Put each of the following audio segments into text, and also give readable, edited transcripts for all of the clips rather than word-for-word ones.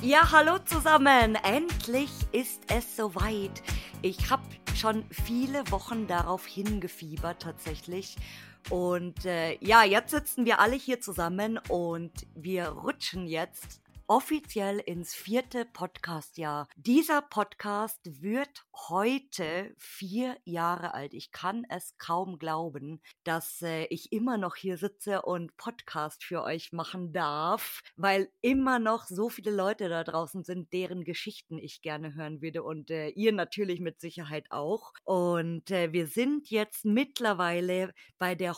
Ja, hallo zusammen. Endlich ist es soweit. Ich habe schon viele Wochen darauf hingefiebert tatsächlich. Und ja, jetzt sitzen wir alle hier zusammen und wir rutschen jetzt offiziell ins 4. Podcastjahr. Dieser Podcast wird heute 4 Jahre alt. Ich kann es kaum glauben, dass ich immer noch hier sitze und Podcast für euch machen darf, weil immer noch so viele Leute da draußen sind, deren Geschichten ich gerne hören würde und ihr natürlich mit Sicherheit auch. Und wir sind jetzt mittlerweile bei der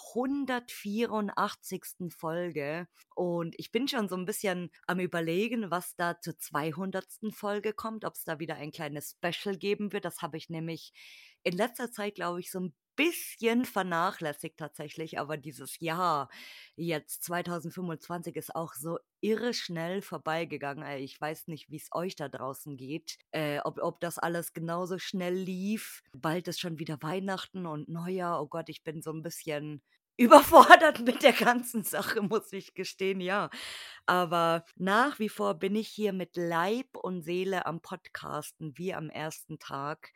184. Folge und ich bin schon so ein bisschen am Überlegen, was da zur 200. Folge kommt, ob es da wieder ein kleines Special geben wird. Das habe ich nämlich in letzter Zeit, glaube ich, so ein bisschen vernachlässigt tatsächlich, aber dieses Jahr jetzt 2025 ist auch so irre schnell vorbeigegangen. Ich weiß nicht, wie es euch da draußen geht, ob das alles genauso schnell lief. Bald ist schon wieder Weihnachten und Neujahr. Oh Gott, ich bin so ein bisschen überfordert mit der ganzen Sache, muss ich gestehen, ja. Aber nach wie vor bin ich hier mit Leib und Seele am Podcasten wie am ersten Tag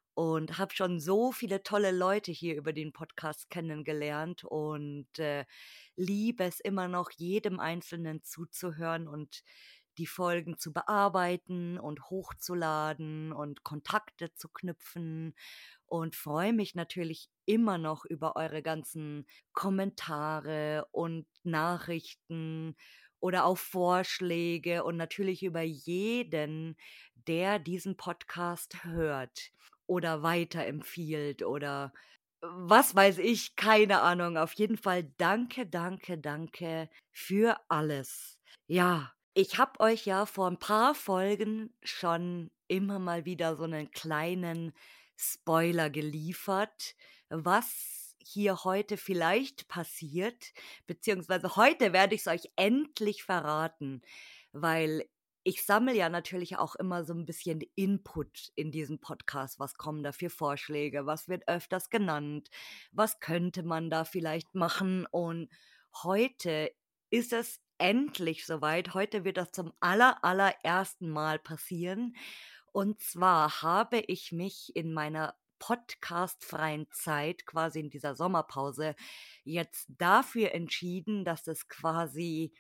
und habe schon so viele tolle Leute hier über den Podcast kennengelernt und liebe es immer noch, jedem Einzelnen zuzuhören und die Folgen zu bearbeiten und hochzuladen und Kontakte zu knüpfen und freue mich natürlich immer noch über eure ganzen Kommentare und Nachrichten oder auch Vorschläge und natürlich über jeden, der diesen Podcast hört oder weiterempfiehlt oder was weiß ich, keine Ahnung. Auf jeden Fall danke, danke, danke für alles. Ja, ich habe euch ja vor ein paar Folgen schon immer mal wieder so einen kleinen Spoiler geliefert, was hier heute vielleicht passiert, beziehungsweise heute werde ich es euch endlich verraten, weil ich sammle ja natürlich auch immer so ein bisschen Input in diesem Podcast. Was kommen da für Vorschläge? Was wird öfters genannt? Was könnte man da vielleicht machen? Und heute ist es endlich soweit. Heute wird das zum allerersten Mal passieren. Und zwar habe ich mich in meiner podcastfreien Zeit, quasi in dieser Sommerpause, jetzt dafür entschieden, dass es quasi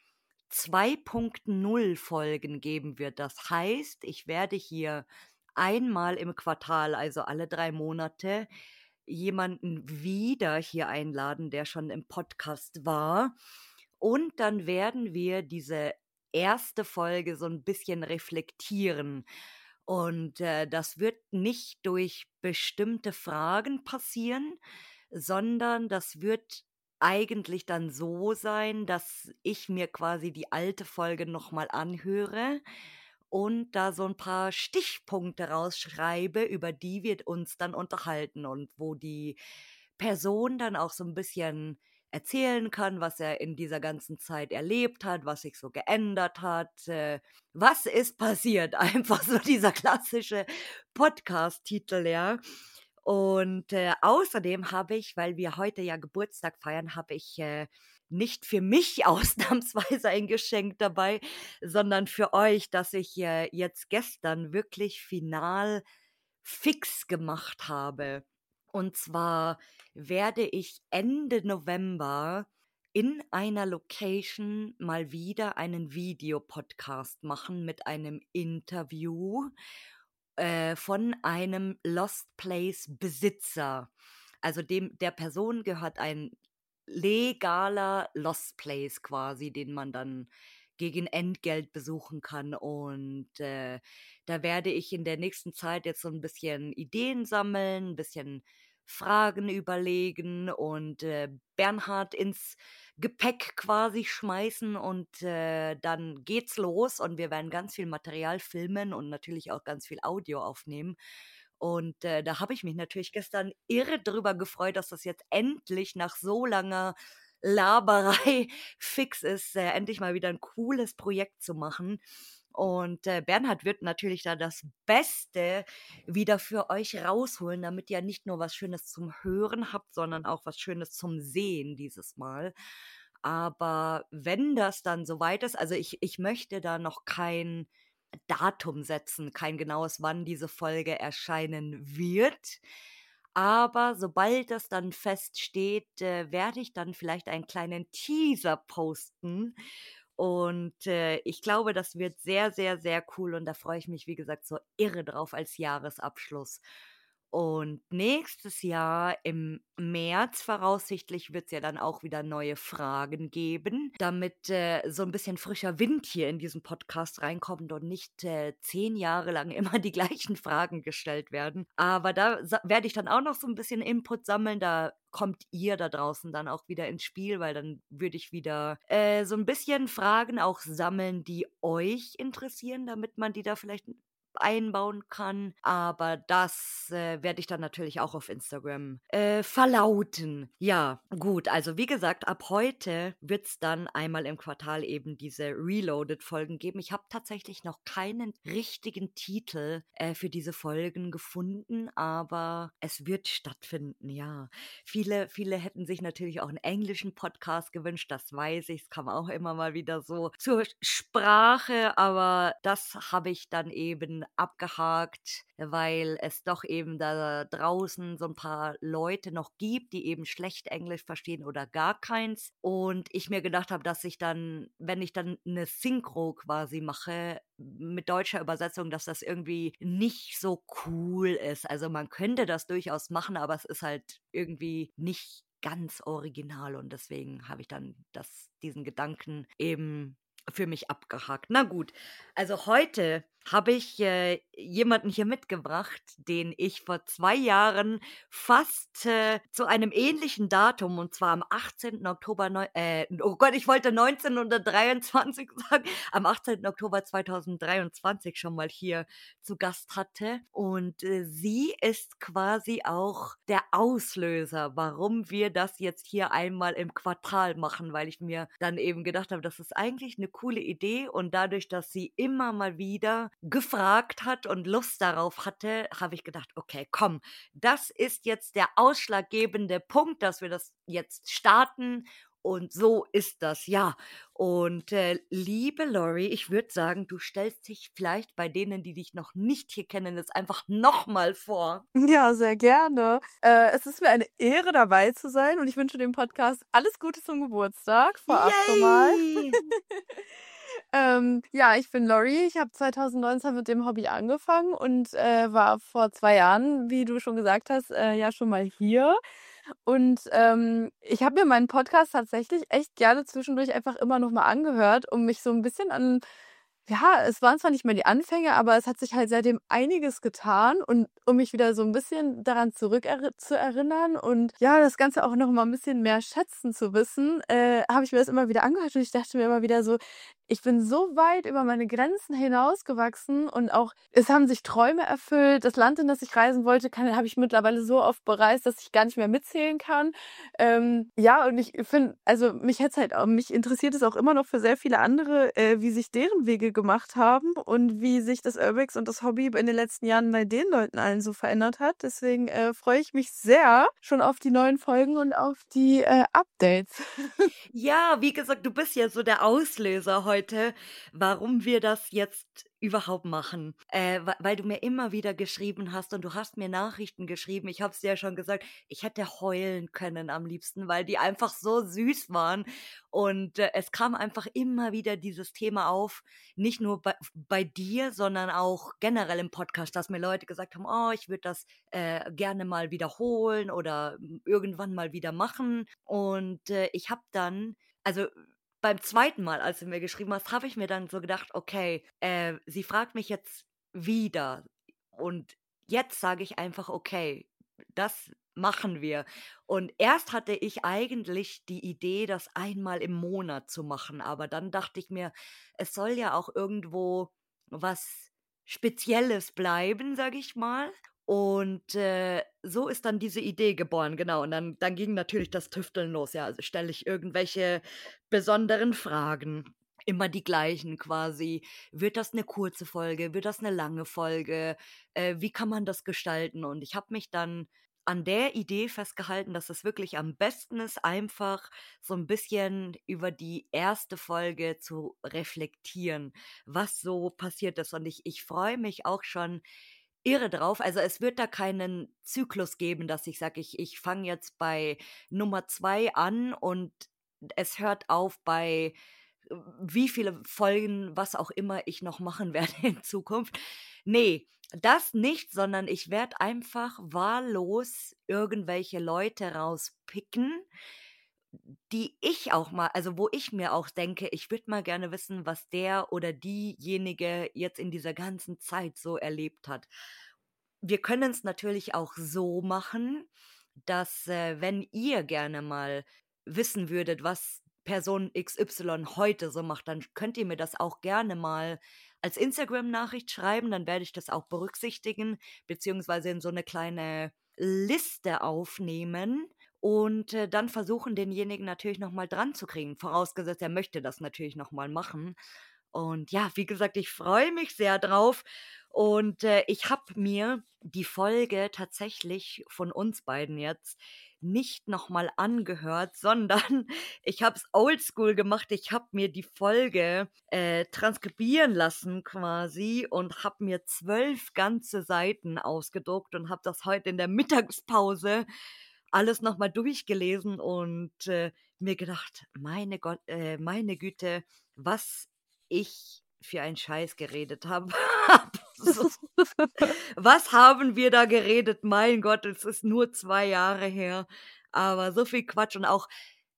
2.0 Folgen geben wird. Das heißt, ich werde hier einmal im Quartal, also alle 3 Monate, jemanden wieder hier einladen, der schon im Podcast war. Und dann werden wir diese erste Folge so ein bisschen reflektieren. Und das wird nicht durch bestimmte Fragen passieren, sondern das wird eigentlich dann so sein, dass ich mir quasi die alte Folge noch mal anhöre und da so ein paar Stichpunkte rausschreibe, über die wir uns dann unterhalten und wo die Person dann auch so ein bisschen erzählen kann, was er in dieser ganzen Zeit erlebt hat, was sich so geändert hat, was ist passiert? Einfach so dieser klassische Podcast-Titel, ja. Und außerdem habe ich, weil wir heute ja Geburtstag feiern, habe ich nicht für mich ausnahmsweise ein Geschenk dabei, sondern für euch, das ich jetzt gestern wirklich final fix gemacht habe. Und zwar werde ich Ende November in einer Location mal wieder einen Videopodcast machen mit einem Interview von einem Lost Place Besitzer. Also der Person gehört ein legaler Lost Place quasi, den man dann gegen Entgelt besuchen kann. Und da werde ich in der nächsten Zeit jetzt so ein bisschen Ideen sammeln, ein bisschen Fragen überlegen und Bernhard ins Gepäck quasi schmeißen und dann geht's los und wir werden ganz viel Material filmen und natürlich auch ganz viel Audio aufnehmen. Und da habe ich mich natürlich gestern irre drüber gefreut, dass das jetzt endlich nach so langer Laberei fix ist, endlich mal wieder ein cooles Projekt zu machen. Und Bernhard wird natürlich da das Beste wieder für euch rausholen, damit ihr nicht nur was Schönes zum Hören habt, sondern auch was Schönes zum Sehen dieses Mal. Aber wenn das dann soweit ist, also ich möchte da noch kein Datum setzen, kein genaues, wann diese Folge erscheinen wird. Aber sobald das dann feststeht, werde ich dann vielleicht einen kleinen Teaser posten. Und ich glaube, das wird sehr, sehr, sehr cool. Und da freue ich mich, wie gesagt, so irre drauf als Jahresabschluss. Und nächstes Jahr im März voraussichtlich wird es ja dann auch wieder neue Fragen geben, damit so ein bisschen frischer Wind hier in diesen Podcast reinkommt und nicht 10 Jahre lang immer die gleichen Fragen gestellt werden. Aber da werde ich dann auch noch so ein bisschen Input sammeln. Da kommt ihr da draußen dann auch wieder ins Spiel, weil dann würde ich wieder so ein bisschen Fragen auch sammeln, die euch interessieren, damit man die da vielleicht einbauen kann. Aber das werde ich dann natürlich auch auf Instagram verlauten. Ja, gut. Also wie gesagt, ab heute wird es dann einmal im Quartal eben diese Reloaded-Folgen geben. Ich habe tatsächlich noch keinen richtigen Titel für diese Folgen gefunden, aber es wird stattfinden, ja. Viele hätten sich natürlich auch einen englischen Podcast gewünscht, das weiß ich. Es kam auch immer mal wieder so zur Sprache, aber das habe ich dann eben abgehakt, weil es doch eben da draußen so ein paar Leute noch gibt, die eben schlecht Englisch verstehen oder gar keins. Und ich mir gedacht habe, dass ich dann, wenn ich dann eine Synchro quasi mache, mit deutscher Übersetzung, dass das irgendwie nicht so cool ist. Also man könnte das durchaus machen, aber es ist halt irgendwie nicht ganz original und deswegen habe ich dann diesen Gedanken eben für mich abgehakt. Na gut, also heute habe ich jemanden hier mitgebracht, den ich vor 2 Jahren fast zu einem ähnlichen Datum, und zwar am 18. Oktober, oh Gott, ich wollte 1923 sagen, am 18. Oktober 2023 schon mal hier zu Gast hatte. Und sie ist quasi auch der Auslöser, warum wir das jetzt hier einmal im Quartal machen, weil ich mir dann eben gedacht habe, das ist eigentlich eine coole Idee und dadurch, dass sie immer mal wieder gefragt hat und Lust darauf hatte, habe ich gedacht, okay, komm, das ist jetzt der ausschlaggebende Punkt, dass wir das jetzt starten. Und so ist das, ja. Und liebe Lori, ich würde sagen, du stellst dich vielleicht bei denen, die dich noch nicht hier kennen, jetzt einfach nochmal vor. Ja, sehr gerne. Es ist mir eine Ehre, dabei zu sein und ich wünsche dem Podcast alles Gute zum Geburtstag vorab schon mal. Yay! Ja, ich bin Lori. Ich habe 2019 mit dem Hobby angefangen und war vor 2 Jahren, wie du schon gesagt hast, ja schon mal hier. Und ich habe mir meinen Podcast tatsächlich echt gerne zwischendurch einfach immer noch mal angehört, um mich so ein bisschen an ja, es waren zwar nicht mehr die Anfänge, aber es hat sich halt seitdem einiges getan und um mich wieder so ein bisschen daran zu erinnern und ja, das Ganze auch noch mal 'n bisschen mehr schätzen zu wissen, habe ich mir das immer wieder angehört und ich dachte mir immer wieder so: „Ich bin so weit über meine Grenzen hinausgewachsen und auch es haben sich Träume erfüllt. Das Land, in das ich reisen wollte, habe ich mittlerweile so oft bereist, dass ich gar nicht mehr mitzählen kann.“ Ja, und ich finde also, mich interessiert es auch immer noch für sehr viele andere, wie sich deren Wege gemacht haben und wie sich das Urbex und das Hobby in den letzten Jahren bei den Leuten allen so verändert hat. Deswegen, freue ich mich sehr schon auf die neuen Folgen und auf die, Updates. Ja, wie gesagt, du bist ja so der Auslöser heute, warum wir das jetzt überhaupt machen. Weil du mir immer wieder geschrieben hast und du hast mir Nachrichten geschrieben. Ich habe es dir ja schon gesagt, ich hätte heulen können am liebsten, weil die einfach so süß waren. Und es kam einfach immer wieder dieses Thema auf, nicht nur bei dir, sondern auch generell im Podcast, dass mir Leute gesagt haben, oh, ich würde das gerne mal wiederholen oder irgendwann mal wieder machen. Und ich habe dann, also beim zweiten Mal, als du mir geschrieben hast, habe ich mir dann so gedacht, okay, sie fragt mich jetzt wieder. Und jetzt sage ich einfach, okay, das machen wir. Und erst hatte ich eigentlich die Idee, das einmal im Monat zu machen. Aber dann dachte ich mir, es soll ja auch irgendwo was Spezielles bleiben, sage ich mal. Und so ist dann diese Idee geboren, genau. Und dann ging natürlich das Tüfteln los. Ja, also stelle ich irgendwelche besonderen Fragen. Immer die gleichen quasi. Wird das eine kurze Folge? Wird das eine lange Folge? Wie kann man das gestalten? Und ich habe mich dann an der Idee festgehalten, dass es wirklich am besten ist, einfach so ein bisschen über die erste Folge zu reflektieren, was so passiert ist. Und ich freue mich auch schon irre drauf. Also, es wird da keinen Zyklus geben, dass ich sage, ich fange jetzt bei Nummer 2 an und es hört auf bei wie viele Folgen, was auch immer ich noch machen werde in Zukunft. Ne, das nicht, sondern ich werde einfach wahllos irgendwelche Leute rauspicken, die ich auch mal also, wo ich mir auch denke, ich würde mal gerne wissen, was der oder diejenige jetzt in dieser ganzen Zeit so erlebt hat. Wir können es natürlich auch so machen, dass, wenn ihr gerne mal wissen würdet, was Person XY heute so macht, dann könnt ihr mir das auch gerne mal als Instagram-Nachricht schreiben, dann werde ich das auch berücksichtigen, beziehungsweise in so eine kleine Liste aufnehmen und, dann versuchen, denjenigen natürlich noch mal dranzukriegen, vorausgesetzt, er möchte das natürlich noch mal machen. Und ja, wie gesagt, ich freue mich sehr drauf und, ich habe mir die Folge tatsächlich von uns beiden jetzt nicht noch mal angehört, sondern ich habe es oldschool gemacht. Ich habe mir die Folge, transkribieren lassen quasi und habe mir 12 ganze Seiten ausgedruckt und habe das heute in der Mittagspause alles noch mal durchgelesen und, mir gedacht: meine Güte, was ich für einen Scheiß geredet habe. So, was haben wir da geredet? Mein Gott, es ist nur 2 Jahre her, aber so viel Quatsch und auch,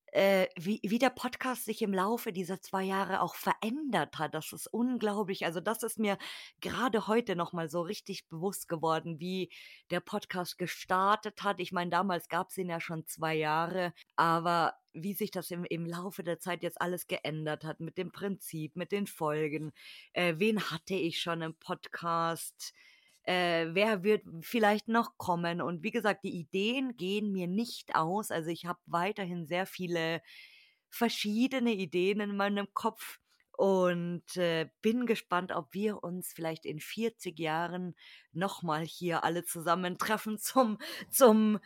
wie der Podcast sich im Laufe dieser 2 Jahre auch verändert hat. Das ist unglaublich. Also, das ist mir gerade heute noch mal so richtig bewusst geworden, wie der Podcast gestartet hat. Ich meine, damals gab's ihn ja schon 2 Jahre, aber wie sich das im Laufe der Zeit jetzt alles geändert hat mit dem Prinzip, mit den Folgen. Wen hatte ich schon im Podcast? Wer wird vielleicht noch kommen? Und wie gesagt, die Ideen gehen mir nicht aus. Also, ich habe weiterhin sehr viele verschiedene Ideen in meinem Kopf und, bin gespannt, ob wir uns vielleicht in 40 Jahren noch mal hier alle zusammentreffen zum,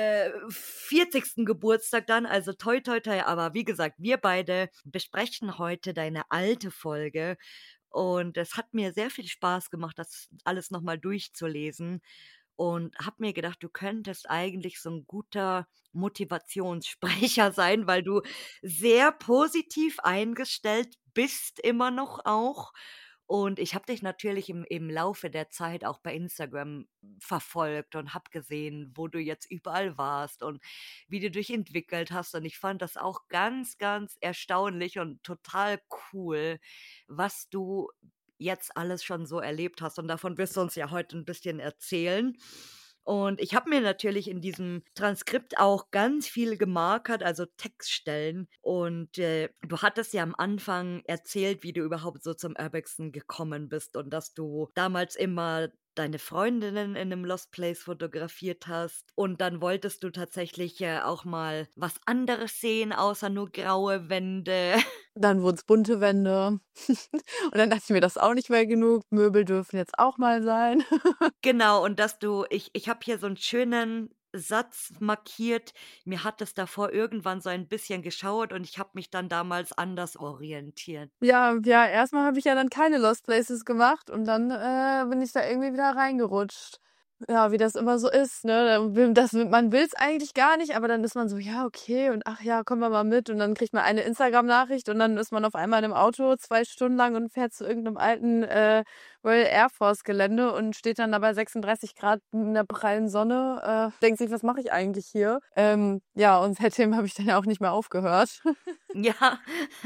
40. Geburtstag dann. Also, toi, toi, toi. Aber wie gesagt, wir beide besprechen heute deine alte Folge und es hat mir sehr viel Spaß gemacht, das alles noch mal durchzulesen und habe mir gedacht, du könntest eigentlich so 'n guter Motivationssprecher sein, weil du sehr positiv eingestellt bist immer noch auch. Und ich habe dich natürlich im Laufe der Zeit auch bei Instagram verfolgt und habe gesehen, wo du jetzt überall warst und wie du dich entwickelt hast. Und ich fand das auch ganz, ganz erstaunlich und total cool, was du jetzt alles schon so erlebt hast. Und davon wirst du uns ja heute ein bisschen erzählen. Und ich habe mir natürlich in diesem Transkript auch ganz viel gemarkert, also Textstellen. Und, du hattest ja am Anfang erzählt, wie du überhaupt so zum Urbexen gekommen bist und dass du damals immer deine Freundinnen in 'nem Lost Place fotografiert hast. Und dann wolltest du tatsächlich, auch mal was anderes sehen, außer nur graue Wände. Dann wurden's bunte Wände. Und dann dachte ich mir: „Das ist auch nicht mehr genug. Möbel dürfen jetzt auch mal sein." Genau, und dass du ich habe hier so 'n schönen Satz markiert. Mir hat es davor irgendwann so ein bisschen geschauert und ich habe mich dann damals anders orientiert. Ja, ja, erst mal habe ich ja dann keine Lost Places gemacht und dann, bin ich da irgendwie wieder reingerutscht. Ja, wie das immer so ist, ne? Man will's eigentlich gar nicht, aber dann ist man so: „Ja, okay" und „Ach ja, kommen wir mal mit" und dann kriegt man eine Instagram-Nachricht und dann ist man auf einmal in 'nem Auto 2 Stunden lang und fährt zu irgend 'nem alten, Royal Air Force Gelände und steht dann da bei 36 Grad in der prallen Sonne, denkt sich: „Was mache ich eigentlich hier?" Ja, und seitdem habe ich dann ja auch nicht mehr aufgehört. Ja.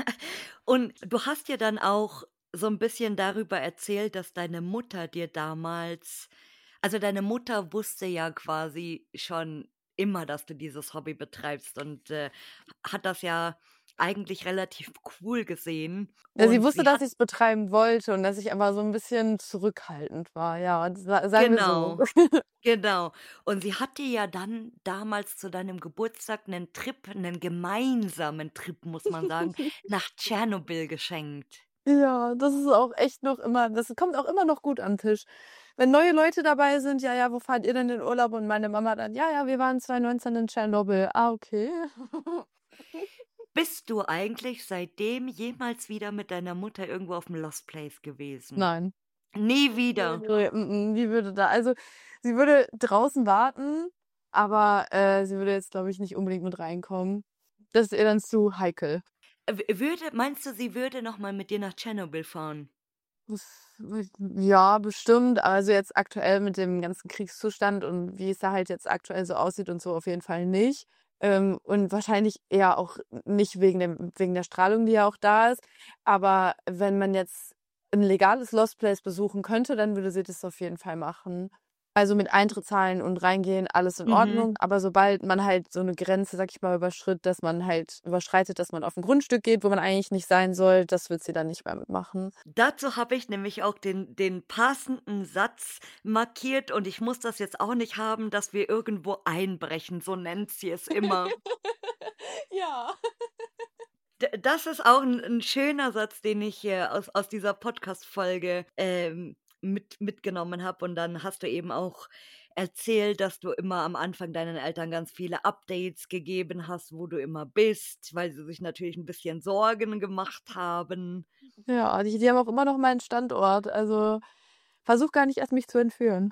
Und du hast ja dann auch so 'n bisschen darüber erzählt, dass deine Mutter dir damals also, deine Mutter wusste ja quasi schon immer, dass du dieses Hobby betreibst und, hat das ja eigentlich relativ cool gesehen Ja, sie und wusste, sie dass hat ich's betreiben wollte und dass ich aber so 'n bisschen zurückhaltend war, ja, sagen wir so. genau. Genau. Und sie hat dir ja dann damals zu deinem Geburtstag 'nen gemeinsamen Trip, muss man sagen, nach Tschernobyl geschenkt. Ja, das ist auch echt noch immer das kommt auch immer noch gut an 'n Tisch. wenn neue Leute dabei sind: „Ja, ja, wo fahrt ihr denn in Urlaub?" Und meine Mama dann: „Ja, ja, wir waren 2019 in Tschernobyl." „Ah, okay." Bist du eigentlich seitdem jemals wieder mit deiner Mutter irgendwo auf auf'm Lost Place gewesen? Nein. Nie Ne, wieder? ne, die würde da also, sie würde draußen warten, aber, sie würde jetzt, glaube ich, nicht unbedingt mit reinkommen. Das ist ihr dann zu heikel. Würde meinst du, sie würde noch mal mit dir nach Tschernobyl fahren? Ja, bestimmt. Also, jetzt aktuell mit dem ganzen Kriegszustand und wie es da halt jetzt aktuell so aussieht und so auf jeden Fall nicht. Und wahrscheinlich eher auch nicht wegen der Strahlung, die ja auch da ist. Aber wenn man jetzt 'n legales Lost Place besuchen könnte, dann würde sie das auf jeden Fall machen. Also, mit Eintritt zahlen und reingehen, alles in Mhm. Ordnung. Aber sobald man halt so 'ne Grenze, sage ich mal, dass man halt überschreitet, dass man auf 'n Grundstück geht, wo man eigentlich nicht sein soll, das wird sie dann nicht mehr mitmachen. Dazu habe ich nämlich auch den passenden Satz markiert und ich muss das jetzt auch nicht haben, dass wir irgendwo einbrechen, so nennt sie es immer. Ja. Das ist auch 'n schöner Satz, den ich hier aus dieser Podcast-Folge, mitgenommen habe. Und dann hast du eben auch erzählt, dass du immer am Anfang deinen Eltern ganz viele Updates gegeben hast, wo du immer bist, weil sie sich natürlich 'n bisschen Sorgen gemacht haben. Ja, die haben auch immer noch meinen Standort. Also, versuch gar nicht erst, mich zu entführen.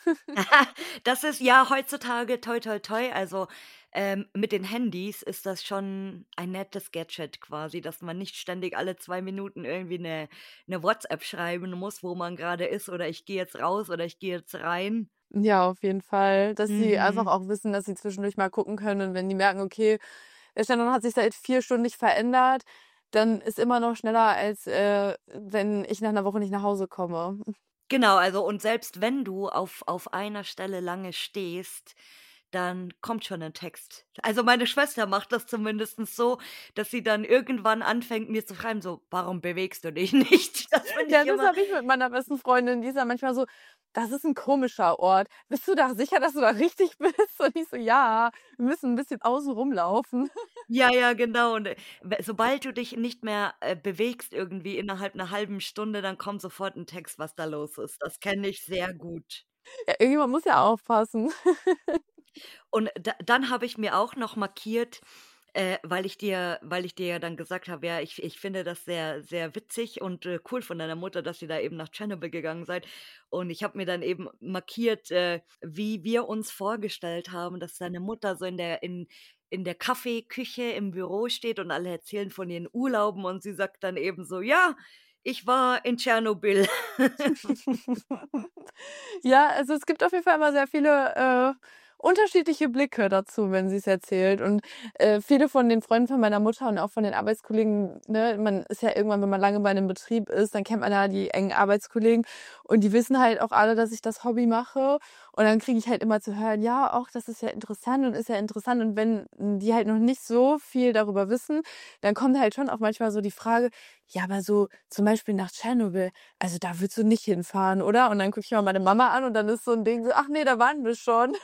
Das ist ja heutzutage toi toi toi, also, mit den Handys ist das schon ein nettes Gadget quasi, dass man nicht ständig alle 2 Minuten irgendwie 'ne WhatsApp schreiben muss, wo man grade ist oder „Ich gehe jetzt raus“ oder „Ich gehe jetzt rein“. Ja, auf jeden Fall, dass sie einfach Mhm. auch wissen, dass sie zwischendurch mal gucken können und wenn die merken: „Okay, der Standort hat sich seit 4 Stunden nicht verändert", dann ist immer noch schneller, als, wenn ich nach 'ner Woche nicht nach Hause komme. Genau, also und selbst wenn du auf einer Stelle lange stehst, dann kommt schon 'n Text. Also, meine Schwester macht das zumindestens so, dass sie dann irgendwann anfängt, mir zu schreiben, so: „Warum bewegst du dich nicht?“ Das finde Ja, ich das immer habe ich mit meiner besten Freundin. Die ist dann manchmal so: „Das ist 'n komischer Ort. Bist du da sicher, dass du da richtig bist?" Und ich so: „Ja, wir müssen 'n bisschen außen rumlaufen." ja, ja, genau. Und, we sobald du dich nicht mehr, bewegst irgendwie innerhalb 'ner halben Stunde, dann kommt sofort 'n Text, was da los ist. Das kenne ich sehr gut. Ja, irgendjemand muss ja aufpassen. Und dann habe ich mir auch noch markiert, weil ich dir ja dann gesagt habe: „Ja, ich finde das sehr, sehr witzig und, cool von deiner Mutter, dass ihr da eben nach Tschernobyl gegangen seid.“ Und ich habe mir dann eben markiert, wie wir uns vorgestellt haben, dass deine Mutter so in der Kaffeeküche im Büro steht und alle erzählen von ihren Urlauben und sie sagt dann eben so: „Ja, ich war in Tschernobyl.“ Ja, also es gibt auf jeden Fall immer sehr viele, unterschiedliche Blicke dazu, wenn sie's erzählt. Und, viele von den Freunden von meiner Mutter und auch von den Arbeitskollegen, ne, man ist ja irgendwann, wenn man lange bei 'nem Betrieb ist, dann kennt man ja die engen Arbeitskollegen und die wissen halt auch alle, dass ich das Hobby mache. Und dann kriege ich halt immer zu hören: „Ja, ach, das ist ja interessant und ist ja interessant." Und wenn die halt noch nicht so viel darüber wissen, dann kommt halt schon auch manchmal so die Frage: „Ja, aber so zum Beispiel nach Tschernobyl, also, da würdest du nicht hinfahren, oder?" Und dann gucke ich mal meine Mama an und dann ist so 'n Ding so: „Ach ne, da waren wir schon."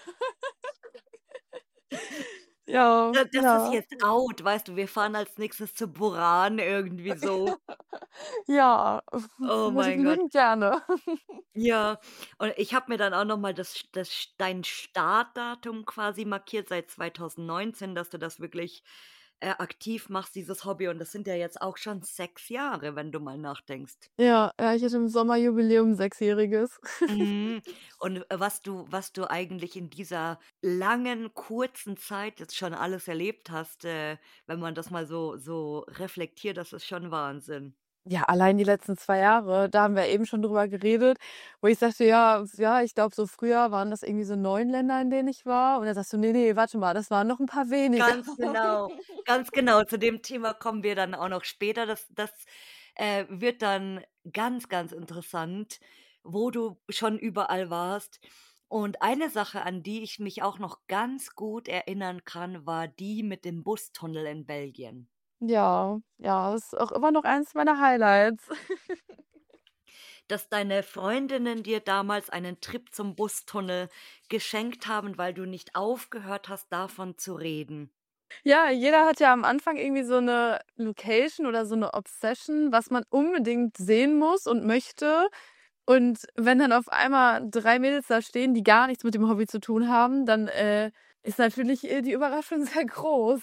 Ja, Das ist ja. jetzt out, weißt du, wir fahren als Nächstes zu Buran, irgendwie so. Ja, Oh würde ich mein Gott. liebend gerne. Ja, und ich habe mir dann auch noch mal dein Startdatum quasi markiert seit 2019, dass du das wirklich, aktiv machst, dieses Hobby. Und das sind ja jetzt auch schon 6 Jahre, wenn du mal nachdenkst. Ja, ja, ich hatte im Sommer Jubiläum, 6-jähriges. Mhm. Und, was du eigentlich in dieser langen, kurzen Zeit jetzt schon alles erlebt hast, wenn man das mal so reflektiert, das ist schon Wahnsinn. Ja, allein die letzten 2 Jahre, da haben wir eben schon drüber geredet, wo ich sagte: „Ja, ich glaube, so früher waren das irgendwie so 9 Länder, in denen ich war." Und dann sagst du: „Ne, warte mal, das waren noch 'n paar weniger." Ganz genau, ganz genau. Zu dem Thema kommen wir dann auch noch später. Das wird dann ganz, ganz interessant, wo du schon überall warst. Und eine Sache, an die ich mich auch noch ganz gut erinnern kann, war die mit dem Bustunnel in Belgien. Ja, ja, ist auch immer noch eins meiner Highlights. Dass deine Freundinnen dir damals einen Trip zum Bustunnel geschenkt haben, weil du nicht aufgehört hast, davon zu reden. Ja, jeder hat ja am Anfang irgendwie so 'ne Location oder so 'ne Obsession, was man unbedingt sehen muss und möchte. Und wenn dann auf einmal 3 Mädels da stehen, die gar nichts mit dem Hobby zu tun haben, dann ist natürlich die Überraschung sehr groß.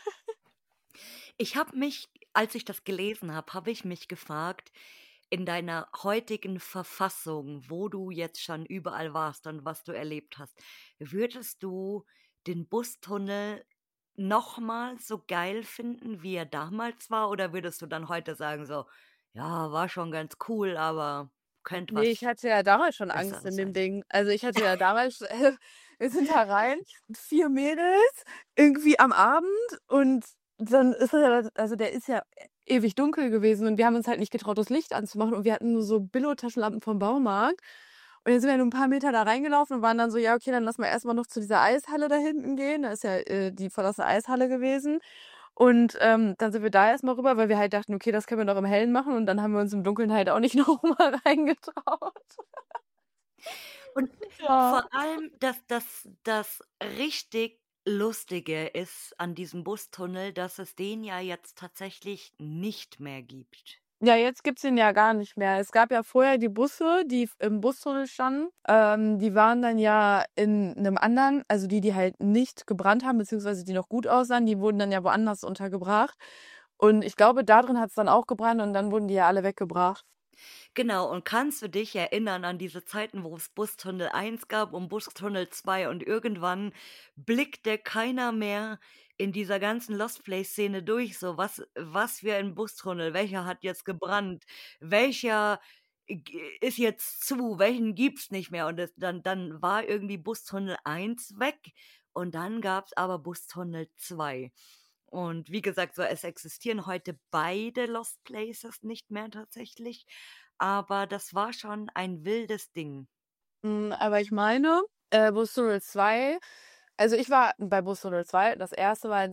Ich habe mich, als ich das gelesen habe ich mich gefragt, in deiner heutigen Verfassung, wo du jetzt schon überall warst und was du erlebt hast, würdest du den Bustunnel noch mal so geil finden, wie er damals war? Oder würdest du dann heute sagen so: „Ja, war schon ganz cool, aber könnte Ne, ich was hatte ja damals schon Angst in Besseres dem sein?“ Ding. Also, ich hatte ja damals wir sind da rein, 4 Mädels, irgendwie am Abend und dann ist er ja also, der ist ja ewig dunkel gewesen und wir haben uns halt nicht getraut, das Licht anzumachen und wir hatten nur so Billo-Taschenlampen vom Baumarkt. Und dann sind wir nur 'n paar Meter da reingelaufen und waren dann so: „Ja, okay, dann lass mal erst mal noch zu dieser Eishalle da hinten gehen.“ Da ist ja die verlassene Eishalle gewesen. Und dann sind wir da erst mal rüber, weil wir halt dachten: „Okay, das können wir doch im Hellen machen.“ Und dann haben wir uns im Dunkeln halt auch nicht noch mal reingetraut. Und Ja. vor allem das richtig Lustige ist an diesem Bustunnel, dass es den ja jetzt tatsächlich nicht mehr gibt. Ja, jetzt gibt's den ja gar nicht mehr. Es gab ja vorher die Busse, die im Bustunnel standen. Die waren dann ja in 'nem anderen also die, die halt nicht gebrannt haben, beziehungsweise die noch gut aussahen, die wurden dann ja woanders untergebracht. Und ich glaube, da drin hat's dann auch gebrannt und dann wurden die ja alle weggebracht. Genau, und kannst du dich erinnern an diese Zeiten, wo es Bustunnel 1 gab und Bustunnel 2 und irgendwann blickte keiner mehr in dieser ganzen Lost Place-Szene durch, so was für ein Bustunnel, welcher hat jetzt gebrannt, welcher g ist jetzt zu, welchen gibt's nicht mehr und dann war irgendwie Bustunnel 1 weg und dann gab's aber Bustunnel 2. Und wie gesagt, so es existieren heute beide Lost Places nicht mehr tatsächlich. Aber das war schon ein wildes Ding. Aber ich meine, Busstunnel 2 also ich war bei Busstunnel 2, das erste war in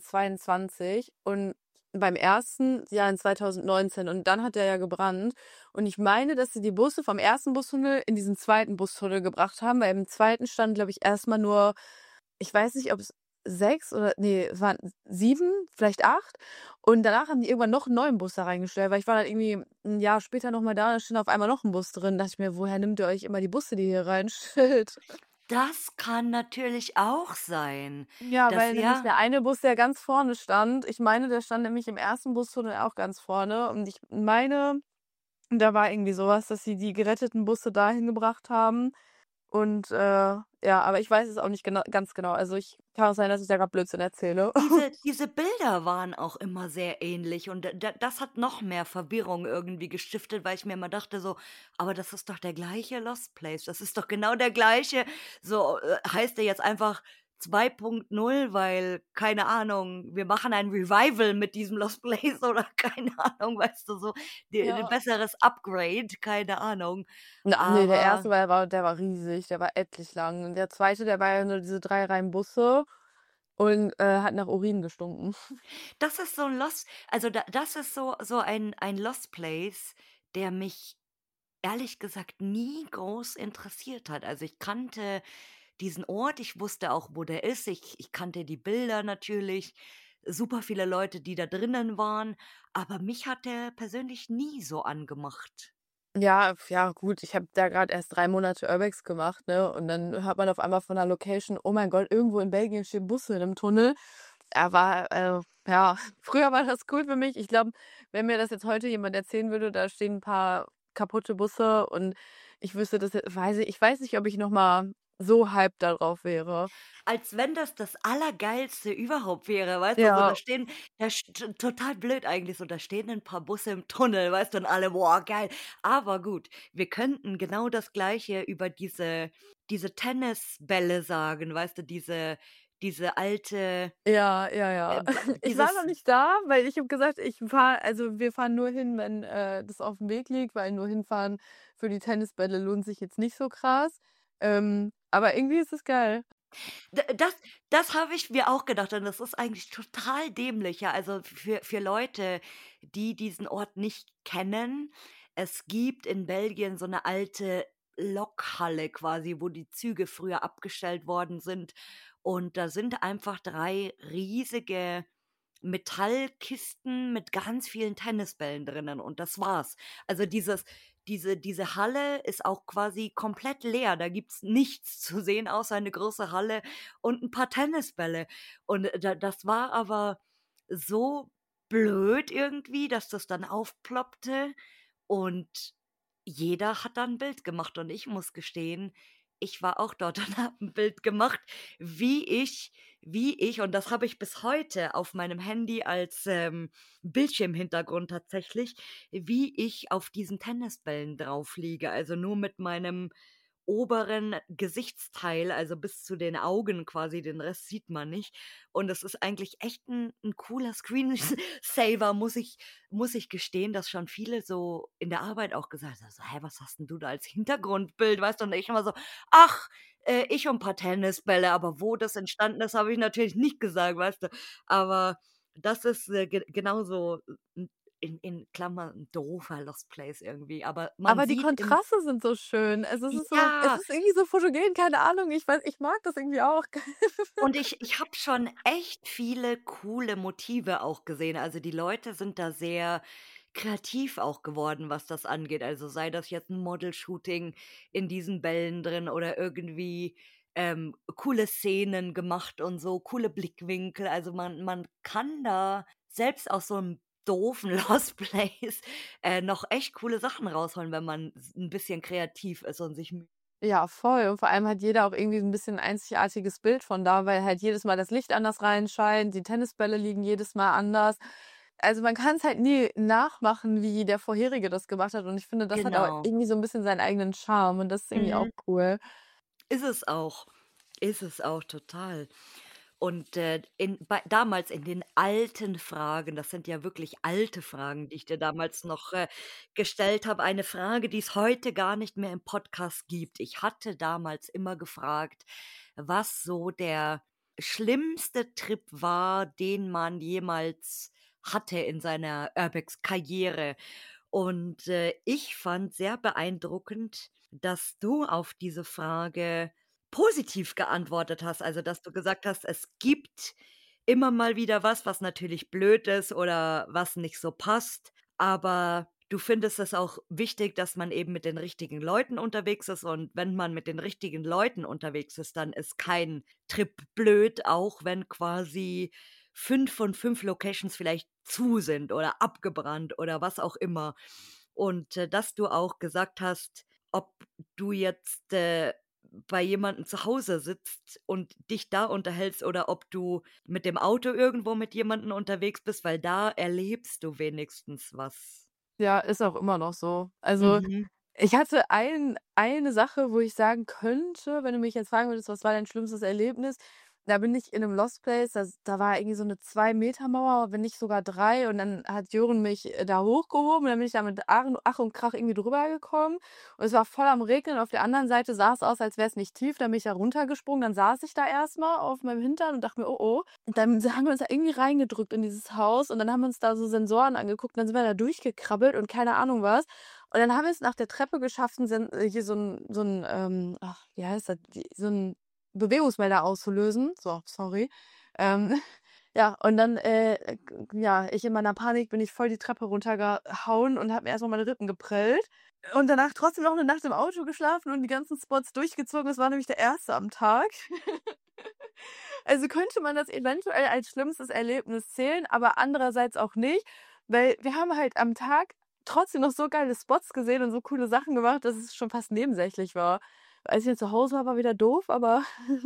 22 und beim ersten ja in 2019 und dann hat der ja gebrannt. Und ich meine, dass sie die Busse vom ersten Bustunnel in diesen zweiten Bustunnel gebracht haben, weil im zweiten stand, glaube ich, erst mal nur ich weiß nicht, ob es 6 oder ne, es waren 7, vielleicht 8. Und danach haben die irgendwann noch 'n neuen Bus da reingestellt, weil ich war dann irgendwie 'n Jahr später noch mal da, da stand auf einmal noch 'n Bus drin. Da dachte ich mir: „Woher nimmt ihr euch immer die Busse, die ihr hier reinstellt?“ Das kann natürlich auch sein, Ja, dass weil nämlich ja der eine Bus, der ganz vorne stand ich meine, der stand nämlich im ersten Bustunnel auch ganz vorne und ich meine, da war irgendwie so was, dass sie die geretteten Busse dahin gebracht haben. Und ja, aber ich weiß es auch nicht ganz genau. Also, ich kann auch sein, dass ich da grad Blödsinn erzähle. diese Bilder waren auch immer sehr ähnlich und das hat noch mehr Verwirrung irgendwie gestiftet, weil ich mir immer dachte so: „Aber das ist doch der gleiche Lost Place. Das ist doch genau der gleiche.“ So, heißt der jetzt einfach 2.0, weil, keine Ahnung, wir machen ein Revival mit diesem Lost Place oder keine Ahnung, weißt du, so 'n Ja. besseres Upgrade, keine Ahnung. Na, ne, der erste Aber der war riesig, der war etlich lang. Und der zweite, der war ja nur diese 3 Reihen Busse und hat nach Urin gestunken. das ist so 'n Lost also, das ist so ein Lost Place, der mich ehrlich gesagt nie groß interessiert hat. Also, ich kannte diesen Ort, ich wusste auch, wo der ist. Ich kannte die Bilder natürlich, super viele Leute, die da drinnen waren, aber mich hat der persönlich nie so angemacht. Ja, ja gut, ich habe da grad erst 3 Monate Urbex gemacht, ne? Und dann hört man auf einmal von der Location: „Oh mein Gott, irgendwo in Belgien stehen Busse in 'nem Tunnel.“ Aber, ja, früher war das cool für mich. Ich glaube, wenn mir das jetzt heute jemand erzählen würde, da stehen 'n paar kaputte Busse und ich wüsste das ich weiß nicht, ob ich noch mal so hyped da drauf wäre. Als wenn das das Allergeilste überhaupt wäre, weißt du, so Ja, da st total blöd eigentlich so, da stehen 'n paar Busse im Tunnel, weißt du, und alle: „Boah, geil.“ Aber gut, wir könnten genau das Gleiche über diese Tennisbälle sagen, weißt du, diese alte, ja, ja, ja. ba Ich war noch dieses nicht da, weil ich habe gesagt, wir fahren nur hin, wenn, das aufm Weg liegt, weil nur hinfahren für die Tennisbälle lohnt sich jetzt nicht so krass. Aber irgendwie ist es geil. das habe ich mir auch gedacht und das ist eigentlich total dämlich, ja. Also, für Leute, die diesen Ort nicht kennen, es gibt in Belgien so 'ne alte Lokhalle quasi, wo die Züge früher abgestellt worden sind und da sind einfach 3 riesige Metallkisten mit ganz vielen Tennisbällen drinnen und das war's. Also diese Halle ist auch quasi komplett leer. Da gibt's nichts zu sehen außer eine große Halle und ein paar Tennisbälle. Und das war aber so blöd irgendwie, dass das dann aufploppte und jeder hat da 'n Bild gemacht und ich muss gestehen, ich war auch dort und habe 'n Bild gemacht, wie ich und das habe ich bis heute auf meinem Handy als, Bildschirmhintergrund tatsächlich, wie ich auf diesen Tennisbällen drauf liege. Also, nur mit meinem oberen Gesichtsteil, also bis zu den Augen quasi, den Rest sieht man nicht. Und es ist eigentlich echt 'n cooler Screensaver, muss ich gestehen, dass schon viele so in der Arbeit auch gesagt haben, so: „Hä, was hast 'n du da als Hintergrundbild?“ Weißt du? Und ich immer so: „Ach, ich und 'n paar Tennisbälle.“ Aber wo das entstanden ist, habe ich natürlich nicht gesagt, weißt du? Aber das ist, genauso, in Klammern doofer Lost Place irgendwie. Aber man Aber die sieht in Kontraste sind so schön. Also, es ja! ist irgendwie so fotogen, keine Ahnung. Ich weiß, ich mag das irgendwie auch. Und ich habe schon echt viele coole Motive auch gesehen. Also, die Leute sind da sehr kreativ auch geworden, was das angeht. Also, sei das jetzt 'n Model-Shooting in diesen Bällen drin oder irgendwie, coole Szenen gemacht und so, coole Blickwinkel. Also, man kann da selbst aus so 'nem doofen Lost Place, noch echt coole Sachen rausholen, wenn man 'n bisschen kreativ ist und sich Ja, voll. Und vor allem hat jeder auch irgendwie so 'n bisschen 'n einzigartiges Bild von da, weil halt jedes Mal das Licht anders reinscheint, die Tennisbälle liegen jedes Mal anders. Also, man kann's halt nie nachmachen, wie der Vorherige das gemacht hat und ich finde, das hat auch genau. irgendwie so 'n bisschen seinen eigenen Charme und das ist irgendwie auch Mhm. cool. Ist es auch. Ist es auch total. Und, damals in den alten Fragen, das sind ja wirklich alte Fragen, die ich dir damals noch, gestellt habe, eine Frage, die es heute gar nicht mehr im Podcast gibt. Ich hatte damals immer gefragt, was so der schlimmste Trip war, den man jemals hatte in seiner Urbex-Karriere. Und, ich fand sehr beeindruckend, dass du auf diese Frage positiv geantwortet hast. Also, dass du gesagt hast, es gibt immer mal wieder was, was natürlich blöd ist oder was nicht so passt, aber du findest es auch wichtig, dass man eben mit den richtigen Leuten unterwegs ist und wenn man mit den richtigen Leuten unterwegs ist, dann ist kein Trip blöd, auch wenn quasi 5 von 5 Locations vielleicht zu sind oder abgebrannt oder was auch immer. Und, dass du auch gesagt hast, ob du jetzt, bei jemandem zu Hause sitzt und dich da unterhältst oder ob du mit dem Auto irgendwo mit jemandem unterwegs bist, weil da erlebst du wenigstens was. Ja, ist auch immer noch so. Also, Mhm. ich hatte eine Sache, wo ich sagen könnte, wenn du mich jetzt fragen würdest: „Was war dein schlimmstes Erlebnis?“ Da bin ich in 'nem Lost Place, da war irgendwie so 'ne 2 Meter Mauer, wenn nicht sogar 3 und dann hat Jürgen mich, da hochgehoben und dann bin ich da mit Ach und Krach irgendwie drüber gekommen und es war voll am Regnen. Auf der anderen Seite sah's aus, als wär's nicht tief, dann bin ich da runtergesprungen, dann saß ich da erst mal auf meinem Hintern und dachte mir: „Oh, oh.“ Und dann haben wir uns da irgendwie reingedrückt in dieses Haus und dann haben wir uns da so Sensoren angeguckt, dann sind wir da durchgekrabbelt und keine Ahnung was. Und dann haben wir es nach der Treppe geschafft, 'n hier so 'n, ach, wie heißt das? Wie so 'n Bewegungsmelder auszulösen. So, sorry. Ähm, ja, und dann, ja, ich in meiner Panik bin ich voll die Treppe runtergehauen und habe mir erst mal meine Rippen geprellt und danach trotzdem noch 'ne Nacht im Auto geschlafen und die ganzen Spots durchgezogen. Das war nämlich der erste am Tag. Also, könnte man das eventuell als schlimmstes Erlebnis zählen, aber andererseits auch nicht, weil wir haben halt am Tag trotzdem noch so geile Spots gesehen und so coole Sachen gemacht, dass es schon fast nebensächlich war. Als ich dann zu Hause war, war wieder doof, aber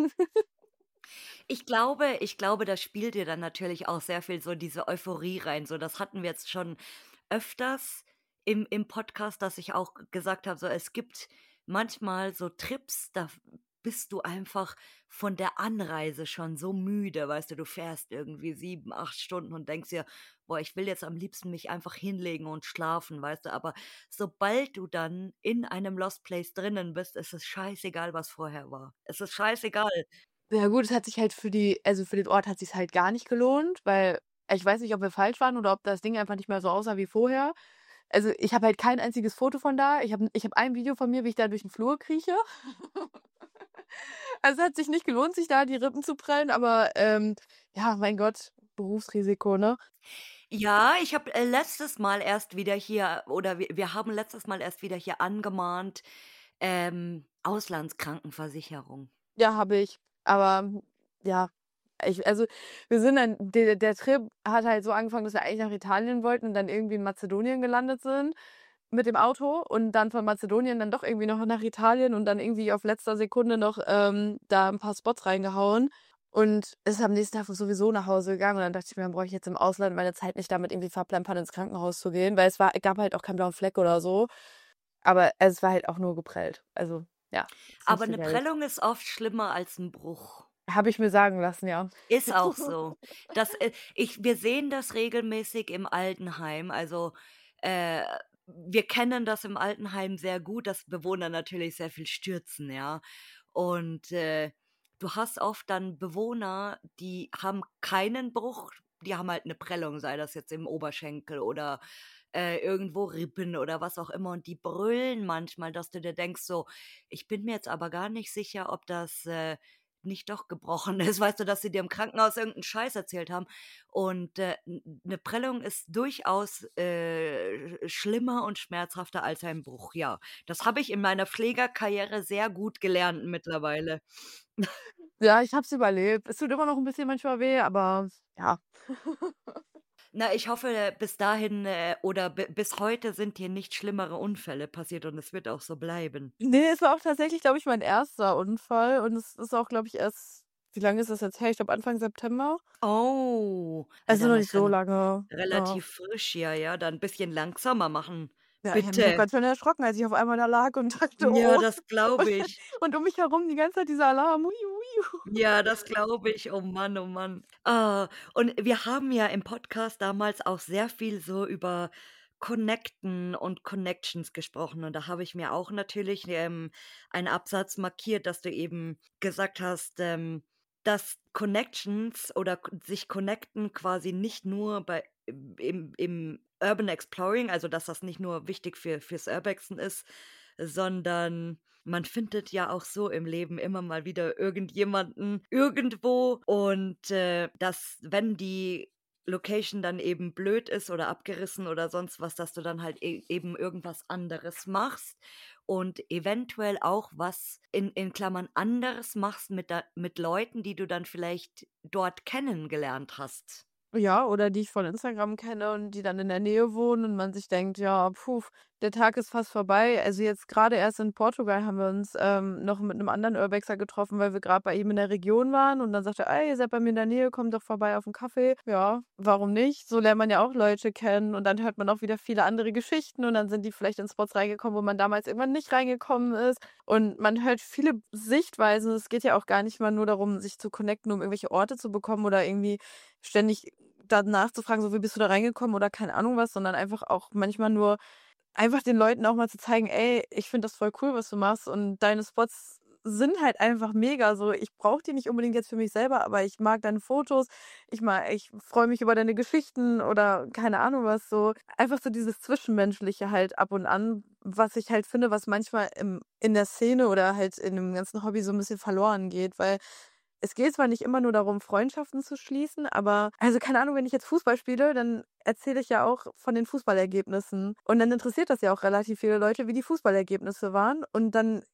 Ich glaube, da spielt dir dann natürlich auch sehr viel so diese Euphorie rein. So, das hatten wir jetzt schon öfters im Podcast, dass ich auch gesagt habe, so, es gibt manchmal so Trips, da bist du einfach von der Anreise schon so müde, weißt du, du fährst irgendwie 7, 8 Stunden und denkst dir: „Boah, ich will jetzt am liebsten mich einfach hinlegen und schlafen“, weißt du? Aber sobald du dann in einem Lost Place drinnen bist, ist es scheißegal, was vorher war. Es ist scheißegal. ja gut, es hat sich halt für den Ort hat sich's halt gar nicht gelohnt, weil ich weiß nicht, ob wir falsch waren oder ob das Ding einfach nicht mehr so aussah wie vorher. Also, ich habe halt kein einziges Foto von da. Ich habe ein Video von mir, wie ich da durch 'n Flur krieche. Also, es hat sich nicht gelohnt, sich da die Rippen zu prellen, aber, ja, mein Gott, Berufsrisiko, ne? Ja, ich habe, letztes Mal erst wieder hier oder wir haben letztes Mal erst wieder hier angemahnt, Auslandskrankenversicherung. Ja, habe ich. Aber ja, also, wir sind dann der Trip hat halt so angefangen, dass wir eigentlich nach Italien wollten und dann irgendwie in Mazedonien gelandet sind mit dem Auto und dann von Mazedonien dann doch irgendwie noch nach Italien und dann irgendwie auf letzter Sekunde noch, da ein paar Spots reingehauen und ist am nächsten Tag sowieso nach Hause gegangen und dann dachte ich mir: „Dann brauche ich jetzt im Ausland meine Zeit nicht damit irgendwie verplempern, ins Krankenhaus zu gehen“, weil es gab halt auch keinen blauen Fleck oder so, aber es war halt auch nur geprellt. Also, ja, ist nicht Aber so 'ne geil. Prellung ist oft schlimmer als 'n Bruch. Habe ich mir sagen lassen, ja. Ist auch so. Das, wir sehen das regelmäßig im Altenheim. Also, äh, wir kennen das im Altenheim sehr gut, dass Bewohner natürlich sehr viel stürzen, ja. Und, du hast oft dann Bewohner, die haben keinen Bruch, die haben halt 'ne Prellung, sei das jetzt im Oberschenkel oder, irgendwo Rippen oder was auch immer und die brüllen manchmal, dass du dir denkst so: „Ich bin mir jetzt aber gar nicht sicher, ob das, nicht doch gebrochen ist, weißt du, dass sie dir im Krankenhaus irgend 'n Scheiß erzählt haben. Und, 'ne Prellung ist durchaus, schlimmer und schmerzhafter als ein Bruch, ja. Das habe ich in meiner Pflegerkarriere sehr gut gelernt mittlerweile. Ja, ich habe es überlebt. Es tut immer noch 'n bisschen manchmal weh, aber ja. Na, ich hoffe, bis dahin, oder bis heute sind dir nicht schlimmere Unfälle passiert und es wird auch so bleiben. Ne, es war auch tatsächlich, glaube ich, mein erster Unfall und es ist auch, glaube ich, erst wie lange ist das jetzt her? Ich glaube Anfang September. Oh, Also, dann noch nicht ist ja so noch lange, ja. relativ frisch, ja, ja, dann 'n bisschen langsamer machen, Ja, ich habe mich auch bitte. ganz schön erschrocken, als ich auf einmal da lag und dachte: Ja, „Oh.“ das glaube Und ich. und um mich herum die ganze Zeit dieser Alarm. Ui, ui. Ja, das glaube ich. Oh Mann, oh Mann. Ah, und wir haben ja im Podcast damals auch sehr viel so über Connecten und Connections gesprochen. Und da habe ich mir auch natürlich, einen Absatz markiert, dass du eben gesagt hast, dass Connections oder sich connecten quasi nicht nur im Urban Exploring, also dass das nicht nur wichtig fürs Urbexen ist, sondern man findet ja auch so im Leben immer mal wieder irgendjemanden irgendwo und, dass, wenn die Location dann eben blöd ist oder abgerissen oder sonst was, dass du dann halt eben irgendwas anderes machst und eventuell auch was in Klammern anderes machst mit Leuten, die du dann vielleicht dort kennengelernt hast. Ja, oder die ich von Instagram kenne und die dann in der Nähe wohnen und man sich denkt: „Ja, puh, der Tag ist fast vorbei.“ Also, jetzt gerade erst in Portugal haben wir uns, noch mit einem anderen Urbexer getroffen, weil wir gerade bei ihm in der Region waren und dann sagte er: „Ey, ihr seid bei mir in der Nähe, kommt doch vorbei auf 'n Kaffee.“ Ja, warum nicht? So lernt man ja auch Leute kennen und dann hört man auch wieder viele andere Geschichten und dann sind die vielleicht in Spots reingekommen, wo man damals irgendwann nicht reingekommen ist und man hört viele Sichtweisen. Es geht ja auch gar nicht mal nur darum, sich zu connecten, um irgendwelche Orte zu bekommen oder irgendwie ständig dann nachzufragen, so: „Wie bist du da reingekommen?“ oder keine Ahnung was, sondern einfach auch manchmal nur einfach den Leuten auch mal zu zeigen: „Ey, ich finde das voll cool, was du machst und deine Spots sind halt einfach mega so. Ich brauche die nicht unbedingt jetzt für mich selber, aber ich mag deine Fotos. Ich freue mich über deine Geschichten“ oder keine Ahnung was so. Einfach so dieses Zwischenmenschliche halt ab und an, was ich halt finde, was manchmal in der Szene oder halt in dem ganzen Hobby so 'n bisschen verloren geht, weil es geht zwar nicht immer nur darum, Freundschaften zu schließen, aber also, keine Ahnung, wenn ich jetzt Fußball spiele, dann erzähle ich ja auch von den Fußballergebnissen. Und dann interessiert das ja auch relativ viele Leute, wie die Fußballergebnisse waren. Und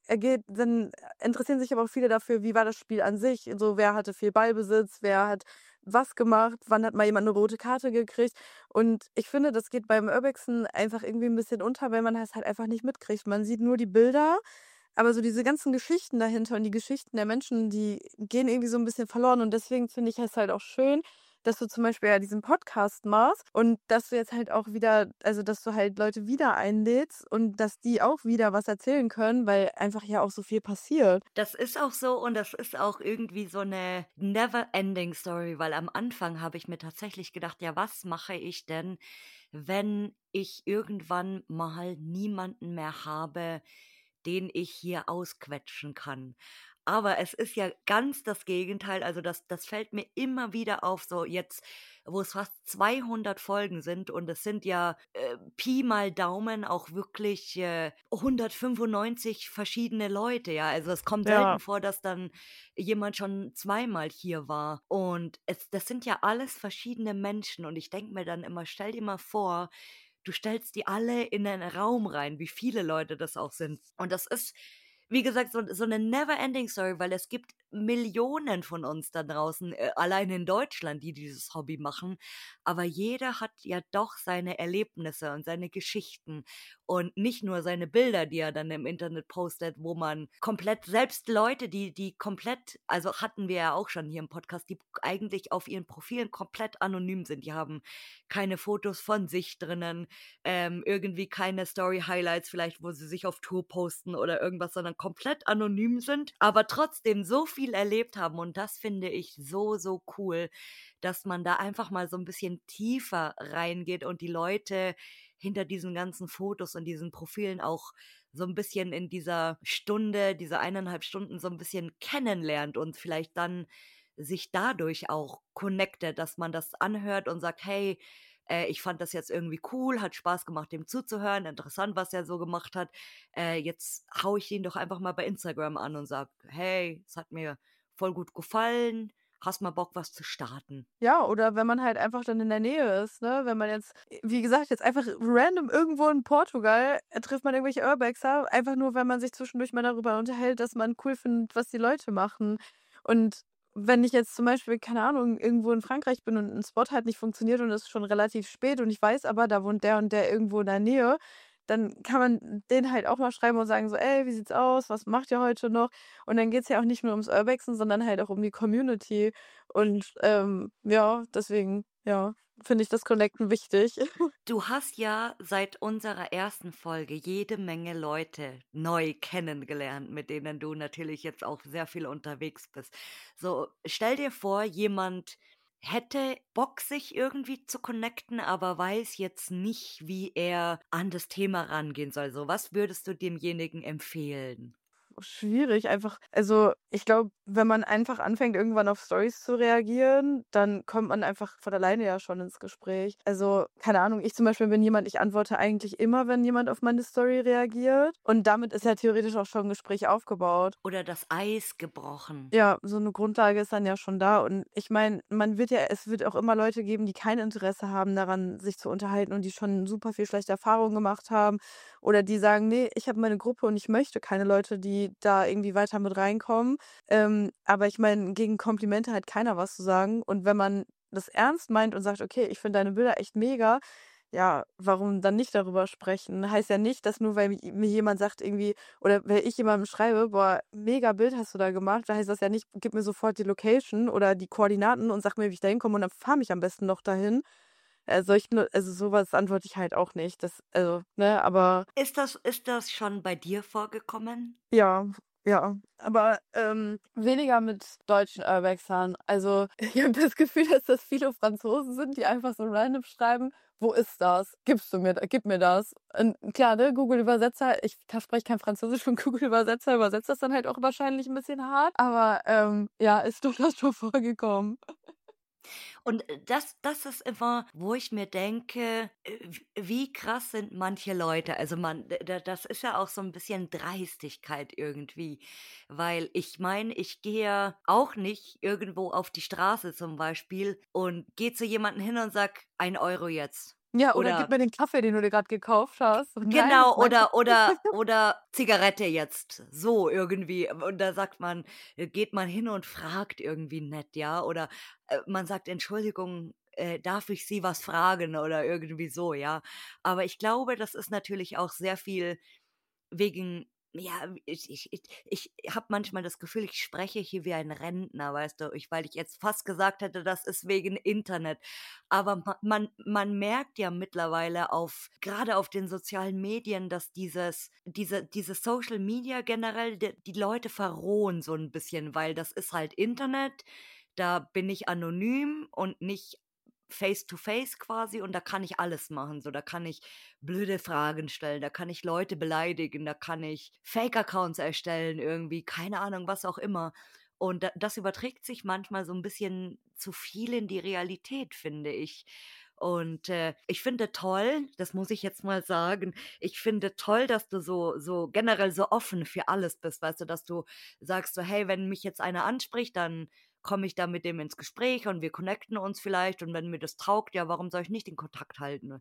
dann interessieren sich aber auch viele dafür, wie war das Spiel an sich? So, wer hatte viel Ballbesitz, wer hat was gemacht, wann hat mal jemand eine rote Karte gekriegt? Und ich finde, das geht beim Urbexen einfach irgendwie ein bisschen unter, weil man das halt einfach nicht mitkriegt. Man sieht nur die Bilder, aber so diese ganzen Geschichten dahinter und die Geschichten der Menschen, die gehen irgendwie so 'n bisschen verloren und deswegen finde ich es halt auch schön, dass du zum Beispiel ja diesen Podcast machst und dass du jetzt halt auch wieder also, dass du halt Leute wieder einlädst und dass die auch wieder was erzählen können, weil einfach ja auch so viel passiert. Das ist auch so und das ist auch irgendwie so eine never ending Story, weil am Anfang habe ich mir tatsächlich gedacht: „Ja, was mache ich denn, wenn ich irgendwann mal niemanden mehr habe, den ich hier ausquetschen kann?“ Aber es ist ja ganz das Gegenteil. Also das fällt mir immer wieder auf, so jetzt, wo es fast 200 Folgen sind und es sind ja Pi mal Daumen auch wirklich 195 verschiedene Leute, ja. Also es kommt Ja. selten vor, dass dann jemand schon zweimal hier war. Und das sind ja alles verschiedene Menschen. Und ich denke mir dann immer, stell dir mal vor, du stellst die alle in einen Raum rein, wie viele Leute das auch sind. Und das ist, wie gesagt, so eine never-ending Story, weil es gibt Millionen von uns da draußen, allein in Deutschland, die dieses Hobby machen. Aber jeder hat ja doch seine Erlebnisse und seine Geschichten und nicht nur seine Bilder, die er dann im Internet postet, wo man komplett, selbst Leute, die komplett, also hatten wir ja auch schon hier im Podcast, die eigentlich auf ihren Profilen komplett anonym sind. Die haben keine Fotos von sich drinnen, irgendwie keine Story-Highlights vielleicht, wo sie sich auf Tour posten oder irgendwas, sondern komplett anonym sind, aber trotzdem so viel erlebt haben. Und das finde ich so, so cool, dass man da einfach mal so ein bisschen tiefer reingeht und die Leute hinter diesen ganzen Fotos und diesen Profilen auch so ein bisschen in dieser Stunde, diese 1,5 Stunden so ein bisschen kennenlernt und vielleicht dann sich dadurch auch connectet, dass man das anhört und sagt: „Hey, ich fand das jetzt irgendwie cool, hat Spaß gemacht, dem zuzuhören, interessant, was er so gemacht hat. Jetzt haue ich ihn doch einfach mal bei Instagram an und sage: „Hey, es hat mir voll gut gefallen. Hast mal Bock, was zu starten?“ Ja, oder wenn man halt einfach dann in der Nähe ist, ne? Wenn man jetzt, wie gesagt, jetzt einfach random irgendwo in Portugal trifft man irgendwelche Urbexer, einfach nur, wenn man sich zwischendurch mal darüber unterhält, dass man cool findet, was die Leute machen. Und wenn ich jetzt zum Beispiel, keine Ahnung, irgendwo in Frankreich bin und ein Spot halt nicht funktioniert und es ist schon relativ spät und ich weiß aber, da wohnt der und der irgendwo in der Nähe, dann kann man den halt auch mal schreiben und sagen so: „Ey, wie sieht's aus? Was macht ihr heute noch?“ Und dann geht's ja auch nicht nur ums Urbexen, sondern halt auch um die Community. Und, ja, deswegen, ja, finde ich das Connecten wichtig. Du hast ja seit unserer ersten Folge jede Menge Leute neu kennengelernt, mit denen du natürlich jetzt auch sehr viel unterwegs bist. So, stell dir vor, jemand hätte Bock, sich irgendwie zu connecten, aber weiß jetzt nicht, wie er an das Thema rangehen soll. So, was würdest du demjenigen empfehlen? Schwierig, einfach also, ich glaube, wenn man einfach anfängt, irgendwann auf Stories zu reagieren, dann kommt man einfach von alleine ja schon ins Gespräch. Also, keine Ahnung, ich zum Beispiel bin jemand, ich antworte eigentlich immer, wenn jemand auf meine Story reagiert und damit ist ja theoretisch auch schon 'n Gespräch aufgebaut. Oder das Eis gebrochen? Ja, so 'ne Grundlage ist dann ja schon da und ich meine, es wird auch immer Leute geben, die kein Interesse haben daran, sich zu unterhalten und die schon super viel schlechte Erfahrungen gemacht haben oder die sagen: „Ne, ich habe meine Gruppe und ich möchte keine Leute, die da irgendwie weiter mit reinkommen.“ Aber ich meine, gegen Komplimente hat keiner was zu sagen und wenn man das ernst meint und sagt: „Okay, ich finde deine Bilder echt mega“, ja, warum dann nicht darüber sprechen? Heißt ja nicht, dass nur weil mir jemand sagt irgendwie oder wenn ich jemandem schreibe: „Boah, mega Bild hast du da gemacht“, da heißt das ja nicht: „Gib mir sofort die Location oder die Koordinaten und sag mir, wie ich da hinkomme und dann fahr mich am besten noch dahin.“ also so antworte ich halt auch nicht. Ne, aber Ist das schon bei dir vorgekommen? ja, ja. Aber, weniger mit deutschen Urbexern. Also, ich habe das Gefühl, dass das viele Franzosen sind, die einfach so random schreiben: „Wo ist das? Gib mir das.“ Und klar, ne, Google-Übersetzer spreche kein Französisch und Google-Übersetzer übersetzt das dann halt auch wahrscheinlich 'n bisschen hart, aber, ja, ist durchaus schon vorgekommen. Und, das ist immer, wo ich mir denke, wie krass sind manche Leute. Also, man das ist ja auch so ein bisschen Dreistigkeit irgendwie, weil ich meine, ich gehe ja auch nicht irgendwo auf die Straße zum Beispiel und gehe zu jemandem hin und sag: „1 € jetzt.“ Ja, oder: „Gib Oder mir den Kaffee, den du dir grad gekauft hast.“ Nein, das genau, meine ich. oder Zigarette jetzt, so irgendwie. Und da sagt man geht man hin und fragt irgendwie nett, ja? Oder, man sagt: „Entschuldigung, darf ich Sie was fragen?“ Oder irgendwie so, ja? Aber ich glaube, das ist natürlich auch sehr viel wegen, ja, ich habe manchmal das Gefühl, ich spreche hier wie ein Rentner, weißt du? Weil ich jetzt fast gesagt hätte, das ist wegen Internet. Aber man merkt ja mittlerweile gerade auf den sozialen Medien, dass diese Social Media generell, die Leute verrohen so ein bisschen, weil das ist halt Internet, da bin ich anonym und nicht face to face quasi und da kann ich alles machen. So, da kann ich blöde Fragen stellen, da kann ich Leute beleidigen, da kann ich Fake-Accounts erstellen irgendwie, keine Ahnung, was auch immer. Und das überträgt sich manchmal so ein bisschen zu viel in die Realität, finde ich. Und, ich finde toll, das muss ich jetzt mal sagen, ich finde toll, dass du so generell so offen für alles bist, weißt du, dass du sagst so: „Hey, wenn mich jetzt einer anspricht, dann komme ich da mit dem ins Gespräch und wir connecten uns vielleicht und wenn mir das taugt, ja, warum soll ich nicht den Kontakt halten?“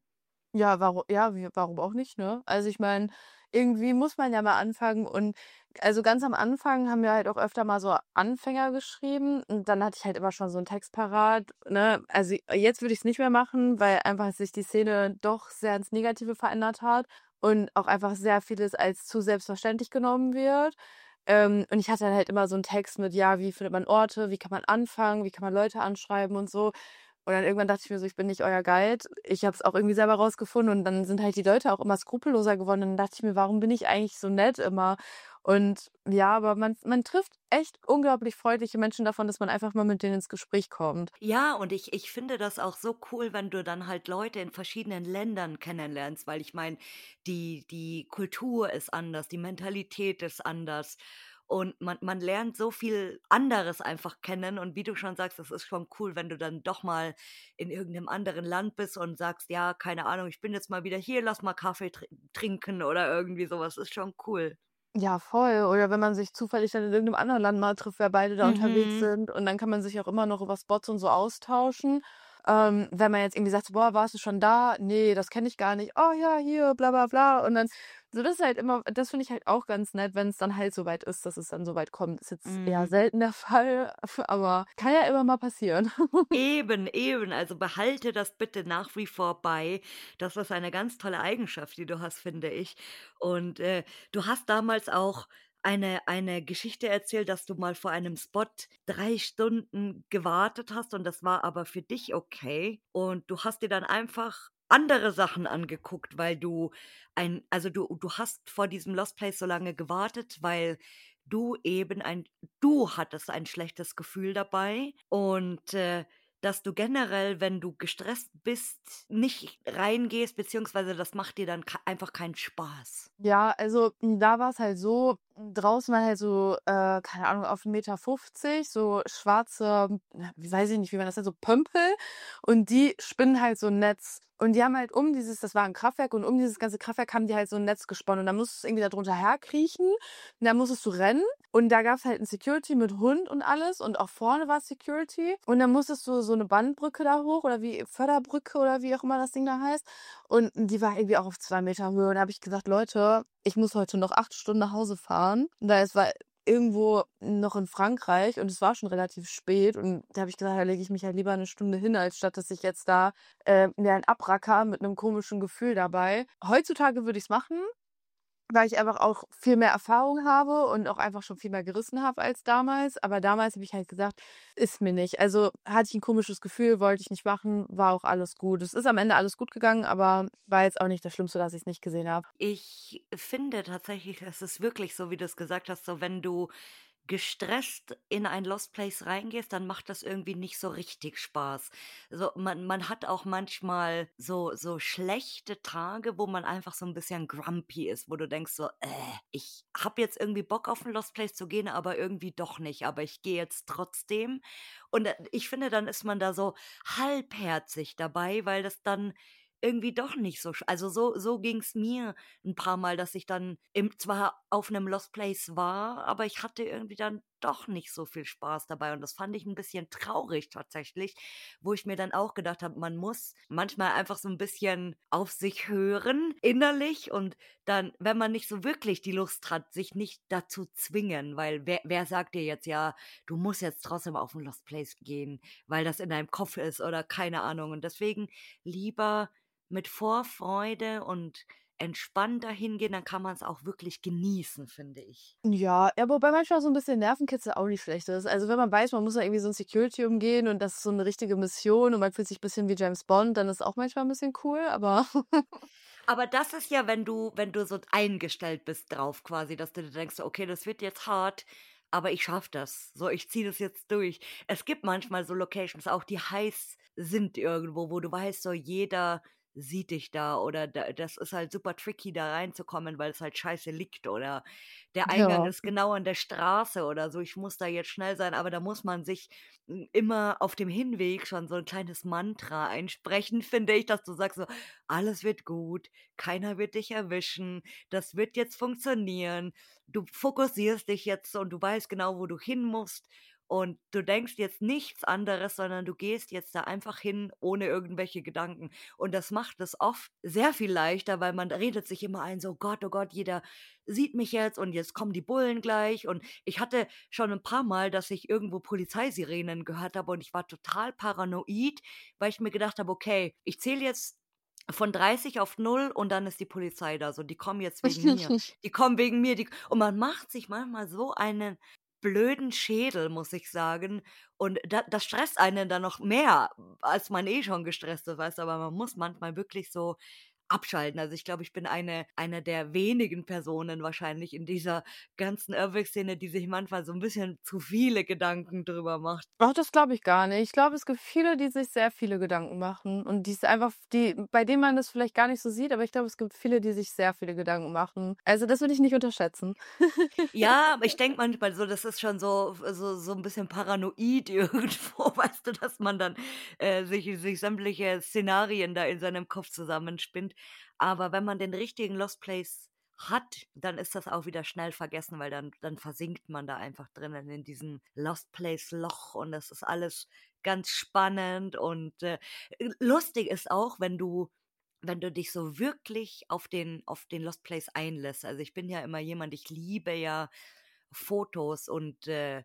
Warum auch nicht, ne? Also, ich meine, irgendwie muss man ja mal anfangen und also, ganz am Anfang haben wir halt auch öfter mal so Anfänger geschrieben und dann hatte ich halt immer schon so 'n Text parat, ne? Also, jetzt würde ich's nicht mehr machen, weil einfach sich die Szene doch sehr ins Negative verändert hat und auch einfach sehr vieles als zu selbstverständlich genommen wird. Und ich hatte dann halt immer so 'n Text mit: „Ja, wie findet man Orte? Wie kann man anfangen? Wie kann man Leute anschreiben?“ und so. Und dann irgendwann dachte ich mir so: „Ich bin nicht euer Guide.“ Ich habe es auch irgendwie selber rausgefunden und dann sind halt die Leute auch immer skrupelloser geworden. Und dann dachte ich mir: „Warum bin ich eigentlich so nett immer?“ Und ja, aber man trifft echt unglaublich freundliche Menschen davon, dass man einfach mal mit denen ins Gespräch kommt. Ja, und ich finde das auch so cool, wenn du dann halt Leute in verschiedenen Ländern kennenlernst, weil ich meine, die Kultur ist anders, die Mentalität ist anders und man lernt so viel anderes einfach kennen und wie du schon sagst, das ist schon cool, wenn du dann doch mal in irgendeinem anderen Land bist und sagst: „Ja, keine Ahnung, ich bin jetzt mal wieder hier, lass mal Kaffee trinken“ oder irgendwie sowas ist schon cool. Ja, voll. Oder wenn man sich zufällig dann in irgendeinem anderen Land mal trifft, wer beide da unterwegs Mhm. sind und dann kann man sich auch immer noch über Spots und so austauschen. Wenn man jetzt irgendwie sagt so: „Boah, warst du schon da? Ne, das kenne ich gar nicht. Oh ja, hier, bla bla bla.“ Und dann so das ist halt immer das finde ich halt auch ganz nett, wenn's dann halt so weit ist, dass es dann so weit kommt. Ist jetzt eher Mhm. selten der Fall, aber kann ja immer mal passieren. Eben, eben. Also behalte das bitte nach wie vor bei. Das ist eine ganz tolle Eigenschaft, die du hast, finde ich. Und, du hast damals auch eine Geschichte erzählt, dass du mal vor einem Spot 3 Stunden gewartet hast und das war aber für dich okay. Und du hast dir dann einfach andere Sachen angeguckt, weil du du hast vor diesem Lost Place so lange gewartet, weil du eben du hattest ein schlechtes Gefühl dabei und, dass du generell, wenn du gestresst bist, nicht reingehst, beziehungsweise das macht dir dann einfach keinen Spaß. Ja, also, da war's halt so, draußen war halt so, keine Ahnung, auf 1,50 m so schwarze, wie weiß ich nicht, wie man das nennt, so Pömpel und die spinnen halt so 'n Netz. Und die haben halt das war 'n Kraftwerk und um dieses ganze Kraftwerk haben die halt so 'n Netz gesponnen und dann musstest du irgendwie da drunter herkriechen und dann musstest du rennen und da gab's halt 'n Security mit Hund und alles und auch vorne war Security und dann musstest du so 'ne Bandbrücke da hoch oder wie Förderbrücke oder wie auch immer das Ding da heißt. Und die war irgendwie auch auf 2 Meter Höhe. Und da habe ich gesagt: „Leute, ich muss heute noch 8 Stunden nach Hause fahren.“ Und da es war irgendwo noch in Frankreich und es war schon relativ spät. Und da habe ich gesagt: „Da lege ich mich halt lieber 1 Stunde hin, als statt dass ich jetzt da, mir einen abracker mit einem komischen Gefühl dabei.“ Heutzutage würde ich's machen, weil ich einfach auch viel mehr Erfahrung habe und auch einfach schon viel mehr gerissen habe als damals. Aber damals habe ich halt gesagt: „Ist mir nicht.“ Also, hatte ich 'n komisches Gefühl, wollte ich nicht machen, war auch alles gut. Es ist am Ende alles gut gegangen, aber war jetzt auch nicht das Schlimmste, dass ich's nicht gesehen habe. Ich finde tatsächlich, es ist wirklich so, wie du es gesagt hast, so wenn du gestresst in ein Lost Place reingehst, dann macht das irgendwie nicht so richtig Spaß. So, man hat auch manchmal so schlechte Tage, wo man einfach so ein bisschen grumpy ist, wo du denkst so: ich habe jetzt irgendwie Bock auf ein Lost Place zu gehen, aber irgendwie doch nicht, aber ich gehe jetzt trotzdem.“ Und, ich finde, dann ist man da so halbherzig dabei, weil das dann irgendwie doch nicht so also, so ging's mir ein paar Mal, dass ich dann zwar auf einem Lost Place war, aber ich hatte irgendwie dann doch nicht so viel Spaß dabei und das fand ich ein bisschen traurig tatsächlich, wo ich mir dann auch gedacht habe, man muss manchmal einfach so ein bisschen auf sich hören innerlich und dann, wenn man nicht so wirklich die Lust hat, sich nicht dazu zwingen, weil wer sagt dir jetzt: „Ja, du musst jetzt trotzdem auf 'n Lost Place gehen, weil das in deinem Kopf ist“ oder keine Ahnung. Und deswegen lieber mit Vorfreude und entspannt dahin gehen, dann kann man's auch wirklich genießen, finde ich. Ja, wobei manchmal so 'n bisschen Nervenkitzel auch nicht schlecht ist. Also, wenn man weiß, man muss da irgendwie so 'n Security umgehen und das ist so 'ne richtige Mission und man fühlt sich bisschen wie James Bond, dann ist auch manchmal 'n bisschen cool, aber Aber das ist ja, wenn du so eingestellt bist drauf quasi, dass du dir denkst: so, „Okay, das wird jetzt hart, aber ich schaffe das. So, ich ziehe das jetzt durch.“ Es gibt manchmal so Locations auch, die heiß sind irgendwo, wo du weißt, so jeder sieht dich da oder das ist halt super tricky, da reinzukommen, weil es halt scheiße liegt oder der Eingang Ja. ist genau an der Straße oder so. Ich muss da jetzt schnell sein, aber da muss man sich immer auf dem Hinweg schon so ein kleines Mantra einsprechen, finde ich, dass du sagst so, alles wird gut, keiner wird dich erwischen, das wird jetzt funktionieren. Du fokussierst dich jetzt und du weißt genau, wo du hin musst. Und du denkst jetzt nichts anderes, sondern du gehst jetzt da einfach hin ohne irgendwelche Gedanken. Und das macht es oft sehr viel leichter, weil man redet sich immer ein, so: „Gott, oh Gott, jeder sieht mich jetzt und jetzt kommen die Bullen gleich.“ Und ich hatte schon ein paar Mal, dass ich irgendwo Polizeisirenen gehört habe und ich war total paranoid, weil ich mir gedacht habe: „Okay, ich zähle jetzt von 30 auf 0 und dann ist die Polizei da so. Die kommen jetzt wegen mir. Die kommen wegen mir, die“, und man macht sich manchmal so einen blöden Schädel, muss ich sagen. Und das stresst einen dann noch mehr, als man eh schon gestresst ist, weißt du? Aber man muss manchmal wirklich so abschalten. Also, ich glaube, ich bin eine der wenigen Personen wahrscheinlich in dieser ganzen Urbex-Szene, die sich manchmal so ein bisschen zu viele Gedanken drüber macht. Ach, das glaube ich gar nicht. Ich glaube, es gibt viele, die sich sehr viele Gedanken machen und die's einfach die bei denen man das vielleicht gar nicht so sieht, aber ich glaube, es gibt viele, die sich sehr viele Gedanken machen. Also, das würde ich nicht unterschätzen. Ja, aber ich denke manchmal so, das ist schon so ein bisschen paranoid irgendwo, weißt du, dass man dann, sich sämtliche Szenarien da in seinem Kopf zusammenspinnt. Aber wenn man den richtigen Lost Place hat, dann ist das auch wieder schnell vergessen, weil dann versinkt man da einfach drinnen in diesem Lost Place Loch und das ist alles ganz spannend und, lustig ist auch, wenn du dich so wirklich auf den Lost Place einlässt. Also, ich bin ja immer jemand, ich liebe ja Fotos und,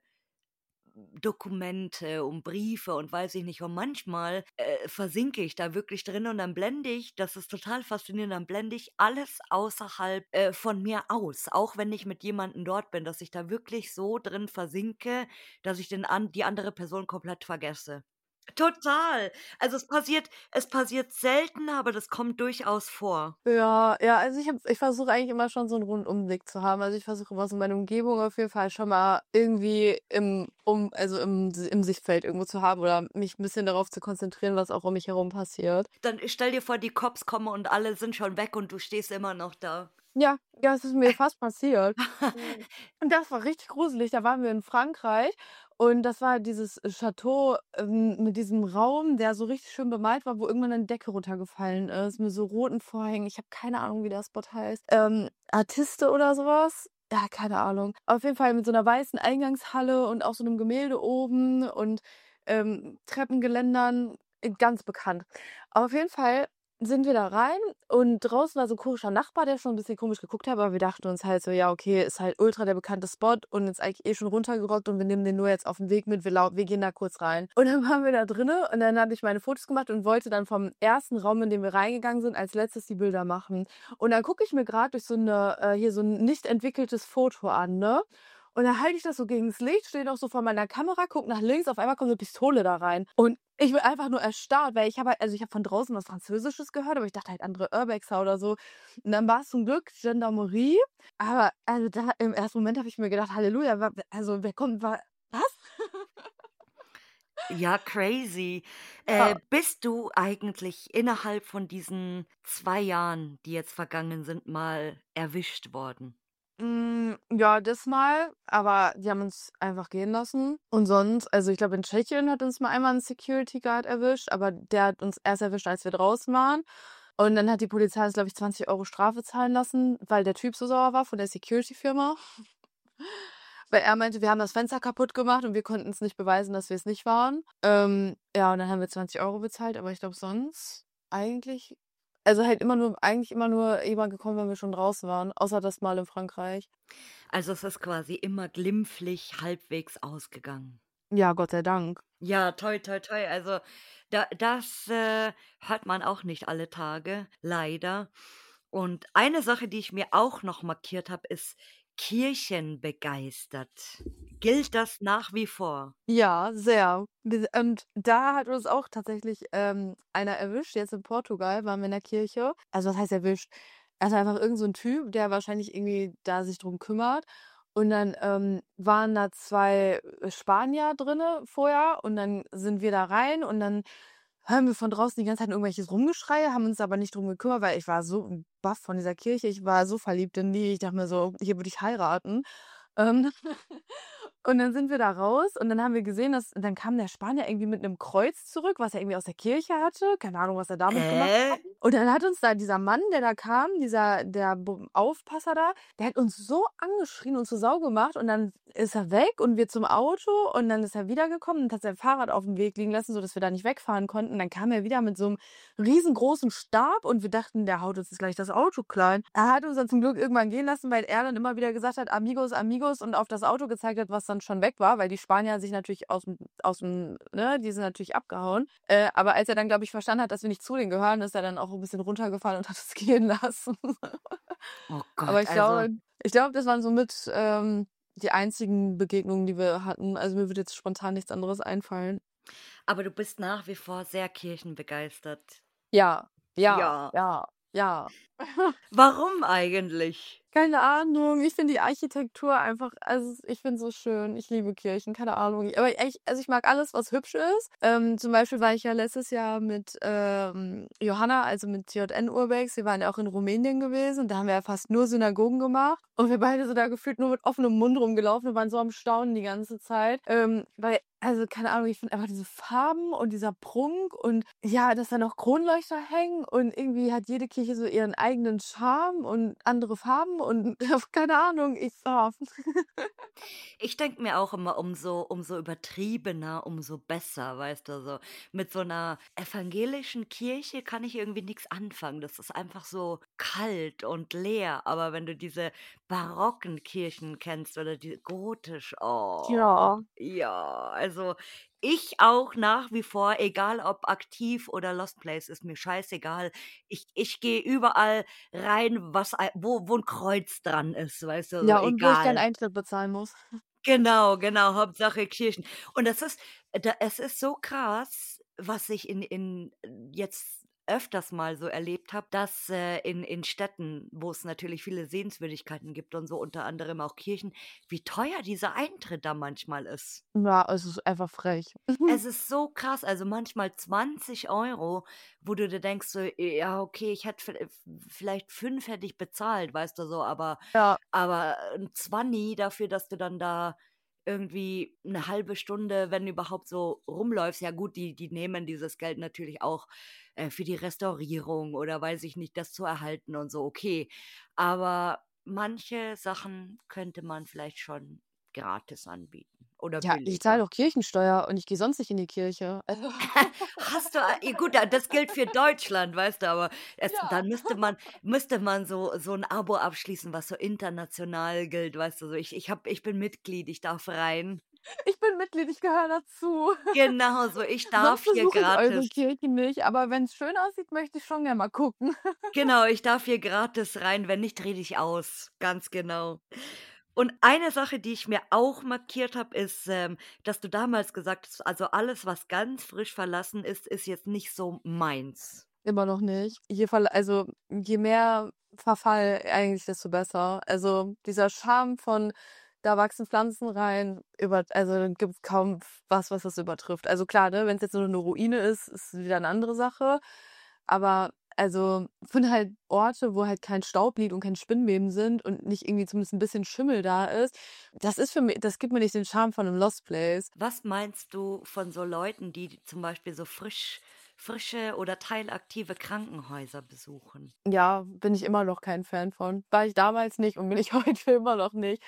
Dokumente und Briefe und weiß ich nicht. Und manchmal, versinke ich da wirklich drin und dann blende ich, das ist total faszinierend, dann blende ich alles außerhalb, von mir aus, auch wenn ich mit jemandem dort bin, dass ich da wirklich so drin versinke, dass ich die andere Person komplett vergesse. Total. Also, es passiert selten, aber das kommt durchaus vor. Ja, ja, also ich versuche eigentlich immer schon so 'n Rundumblick zu haben. Also, ich versuche immer so meine Umgebung auf jeden Fall schon mal irgendwie also im Sichtfeld irgendwo zu haben oder mich 'n bisschen darauf zu konzentrieren, was auch um mich herum passiert. Dann stell dir vor, die Cops kommen und alle sind schon weg und du stehst immer noch da. Ja, ja, es ist mir fast passiert. Und das war richtig gruselig. Da waren wir in Frankreich und das war dieses Château, mit diesem Raum, der so richtig schön bemalt war, wo irgendwann eine Decke runtergefallen ist mit so roten Vorhängen. Ich habe keine Ahnung, wie der Spot heißt. Artiste oder sowas. Ja, keine Ahnung. Auf jeden Fall mit so einer weißen Eingangshalle und auch so einem Gemälde oben und, Treppengeländern, ganz bekannt. Auf jeden Fall sind wir da rein und draußen war so 'n komischer Nachbar, der schon 'n bisschen komisch geguckt hat, aber wir dachten uns halt so: „Ja, okay, ist halt ultra der bekannte Spot und ist eigentlich eh schon runtergerockt und wir nehmen den nur jetzt aufm Weg mit. Wir gehen da kurz rein.“ Und dann waren wir da drinnen und dann hatte ich meine Fotos gemacht und wollte dann vom ersten Raum, in den wir reingegangen sind, als Letztes die Bilder machen. Und dann gucke ich mir grad durch so 'ne hier so 'n nicht entwickeltes Foto an, ne? Und dann halte ich das so gegens Licht, stehe noch so vor meiner Kamera, gucke nach links, auf einmal kommt 'ne Pistole da rein. Und ich bin einfach nur erstarrt, weil ich habe halt ich habe von draußen was Französisches gehört, aber ich dachte halt andere Urbexer oder so. Und dann war's zum Glück Gendarmerie, aber also da im ersten Moment habe ich mir gedacht: „Halleluja, wa also wer kommt wa was?“ Ja, crazy. Ja. Bist du eigentlich innerhalb von diesen 2 Jahren, die jetzt vergangen sind, mal erwischt worden? Ja, das mal, aber die haben uns einfach gehen lassen. Und sonst also, ich glaube, in Tschechien hat uns mal einmal 'n Security Guard erwischt, aber der hat uns erst erwischt, als wir draußen waren. Und dann hat die Polizei uns, glaube ich, 20 € Strafe zahlen lassen, weil der Typ so sauer war von der Security-Firma. Weil er meinte, wir haben das Fenster kaputt gemacht und wir konnten's nicht beweisen, dass wir's nicht waren. Ja, und dann haben wir 20 € bezahlt, aber ich glaube sonst eigentlich also, halt immer nur jemand gekommen, wenn wir schon draußen waren, außer das Mal in Frankreich. Also, es ist quasi immer glimpflich halbwegs ausgegangen. Ja, Gott sei Dank. Ja, toi, toi, toi. Also, das, hört man auch nicht alle Tage, leider. Und eine Sache, die ich mir auch noch markiert habe, ist kirchenbegeistert. Gilt das nach wie vor? Ja, sehr. Und da hat uns auch tatsächlich, einer erwischt. Jetzt in Portugal waren wir in der Kirche. Also, was heißt erwischt? Also, einfach irgend so 'n Typ, der wahrscheinlich irgendwie da sich drum kümmert. Und dann, waren da 2 Spanier drinne vorher und dann sind wir da rein und dann hören wir von draußen die ganze Zeit irgendwelches Rumgeschrei, haben uns aber nicht drum gekümmert, weil ich war so baff von dieser Kirche. Ich war so verliebt in die. Ich dachte mir so: „Hier würde ich heiraten." Ähm, und dann sind wir da raus und dann haben wir gesehen, dass dann kam der Spanier irgendwie mit 'nem Kreuz zurück, was er irgendwie aus der Kirche hatte. Keine Ahnung, was er damit gemacht hat. Und dann hat uns da dieser Mann, der da kam, der Aufpasser da, der hat uns so angeschrien und zur Sau gemacht und dann ist er weg und wir zum Auto und dann ist er wiedergekommen und hat sein Fahrrad aufm Weg liegen lassen, sodass wir da nicht wegfahren konnten. Dann kam er wieder mit so 'nem riesengroßen Stab und wir dachten, der haut uns jetzt gleich das Auto klein. Er hat uns dann zum Glück irgendwann gehen lassen, weil er dann immer wieder gesagt hat: „Amigos, amigos" und auf das Auto gezeigt hat, was dann schon weg war, weil die Spanier sich natürlich aus'm ne, die sind natürlich abgehauen. Aber als er dann, glaube ich, verstanden hat, dass wir nicht zu denen gehören, ist er dann auch 'n bisschen runtergefahren und hat uns gehen lassen. Oh Aber Gott, ich also glaube ich glaube, das waren so mit, die einzigen Begegnungen, die wir hatten. Also, mir würde jetzt spontan nichts anderes einfallen. aber du bist nach wie vor sehr kirchenbegeistert. Ja, ja, Ja. ja, ja. Warum eigentlich? Keine Ahnung, ich finde die Architektur einfach ich finde so schön. Ich liebe Kirchen, keine Ahnung. Aber ich mag alles, was hübsch ist. Zum Beispiel war ich ja letztes Jahr mit, Johanna, also mit JN Urbex, wir waren ja auch in Rumänien gewesen, da haben wir ja fast nur Synagogen gemacht und wir beide sind da gefühlt nur mit offenem Mund rumgelaufen und waren so am Staunen die ganze Zeit. Weil keine Ahnung, ich finde einfach diese Farben und dieser Prunk und ja, dass da noch Kronleuchter hängen und irgendwie hat jede Kirche so ihren eigenen Charme und andere Farben und keine Ahnung, Ich denke mir auch immer, umso übertriebener, umso besser, weißt du, so. Mit so einer evangelischen Kirche kann ich irgendwie nichts anfangen. Das ist einfach so kalt und leer. Aber wenn du diese barocken Kirchen kennst oder die gotisch, oh, Ja. ja, also ich auch nach wie vor, egal ob aktiv oder Lost Place, ist mir scheißegal. Ich gehe überall rein, wo 'n Kreuz dran ist, weißt du, so Ja, und wo ich keinen egal. Eintritt bezahlen muss. Genau, genau, Hauptsache Kirchen. Und es ist so krass, was ich in jetzt öfters mal so erlebt habe, dass, in Städten, wo es natürlich viele Sehenswürdigkeiten gibt und so, unter anderem auch Kirchen, wie teuer dieser Eintritt da manchmal ist. Ja, es ist einfach frech. Es ist so krass, also manchmal 20 €, wo du dir denkst so: „Ja, okay, ich hätte vielleicht 5 hätte ich bezahlt", weißt du so, Ja, aber 'n Zwanni dafür, dass du dann da irgendwie eine halbe Stunde, wenn überhaupt, so rumläufst. Ja gut, die nehmen dieses Geld natürlich auch, für die Restaurierung oder weiß ich nicht, das zu erhalten und so, okay. Aber manche Sachen könnte man vielleicht schon gratis anbieten oder ja, ich zahle billiger. doch Kirchensteuer und ich gehe sonst nicht in die Kirche. Also Hast du ja gut, das gilt für Deutschland, weißt du, aber Ja. dann müsste man so 'n Abo abschließen, was so international gilt, weißt du, so ich bin Mitglied, ich darf rein. Ich bin Mitglied, ich gehöre dazu. Genau so, ich Sonst darf hier besuche ich eure gratis Kirchen nicht, aber wenn's schön aussieht, möchte ich schon gern mal gucken. genau, ich darf hier gratis rein, wenn nicht, trete ich aus, ganz genau. Und eine Sache, die ich mir auch markiert habe, ist, dass du damals gesagt hast, also alles, was ganz frisch verlassen ist, ist jetzt nicht so meins. Immer noch nicht. Je mehr Verfall eigentlich, desto besser. Also, dieser Charme von da wachsen Pflanzen rein, dann gibt's kaum was das übertrifft. Also klar, ne, wenn's jetzt nur 'ne Ruine ist, ist wieder 'ne andere Sache. Aber ich finde halt Orte, wo halt kein Staub liegt und kein Spinnweben sind und nicht irgendwie zumindest 'n bisschen Schimmel da ist, das gibt mir nicht den Charme von 'nem Lost Place. Was meinst du von so Leuten, die zum Beispiel so frische oder teilaktive Krankenhäuser besuchen? Ja, bin ich immer noch kein Fan von. War ich damals nicht und bin ich heute immer noch nicht.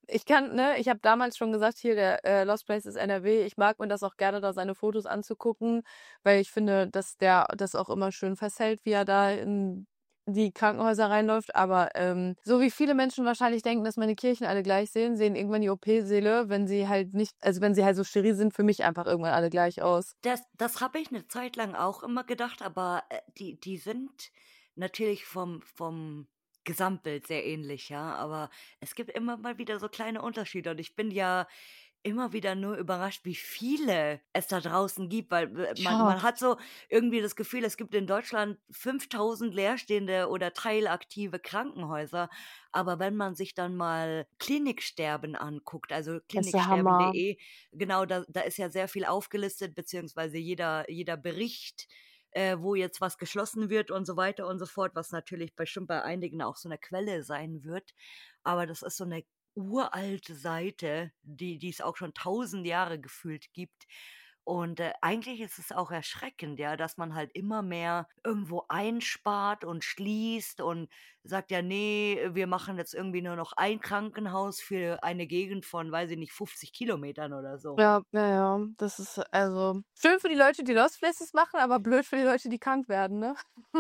Ich habe damals schon gesagt, hier der, Lost Place ist NRW. Ich mag mir das auch gerne, da seine Fotos anzugucken, weil ich finde, dass der das auch immer schön festhält, wie er da in die Krankenhäuser reinläuft. Aber, so wie viele Menschen wahrscheinlich denken, dass meine Kirchen alle gleich sehen irgendwann die OP-Säle, wenn sie halt so steril sind, für mich einfach irgendwann alle gleich aus. Das habe ich eine Zeit lang auch immer gedacht, aber, die sind natürlich vom Gesamtbild sehr ähnlich, ja, aber es gibt immer mal wieder so kleine Unterschiede und ich bin ja immer wieder nur überrascht, wie viele es da draußen gibt, weil man Ja, man hat so irgendwie das Gefühl, es gibt in Deutschland 5.000 leerstehende oder teilaktive Krankenhäuser. Aber wenn man sich dann mal Kliniksterben anguckt, also das ist der Hammer. kliniksterben.de, genau, da ist ja sehr viel aufgelistet, beziehungsweise jeder Bericht, wo jetzt was geschlossen wird und so weiter und so fort, was natürlich bestimmt bei einigen auch so eine Quelle sein wird. Aber das ist so eine uralte Seite, die es auch schon 1.000 Jahre gefühlt gibt. Und, eigentlich ist es auch erschreckend, ja, dass man halt immer mehr irgendwo einspart und schließt und sagt: „Ja, nee, wir machen jetzt irgendwie nur noch ein Krankenhaus für eine Gegend von, weiß ich nicht, 50 Kilometern oder so." Ja, ja, ja. Das ist also schön für die Leute, die Lost Places machen, aber blöd für die Leute, die krank werden, ne?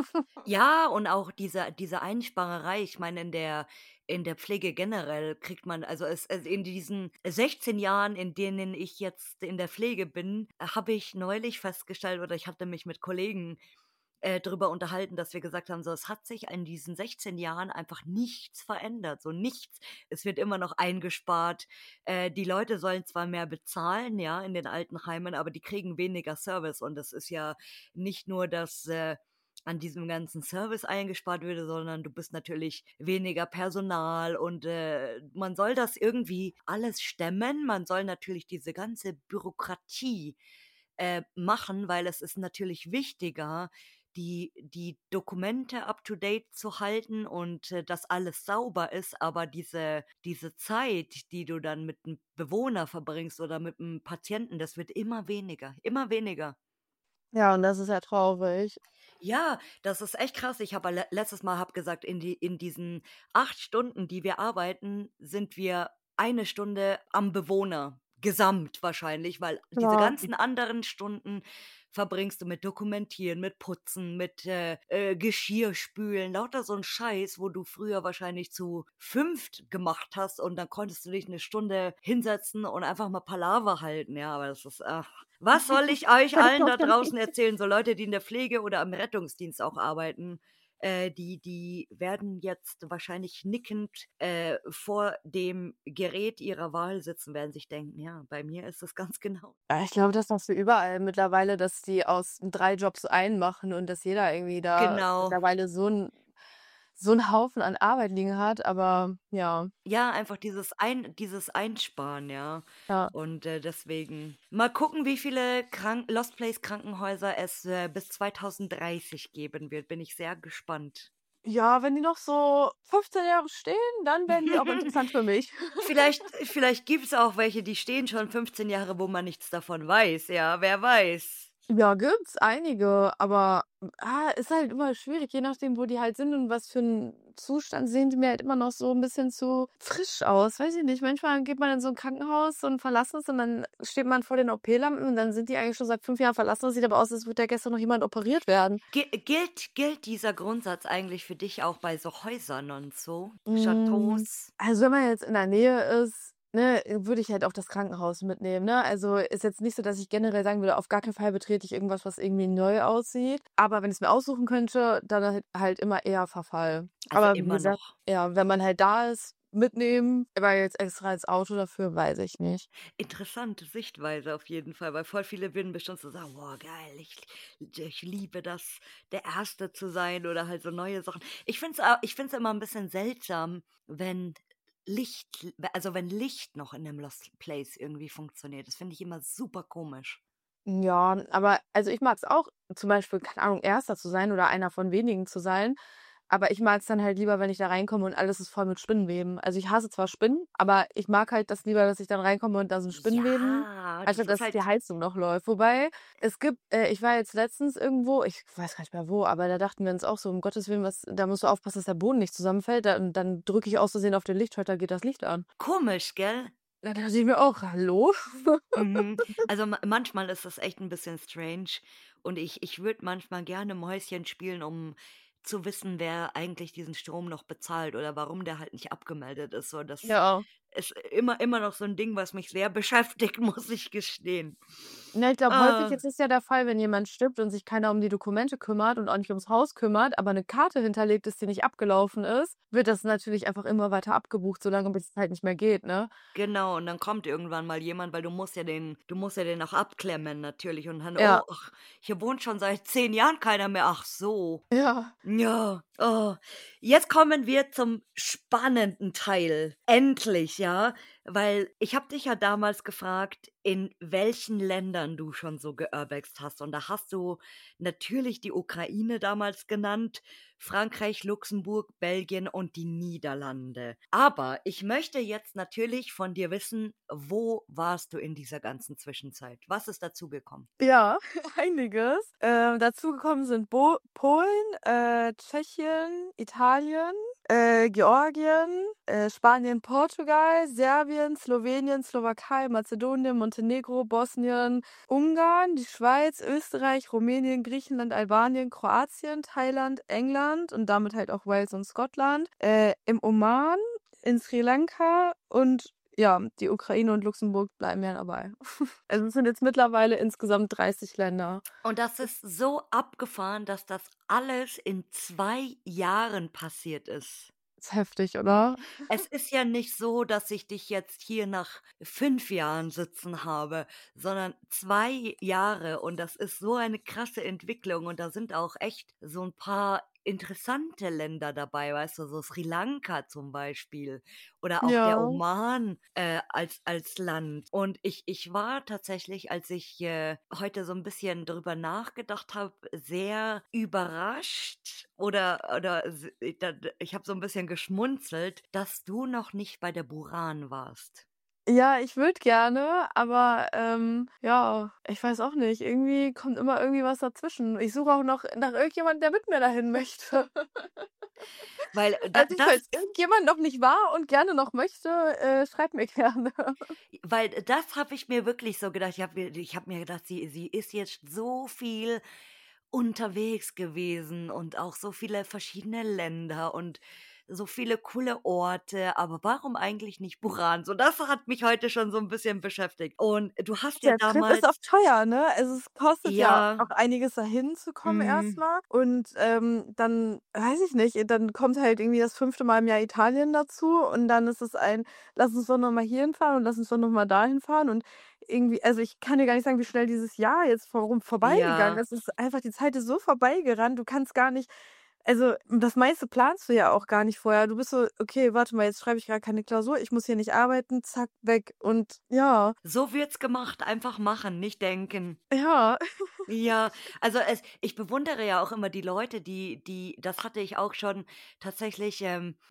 Ja, und auch diese Einsparerei, ich meine, in der Pflege generell kriegt man also in diesen 16 Jahren, in denen ich jetzt in der Pflege bin, habe ich neulich festgestellt oder ich hatte mich mit Kollegen, drüber unterhalten, dass wir gesagt haben, so, es hat sich in diesen 16 Jahren einfach nichts verändert, so nichts. Es wird immer noch eingespart. Die Leute sollen zwar mehr bezahlen, ja, in den Altenheimen, aber die kriegen weniger Service und es ist ja nicht nur, dass, an diesem ganzen Service eingespart würde, sondern du bist natürlich weniger Personal und, man soll das irgendwie alles stemmen. Man soll natürlich diese ganze Bürokratie, machen, weil es ist natürlich wichtiger, die Dokumente up to date zu halten und, dass alles sauber ist, aber diese Zeit, die du dann mit 'm Bewohner verbringst oder mit 'm Patienten, das wird immer weniger, immer weniger. Ja, und das ist ja traurig. Ja, das ist echt krass. Ich habe letztes Mal habe gesagt, in diesen 8 Stunden, die wir arbeiten, sind wir 1 Stunde am Bewohner, gesamt wahrscheinlich, weil diese Ja. ganzen anderen Stunden verbringst du mit Dokumentieren, mit Putzen, mit, Geschirr spülen, lauter so 'n Scheiß, wo du früher wahrscheinlich zu 5 gemacht hast und dann konntest du dich 1 Stunde hinsetzen und einfach mal Palaver halten, ja, aber das ist, was soll ich euch allen da draußen erzählen? So Leute, die in der Pflege oder am Rettungsdienst auch arbeiten, die werden jetzt wahrscheinlich nickend, vor dem Gerät ihrer Wahl sitzen, werden sich denken: „Ja, bei mir ist es ganz genau." Ja, ich glaube, das machst du überall mittlerweile, dass die aus 3 Jobs einen machen und dass jeder irgendwie da Genau. mittlerweile so 'n Haufen an Arbeit liegen hat, aber ja, Ja, einfach dieses Einsparen, ja. ja. Und, deswegen mal gucken, wie viele Lost Place Krankenhäuser es, bis 2030 geben wird. Bin ich sehr gespannt. Ja, wenn die noch so 15 Jahre stehen, dann werden die auch interessant für mich. Vielleicht gibt's auch welche, die stehen schon 15 Jahre, wo man nichts davon weiß, ja, wer weiß. Ja, gibt's einige, aber, ist halt immer schwierig, je nachdem, wo die halt sind und was für 'n Zustand, sehen die mir halt immer noch so 'n bisschen zu frisch aus. Weiß ich nicht, manchmal geht man in so 'n Krankenhaus, so 'n verlassenes, und dann steht man vor den OP-Lampen und dann sind die eigentlich schon seit 5 Jahren verlassen. Das sieht aber aus, als würde da gestern noch jemand operiert werden. Gilt dieser Grundsatz eigentlich für dich auch bei so Häusern und so, Hm, Chateaus? also, wenn man jetzt in der Nähe ist, ne, würde ich halt auch das Krankenhaus mitnehmen, ne? Also, ist jetzt nicht so, dass ich generell sagen würde, auf gar keinen Fall betrete ich irgendwas, was irgendwie neu aussieht. Aber wenn ich's mir aussuchen könnte, dann halt immer eher Verfall. Also, Aber wie immer gesagt, noch. ja, wenn man halt da ist, mitnehmen, aber jetzt extra als Auto dafür, weiß ich nicht. Interessante Sichtweise auf jeden Fall, weil voll viele würden bestimmt so sagen: „Boah, geil, ich liebe das, der Erste zu sein" oder halt so neue Sachen. Ich finde es immer ein bisschen seltsam, wenn wenn Licht noch in 'nem Lost Place irgendwie funktioniert. Das finde ich immer super komisch. Ja, aber also, ich mag's auch, zum Beispiel, keine Ahnung, Erster zu sein oder einer von wenigen zu sein, aber ich mag's dann halt lieber, wenn ich da reinkomme und alles ist voll mit Spinnenweben. Also, ich hasse zwar Spinnen, aber ich mag halt das lieber, dass ich dann reinkomme und da sind Spinnenweben, Ja, das anstatt ist dass die halt Heizung noch läuft. Wobei, es gibt ich war jetzt letztens irgendwo, ich weiß gar nicht mehr wo, aber da dachten wir uns auch so: „Um Gottes Willen, was, da musst du aufpassen, dass der Boden nicht zusammenfällt." Dann drücke ich aus Versehen auf den Lichtschalter, geht das Licht an. komisch, gell? Da dachte ich mir auch: „Hallo?" Mhm. Also, manchmal ist das echt ein bisschen strange und ich würde manchmal gerne Mäuschen spielen, um zu wissen, wer eigentlich diesen Strom noch bezahlt oder warum der halt nicht abgemeldet ist. So, das Ja. ist immer noch so ein Ding, was mich sehr beschäftigt, muss ich gestehen. Ne, ich glaube, häufig Ah, ist es ja der Fall, wenn jemand stirbt und sich keiner um die Dokumente kümmert und auch nicht ums Haus kümmert, aber 'ne Karte hinterlegt ist, die nicht abgelaufen ist, wird das natürlich einfach immer weiter abgebucht, solange bis es halt nicht mehr geht, ne? genau, und dann kommt irgendwann mal jemand, weil du musst ja den auch abklemmen natürlich und dann: Ja, „Oh, ach, hier wohnt schon seit 10 Jahren keiner mehr. Ach so." ja. Ja, oh. Jetzt kommen wir zum spannenden Teil. Endlich, ja, weil ich habe dich ja damals gefragt, in welchen Ländern du schon so geurbext hast. Und da hast du natürlich die Ukraine damals genannt, Frankreich, Luxemburg, Belgien und die Niederlande. Aber ich möchte jetzt natürlich von dir wissen, wo warst du in dieser ganzen Zwischenzeit? Was ist dazugekommen? Ja, einiges. Dazugekommen sind Polen, Tschechien, Italien, Georgien, Spanien, Portugal, Serbien, Slowenien, Slowakei, Mazedonien, Montenegro, Bosnien, Ungarn, die Schweiz, Österreich, Rumänien, Griechenland, Albanien, Kroatien, Thailand, England und damit halt auch Wales und Schottland, im Oman, in Sri Lanka und ja, die Ukraine und Luxemburg bleiben ja dabei. Also, es sind jetzt mittlerweile insgesamt 30 Länder. Und das ist so abgefahren, dass das alles in 2 Jahren passiert ist. Ist heftig, oder? Es ist ja nicht so, dass ich dich jetzt hier nach 5 Jahren sitzen habe, sondern 2 Jahre und das ist so eine krasse Entwicklung und da sind auch echt so ein paar interessante Länder dabei, weißt du, so Sri Lanka zum Beispiel oder auch der Ja. Oman, als Land. Und ich war tatsächlich, als ich, heute so ein bisschen drüber nachgedacht habe, sehr überrascht oder ich habe so ein bisschen geschmunzelt, dass du noch nicht bei der Buran warst. Ja, ich würde gerne, aber, ja, ich weiß auch nicht. Irgendwie kommt immer irgendwie was dazwischen. Ich suche auch noch nach irgendjemandem, der mit mir dahin möchte. Weil Also, falls irgendjemand noch nicht war und gerne noch möchte, schreibt mir gerne. das habe ich mir wirklich so gedacht. Ich habe mir gedacht, sie ist jetzt so viel unterwegs gewesen und auch so viele verschiedene Länder und so viele coole Orte, aber warum eigentlich nicht Buran? So, das hat mich heute schon so ein bisschen beschäftigt. Und du hast ja Der Trip ist auch damals teuer, ne? Also, es kostet ja ja, auch einiges, da hinzukommen erst mhm, mal. Und, dann weiß ich nicht, dann kommt halt irgendwie das 5. Mal im Jahr Italien dazu und dann ist es ein: „Lass uns doch noch mal hierhin fahren und lass uns doch noch mal dahin fahren.“ Und irgendwie also, ich kann dir gar nicht sagen, wie schnell dieses Jahr jetzt vorbeigegangen ja. ist. Es ist einfach die Zeit ist so vorbeigerannt, du kannst gar nicht also, das meiste planst du ja auch gar nicht vorher. Du bist so: „Okay, warte mal, jetzt schreibe ich grad keine Klausur, ich muss hier nicht arbeiten, zack, weg.“ Und ja, So wird's gemacht, einfach machen, nicht denken. ja. Ja, also ich bewundere ja auch immer die Leute, die das hatte ich auch schon tatsächlich,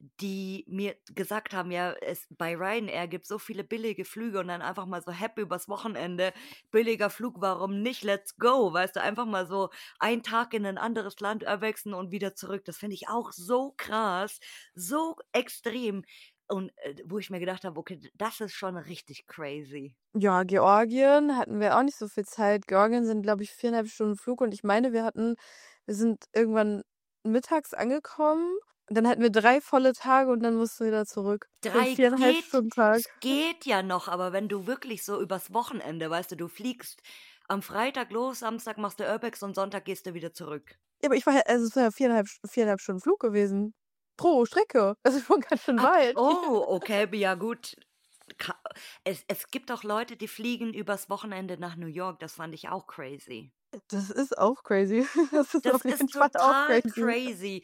die mir gesagt haben, ja, es bei Ryanair gibt so viele billige Flüge und dann einfach mal so happy übers Wochenende, billiger Flug, warum nicht? Let's go, weißt du, einfach mal so einen Tag in ein anderes Land wechseln und wieder zurück. Das finde ich auch so krass, so extrem und, wo ich mir gedacht habe: „Okay, das ist schon richtig crazy." Ja, Georgien hatten wir auch nicht so viel Zeit. Georgien sind, glaube ich, 4,5 Stunden Flug und ich meine, wir sind irgendwann mittags angekommen und dann hatten wir 3 volle Tage und dann mussten wir wieder zurück für 'n 3 4,5 geht Stunden Tag. es geht ja noch, aber wenn du wirklich so übers Wochenende, weißt du fliegst am Freitag los, Samstag machst du Urbex und Sonntag gehst du wieder zurück. Ja, aber ich war ja also, es wäre ja 4,5 Stunden Flug gewesen pro Strecke. Das ist schon ganz schön Ach, weit. oh, okay, ja gut. Ka es gibt auch Leute, die fliegen übers Wochenende nach New York, das fand ich auch crazy. Das ist auch crazy. Das ist Das auf jeden ist Fall auch total crazy. crazy.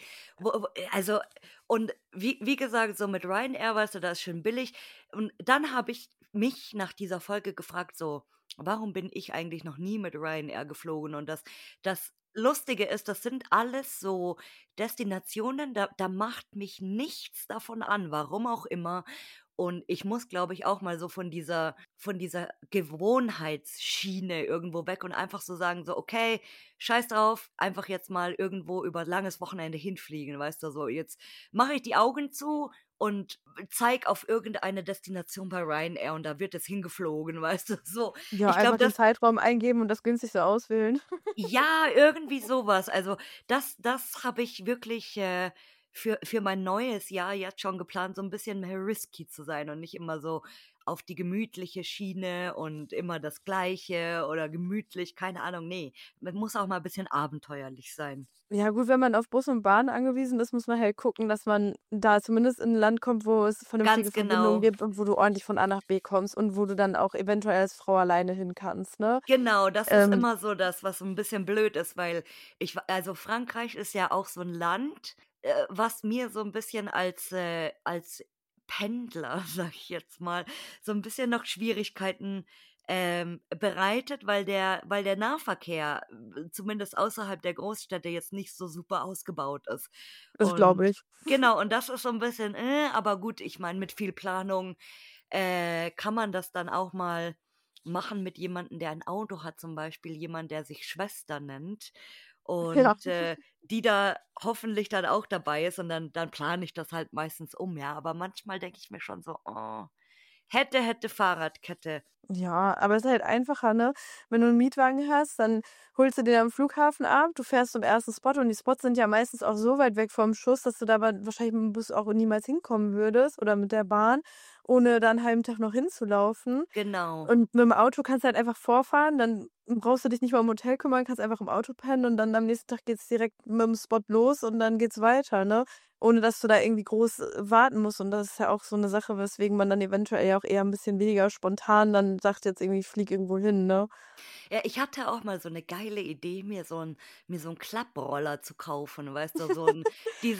Also und wie gesagt, so mit Ryanair, weißt du, das ist schön billig. Und dann habe ich mich nach dieser Folge gefragt, so: „Warum bin ich eigentlich noch nie mit Ryanair geflogen?" Und das Lustige ist, das sind alles so Destinationen, da macht mich nichts davon an, warum auch immer. Und ich muss, glaube ich, auch mal so von dieser Gewohnheitsschiene irgendwo weg und einfach so sagen, so: „Okay, scheiß drauf, einfach jetzt mal irgendwo über langes Wochenende hinfliegen", weißt du, so. Jetzt mache ich die Augen zu und zeige auf irgendeine Destination bei Ryanair und da wird es hingeflogen, weißt du, so. Ja, Ich einfach glaube, den das Zeitraum eingeben und das günstigste auswählen. ja, irgendwie sowas. Also, das habe ich wirklich, für mein neues Jahr jetzt schon geplant, so ein bisschen mehr risky zu sein und nicht immer so auf die gemütliche Schiene und immer das Gleiche oder gemütlich, keine Ahnung, ne. Es muss auch mal ein bisschen abenteuerlich sein. Ja gut, wenn man auf Bus und Bahn angewiesen ist, muss man halt gucken, dass man da zumindest in 'n Land kommt, wo es vernünftige Ganz Verbindungen genau. gibt und wo du ordentlich von A nach B kommst und wo du dann auch eventuell als Frau alleine hin kannst, ne? Genau, das ist Ähm, immer so das, was so 'n bisschen blöd ist, weil also, Frankreich ist ja auch so 'n Land, was mir so 'n bisschen als Pendler, sage ich jetzt mal, so 'n bisschen noch Schwierigkeiten, bereitet, weil der Nahverkehr, zumindest außerhalb der Großstädte, jetzt nicht so super ausgebaut ist. Das glaube Und ich. genau, und das ist so 'n bisschen, aber gut, ich meine, mit viel Planung, kann man das dann auch mal machen mit jemandem, der ein Auto hat, zum Beispiel jemand, der sich Schwester nennt Ja. und, die da hoffentlich dann auch dabei ist und dann plane ich das halt meistens um, ja. Aber manchmal denke ich mir schon so: „Oh, hätte Fahrradkette." Ja, aber es ist halt einfacher, ne? Wenn du 'n Mietwagen hast, dann holst du den am Flughafen ab, du fährst zum ersten Spot und die Spots sind ja meistens auch so weit weg vom Schuss, dass du da wahrscheinlich mit dem Bus auch niemals hinkommen würdest oder mit der Bahn, ohne da 'n halben Tag noch hinzulaufen. Genau. Und mit dem Auto kannst du halt einfach vorfahren, dann brauchst du dich nicht mal um Hotel kümmern, kannst einfach im Auto pennen und dann am nächsten Tag geht's direkt mit dem Spot los und dann geht's weiter, ne? Ohne dass du da irgendwie groß, warten musst. Und das ist ja auch so 'ne Sache, weswegen man dann eventuell ja auch eher 'n bisschen weniger spontan dann sagt jetzt irgendwie: „Ich fliege irgendwo hin“, ne? Ja, ich hatte auch mal so 'ne geile Idee, mir so 'n Klapproller zu kaufen, weißt du, so 'n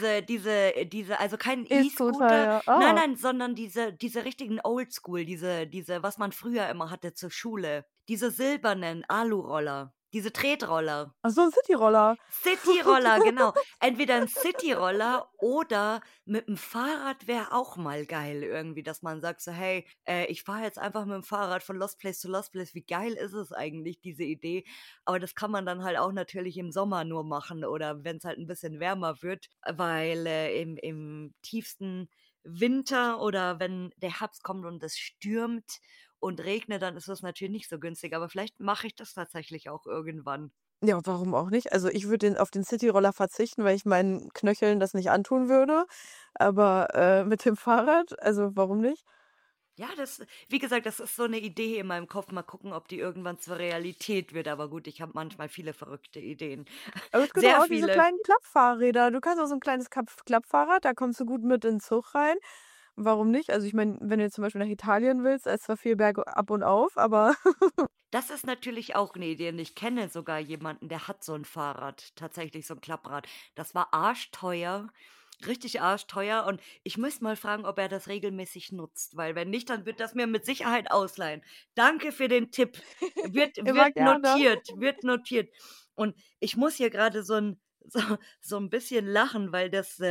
diese also kein E-Scooter, E-Scooter, ja. nein, Ah. nein, sondern diese richtigen Oldschool, diese was man früher immer hatte zur Schule, diese silbernen Aluroller, diese Tretroller. Ach so, 'n Cityroller. Cityroller, genau. Entweder 'n Cityroller oder mit'm Fahrrad wäre auch mal geil irgendwie, dass man sagt so: „Hey, ich fahre jetzt einfach mit'm Fahrrad von Lost Place zu Lost Place." Wie geil ist es eigentlich, diese Idee? Aber das kann man dann halt auch natürlich im Sommer nur machen oder wenn's halt 'n bisschen wärmer wird, weil, im tiefsten Winter oder wenn der Herbst kommt und es stürmt und regnet, dann ist das natürlich nicht so günstig. Aber vielleicht mache ich das tatsächlich auch irgendwann. Ja, warum auch nicht? Also, ich würde auf den Cityroller verzichten, weil ich meinen Knöcheln das nicht antun würde. Aber, mit dem Fahrrad, also, warum nicht? Ja, das wie gesagt, das ist so 'ne Idee in meinem Kopf. Mal gucken, ob die irgendwann zur Realität wird. Aber gut, ich habe manchmal viele verrückte Ideen. Aber es gibt doch Sehr auch diese viele. kleinen Klappfahrräder. Du kannst auch so 'n kleines Klappfahrrad, da kommst du gut mit in 'n Zug rein. Warum nicht? Also, ich meine, wenn du jetzt zum Beispiel nach Italien willst, da ist zwar viel bergab und auf, aber Das ist natürlich auch 'ne Idee und ich kenne sogar jemanden, der hat so 'n Fahrrad, tatsächlich so 'n Klapprad. Das war arschteuer, richtig arschteuer und ich müsste mal fragen, ob er das regelmäßig nutzt, weil wenn nicht, dann wird das mir mit Sicherheit ausleihen. Danke für den Tipp. immer Wird gerne. notiert, wird notiert. Und ich muss hier grade so 'n bisschen lachen, weil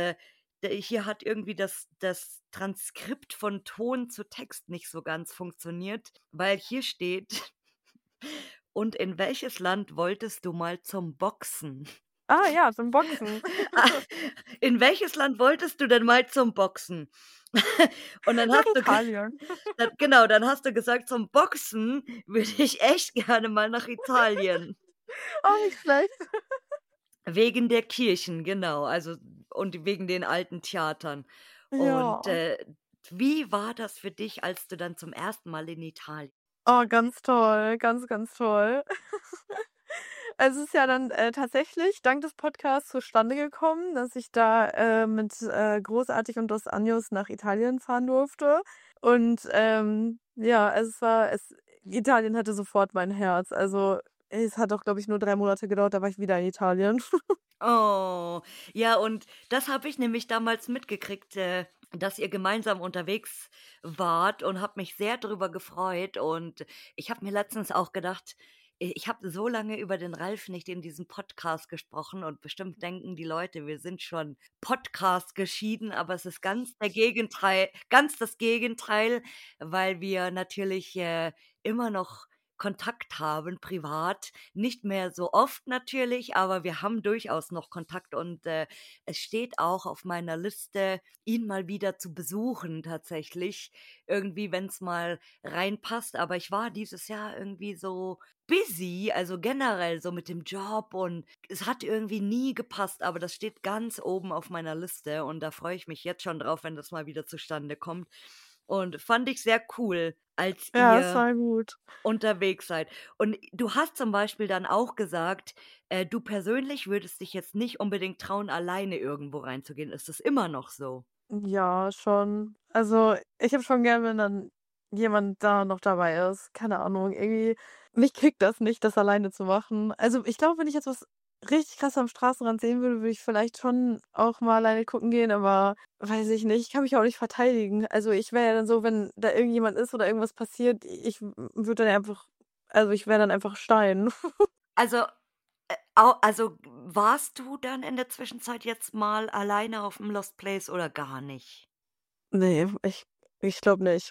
hier hat irgendwie das Transkript von Ton zu Text nicht so ganz funktioniert, weil hier steht: „Und in welches Land wolltest du mal zum Boxen?" Ah ja, zum Boxen. Ah, in welches Land wolltest du denn mal zum Boxen? Und dann Nach hast du ge Italien. dann genau, dann hast du gesagt: „Zum Boxen würde ich echt gerne mal nach Italien." Auch nicht schlecht. Wegen der Kirchen, genau, also und wegen den alten Theatern. Und, Ja. wie war das für dich, als du dann zum ersten Mal in Italien Oh, ganz toll, ganz, ganz toll. Also, es ist ja dann, tatsächlich dank des Podcasts zustande gekommen, dass ich da, mit, Großartig und Dos Anjos nach Italien fahren durfte. Und, ja, also, Italien hatte sofort mein Herz. Also, es hat auch, glaube ich, nur 3 Monate gedauert, da war ich wieder in Italien. Oh, ja, und das habe ich nämlich damals mitgekriegt, dass ihr gemeinsam unterwegs wart und habe mich sehr drüber gefreut. Und ich habe mir letztens auch gedacht, ich habe so lange über den Ralf nicht in diesem Podcast gesprochen und bestimmt denken die Leute, wir sind schon Podcast geschieden, aber es ist ganz das Gegenteil, weil wir natürlich immer noch Kontakt haben, privat. Nicht mehr so oft natürlich, aber wir haben durchaus noch Kontakt und, es steht auch auf meiner Liste, ihn mal wieder zu besuchen tatsächlich, irgendwie, wenn es mal reinpasst. Aber ich war dieses Jahr irgendwie so busy, also generell so mit dem Job und es hat irgendwie nie gepasst, aber das steht ganz oben auf meiner Liste und da freue ich mich jetzt schon drauf, wenn das mal wieder zustande kommt. Und fand ich sehr cool, als Ja, es ihr war gut. unterwegs seid. Und du hast zum Beispiel dann auch gesagt, du persönlich würdest dich jetzt nicht unbedingt trauen, alleine irgendwo reinzugehen. Ist das immer noch so? Ja, schon. Also, ich habe schon gern, wenn dann jemand da noch dabei ist. Keine Ahnung, irgendwie mich kriegt das nicht, das alleine zu machen. Also, ich glaube, wenn ich jetzt was richtig krass am Straßenrand sehen würde, würde ich vielleicht schon auch mal alleine gucken gehen, aber weiß ich nicht, ich kann mich auch nicht verteidigen. Also, ich wäre ja dann so, wenn da irgendjemand ist oder irgendwas passiert, ich würde dann einfach also, ich wäre dann einfach Stein. Also, also warst du dann in der Zwischenzeit jetzt mal alleine auf dem Lost Place oder gar nicht? Ne, ich glaube nicht.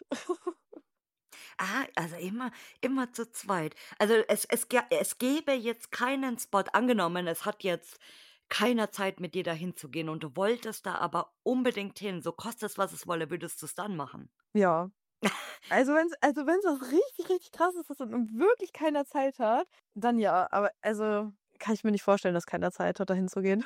Ah, also immer zu zweit. Also, es gäbe jetzt keinen Spot angenommen, es hat jetzt keiner Zeit, mit dir dahin zu gehen und du wolltest da aber unbedingt hin, so koste es, was es wolle, würdest du es dann machen? Ja. Also wenn's was richtig, richtig krass ist, dass dann wirklich keiner Zeit hat, dann ja. Aber also, kann ich mir nicht vorstellen, dass keiner Zeit hat, da hinzugehen.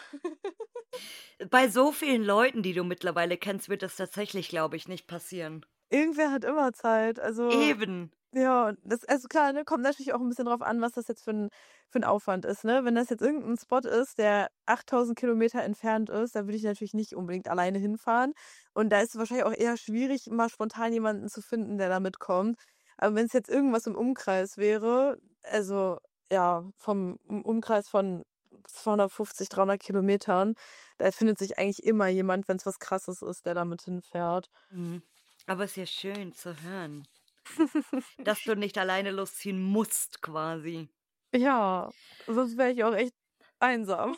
Bei so vielen Leuten, die du mittlerweile kennst, wird das tatsächlich, glaube ich, nicht passieren. Irgendwer hat immer Zeit. Also, Eben. ja, das also klar, ne, kommt natürlich auch 'n bisschen drauf an, was das jetzt für 'n Aufwand ist, ne? Wenn das jetzt irgend 'n Spot ist, der 8.000 Kilometer entfernt ist, da würde ich natürlich nicht unbedingt alleine hinfahren. Und da ist es wahrscheinlich auch eher schwierig, mal spontan jemanden zu finden, der da mitkommt. Aber wenn's jetzt irgendwas im Umkreis wäre, also, ja, vom Umkreis von 250, 300 Kilometern, da findet sich eigentlich immer jemand, wenn's was Krasses ist, der da mit hinfährt. Mhm. Aber ist ja schön zu hören, dass du nicht alleine losziehen musst quasi. Ja, sonst wäre ich auch echt einsam.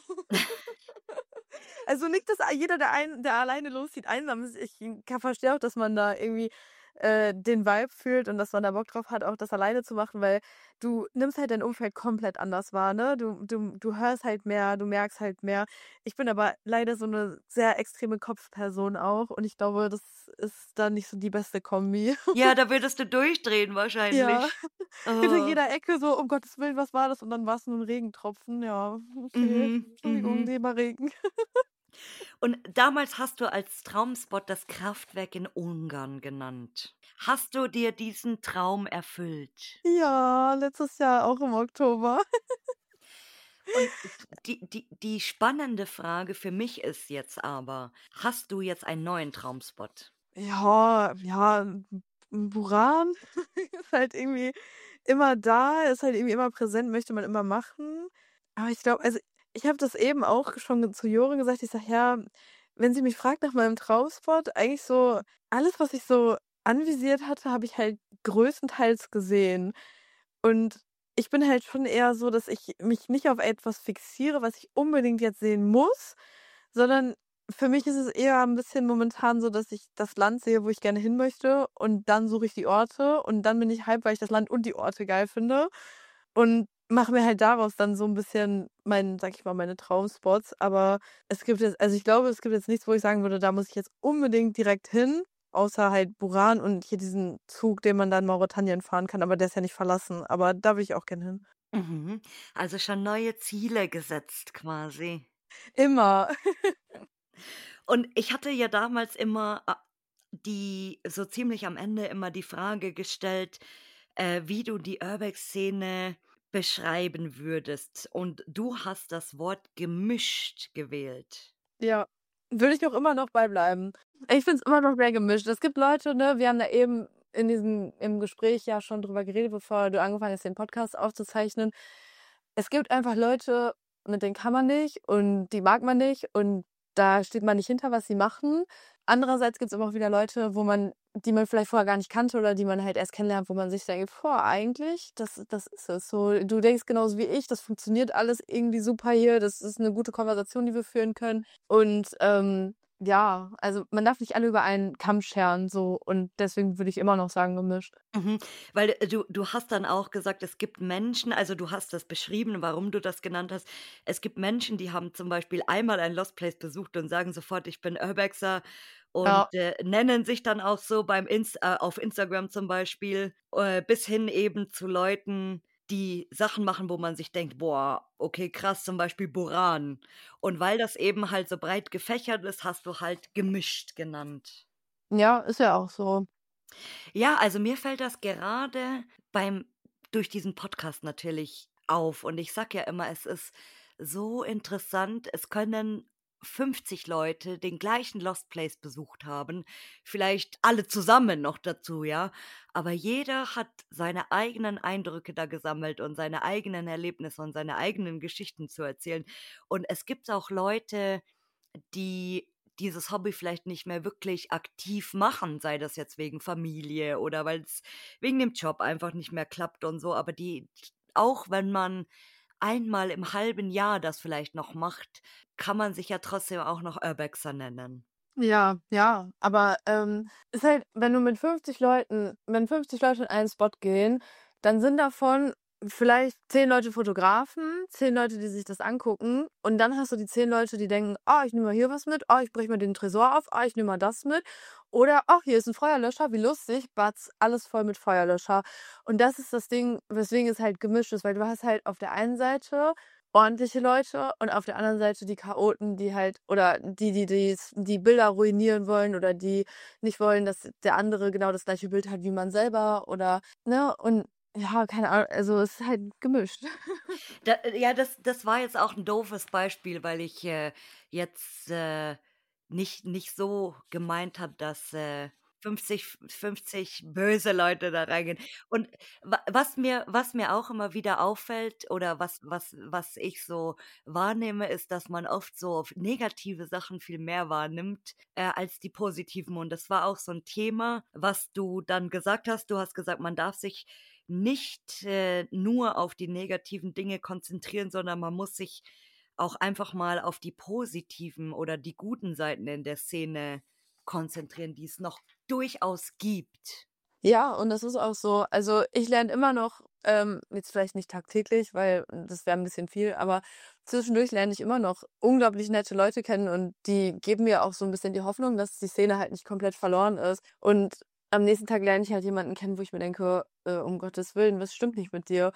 Also nicht, dass jeder, der alleine loszieht, einsam ist. Ich verstehe auch, dass man da irgendwie, den Vibe fühlt und dass man da Bock drauf hat, auch das alleine zu machen, weil du nimmst halt dein Umfeld komplett anders wahr, ne? Du hörst halt mehr, du merkst halt mehr. Ich bin aber leider so eine sehr extreme Kopfperson auch und ich glaube, das ist dann nicht so die beste Kombi. Ja, da würdest du durchdrehen Ja, wahrscheinlich. hinter Oh. jeder Ecke so: „Um Gottes Willen, was war das?“ Und dann war's nur 'n Regentropfen. Ja, okay. Mhm, Entschuldigung, mhm. Thema Regen. Und damals hast du als Traumspot das Kraftwerk in Ungarn genannt. Hast du dir diesen Traum erfüllt? Ja, letztes Jahr auch im Oktober. Und die spannende Frage für mich ist jetzt aber: Hast du jetzt einen neuen Traumspot? Ja, ja, Buran ist halt irgendwie immer da, ist halt irgendwie immer präsent, möchte man immer machen. Aber ich glaube also, ich habe das eben auch schon zu Jore gesagt. Ich sage: „Ja, wenn sie mich fragt nach meinem Traumspot, eigentlich so alles, was ich so anvisiert hatte, habe ich halt größtenteils gesehen.“ Und ich bin halt schon eher so, dass ich mich nicht auf etwas fixiere, was ich unbedingt jetzt sehen muss, sondern für mich ist es eher ein bisschen momentan so, dass ich das Land sehe, wo ich gerne hin möchte und dann suche ich die Orte und dann bin ich hype, weil ich das Land und die Orte geil finde und mache mir halt daraus dann so ein bisschen sage ich mal, meine Traumspots. Aber es gibt jetzt also, ich glaube, es gibt jetzt nichts, wo ich sagen würde, da muss ich jetzt unbedingt direkt hin, außer halt Buran und hier diesen Zug, den man da in Mauretanien fahren kann, aber der ist ja nicht verlassen. Aber da will ich auch gerne hin. Mhm. Also schon neue Ziele gesetzt quasi. Immer. Und ich hatte ja damals immer, die so ziemlich am Ende immer die Frage gestellt, wie du die Urbex-Szene beschreiben würdest. Und du hast das Wort gemischt gewählt. Ja, würde ich auch immer noch bei bleiben. Ich finde es immer noch sehr gemischt. Es gibt Leute, ne, wir haben da eben im Gespräch ja schon drüber geredet, bevor du angefangen hast, den Podcast aufzuzeichnen. Es gibt einfach Leute, mit denen kann man nicht und die mag man nicht und da steht man nicht hinter, was sie machen. Andererseits gibt es aber auch wieder Leute, die man vielleicht vorher gar nicht kannte oder die man halt erst kennenlernt, wo man sich denkt: „Boah, eigentlich, das ist es so. Du denkst genauso wie ich, das funktioniert alles irgendwie super hier. Das ist eine gute Konversation, die wir führen können.“ Und, ja, also man darf nicht alle über einen Kamm scheren so und deswegen würde ich immer noch sagen gemischt. Mhm, weil, du hast dann auch gesagt, es gibt Menschen, also, du hast das beschrieben, warum du das genannt hast. Es gibt Menschen, die haben zum Beispiel einmal ein Lost Place besucht und sagen sofort: „Ich bin Urbexer", und, Ja. nennen sich dann auch so auf Instagram zum Beispiel, bis hin eben zu Leuten, die Sachen machen, wo man sich denkt: „Boah, okay, krass", zum Beispiel Buran. Und weil das eben halt so breit gefächert ist, hast du halt gemischt genannt. Ja, ist ja auch so. Ja, also mir fällt das gerade beim durch diesen Podcast natürlich auf, und ich sage ja immer, es ist so interessant. Es können 50 Leute den gleichen Lost Place besucht haben, vielleicht alle zusammen noch dazu, ja, aber jeder hat seine eigenen Eindrücke da gesammelt und seine eigenen Erlebnisse und seine eigenen Geschichten zu erzählen. Und es gibt auch Leute, die dieses Hobby vielleicht nicht mehr wirklich aktiv machen, sei das jetzt wegen Familie oder weil es wegen dem Job einfach nicht mehr klappt und so, aber die, auch wenn man einmal im halben Jahr das vielleicht noch macht, kann man sich ja trotzdem auch noch Urbexer nennen. Ja, ja, aber, ist halt, wenn du mit 50 Leuten wenn 50 Leute in einen Spot gehen, dann sind davon vielleicht 10 Leute Fotografen, 10 Leute, die sich das angucken und dann hast du die 10 Leute, die denken: „Ah, ich nehme mal hier was mit. Ah, ich breche mal den Tresor auf. Ah, ich nehme mal das mit.“ Oder: „Ach, hier ist ein Feuerlöscher, wie lustig, Batz, alles voll mit Feuerlöscher.“ Und das ist das Ding, weswegen es halt gemischt ist, weil du hast halt auf der einen Seite ordentliche Leute und auf der anderen Seite die Chaoten, die halt oder die Bilder ruinieren wollen oder die nicht wollen, dass der andere genau das gleiche Bild hat wie man selber oder ne? Und ja, keine Ahnung, also es ist halt gemischt. Ja, das war jetzt auch 'n doofes Beispiel, weil ich, jetzt, nicht so gemeint habe, dass, 50 böse Leute da reingehen. Und was mir auch immer wieder auffällt oder was ich so wahrnehme, ist, dass man oft so auf negative Sachen viel mehr wahrnimmt, als die positiven. Und das war auch so 'n Thema, was du dann gesagt hast. Du hast gesagt, man darf sich nicht, nur auf die negativen Dinge konzentrieren, sondern man muss sich auch einfach mal auf die positiven oder die guten Seiten in der Szene konzentrieren, die es noch durchaus gibt. Ja, und das ist auch so. Also, ich lerne immer noch, jetzt vielleicht nicht tagtäglich, weil das wäre ein bisschen viel, aber zwischendurch lerne ich immer noch unglaublich nette Leute kennen und die geben mir auch so ein bisschen die Hoffnung, dass die Szene halt nicht komplett verloren ist. Und am nächsten Tag lerne ich halt jemanden kennen, wo ich mir denke: „Um Gottes Willen, was stimmt nicht mit dir?“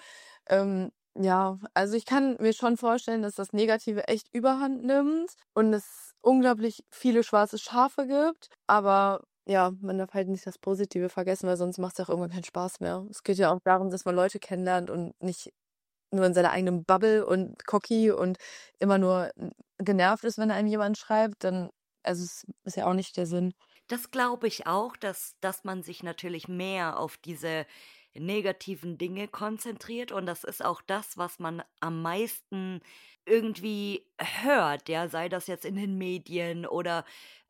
ja, also, ich kann mir schon vorstellen, dass das Negative echt Überhand nimmt und es unglaublich viele schwarze Schafe gibt, aber ja, man darf halt nicht das Positive vergessen, weil sonst macht's ja auch irgendwann keinen Spaß mehr. Es geht ja auch darum, dass man Leute kennenlernt und nicht nur in seiner eigenen Bubble und cocky und immer nur genervt ist, wenn einem jemand schreibt, dann also, es ist ja auch nicht der Sinn. Das glaube ich auch, dass man sich natürlich mehr auf diese negativen Dinge konzentriert, und das ist auch das, was man am meisten irgendwie hört, ja, sei das jetzt in den Medien oder,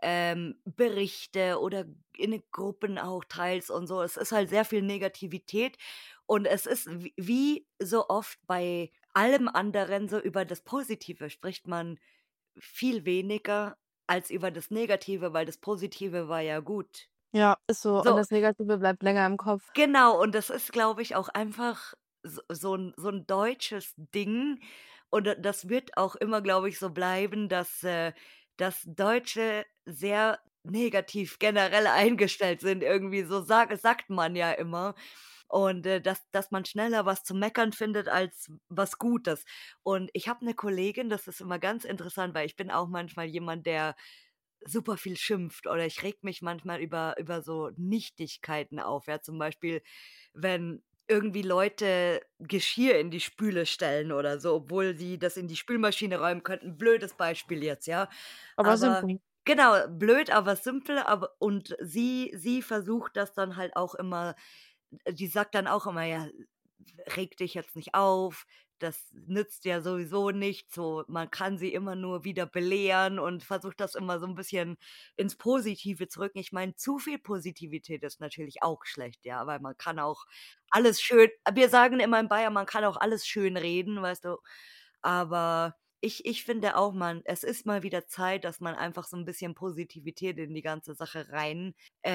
Berichte oder in den Gruppen auch teils und so. Es ist halt sehr viel Negativität, und es ist wie so oft bei allem anderen, so über das Positive spricht man viel weniger als über das Negative, weil das Positive war ja gut. Ja, ist so. Und So, das Negative bleibt länger im Kopf. genau, und das ist, glaube ich, auch einfach so 'n deutsches Ding, und das wird auch immer, glaube ich, so bleiben, dass Deutsche sehr negativ generell eingestellt sind irgendwie, so sagt man ja immer. Und, dass man schneller was zu meckern findet als was Gutes. Und ich habe 'ne Kollegin, das ist immer ganz interessant, weil ich bin auch manchmal jemand, der super viel schimpft, oder ich rege mich manchmal über so Nichtigkeiten auf, ja, zum Beispiel, wenn irgendwie Leute Geschirr in die Spüle stellen oder so, obwohl sie das in die Spülmaschine räumen könnten. Blödes Beispiel jetzt, ja. Aber Aber simpel. genau, blöd, aber simpel, aber und sie versucht das dann halt auch immer, die sagt dann auch immer: „Ja, reg dich jetzt nicht auf, das nützt ja sowieso nichts", so, man kann sie immer nur wieder belehren, und versucht das immer so 'n bisschen ins Positive zu rücken. Ich meine, zu viel Positivität ist natürlich auch schlecht, ja, weil man kann auch alles schön, wir sagen immer in Bayern, man kann auch alles schönreden, weißt du? Aber ich finde auch, es ist mal wieder Zeit, dass man einfach so ein bisschen Positivität in die ganze Sache rein,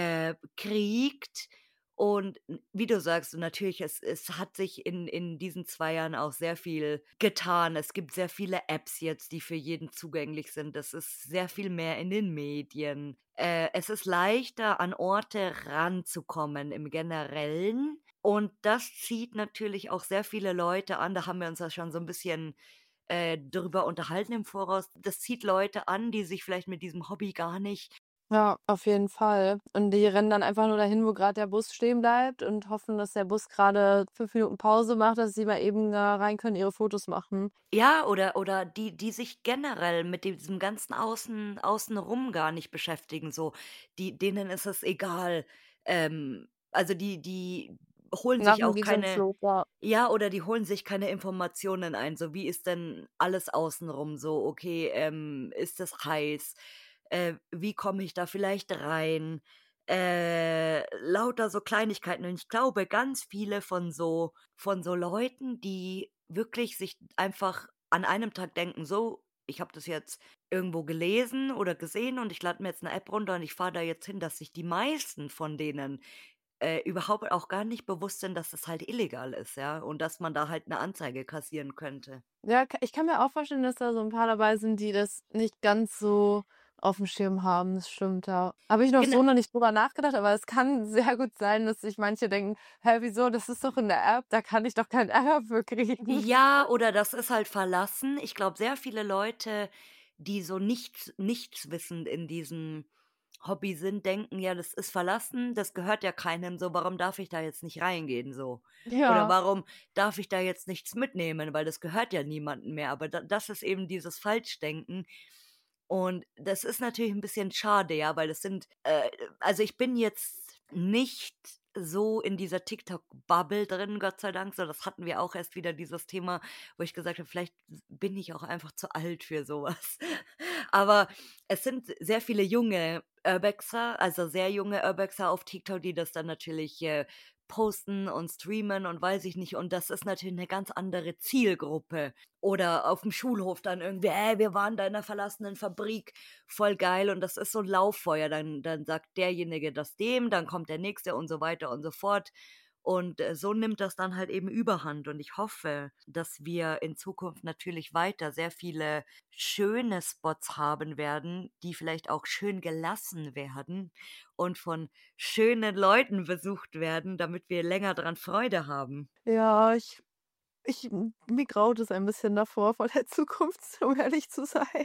kriegt. Und wie du sagst, so natürlich, es hat sich in diesen 2 Jahren auch sehr viel getan. Es gibt sehr viele Apps jetzt, die für jeden zugänglich sind. Es ist sehr viel mehr in den Medien. Es ist leichter, an Orte ranzukommen im Generellen. Und das zieht natürlich auch sehr viele Leute an. Da haben wir uns ja schon so ein bisschen, drüber unterhalten im Voraus. Das zieht Leute an, die sich vielleicht mit diesem Hobby gar nicht. Ja, auf jeden Fall. Und die rennen dann einfach nur dahin, wo gerade der Bus stehen bleibt und hoffen, dass der Bus gerade 5 Minuten Pause macht, dass sie mal eben da rein können, ihre Fotos machen. Ja, oder die sich generell mit diesem ganzen Außenrum gar nicht beschäftigen, so. Denen ist es egal. Also, die holen Nach sich dem auch geht so 'n keine. Flug, ja. Ja, oder die holen sich keine Informationen ein, so: Wie ist denn alles außenrum so? Okay, ist es heiß? Wie komme ich da vielleicht rein? Lauter so Kleinigkeiten. Und ich glaube, ganz viele von so Leuten, die wirklich sich einfach an einem Tag denken: „So, ich habe das jetzt irgendwo gelesen oder gesehen und ich lade mir jetzt 'ne App runter und ich fahre da jetzt hin“, dass sich die meisten von denen, überhaupt auch gar nicht bewusst sind, dass das halt illegal ist, ja, und dass man da halt 'ne Anzeige kassieren könnte. Ja, ich kann mir auch vorstellen, dass da so 'n paar dabei sind, die das nicht ganz so aufm Schirm haben. Das stimmt, ja. Habe ich noch Gena so noch nicht drüber nachgedacht, aber es kann sehr gut sein, dass sich manche denken: „Hä, wieso? Das ist doch in der App, da kann ich doch keinen Ärger für kriegen.“ Ja, oder das ist halt verlassen. Ich glaube, sehr viele Leute, die so nichtswissend in diesem Hobby sind, denken: „Ja, das ist verlassen, das gehört ja keinem, so, warum darf ich da jetzt nicht reingehen“, so. Oder: Ja. „Warum darf ich da jetzt nichts mitnehmen, weil das gehört ja niemandem mehr.“ Aber das ist eben dieses Falschdenken. Und das ist natürlich 'n bisschen schade, ja, weil das sind also, ich bin jetzt nicht so in dieser TikTok-Bubble drin, Gott sei Dank, so, das hatten wir auch erst wieder dieses Thema, wo ich gesagt habe: „Vielleicht bin ich auch einfach zu alt für so was.“ Aber es sind sehr viele junge Urbexer, also sehr junge Urbexer auf TikTok, die das dann natürlich, posten und streamen und weiß ich nicht. Und das ist natürlich 'ne ganz andere Zielgruppe. Oder aufm Schulhof dann irgendwie: wir waren da in 'ner verlassenen Fabrik, voll geil.“ Und das ist so 'n Lauffeuer. Dann sagt derjenige das dem, dann kommt der Nächste und so weiter und so fort. Und, so nimmt das dann halt eben Überhand. Und ich hoffe, dass wir in Zukunft natürlich weiter sehr viele schöne Spots haben werden, die vielleicht auch schön gelassen werden und von schönen Leuten besucht werden, damit wir länger dran Freude haben. Ja, mir graut es ein bisschen davor, vor der Zukunft, um ehrlich zu sein.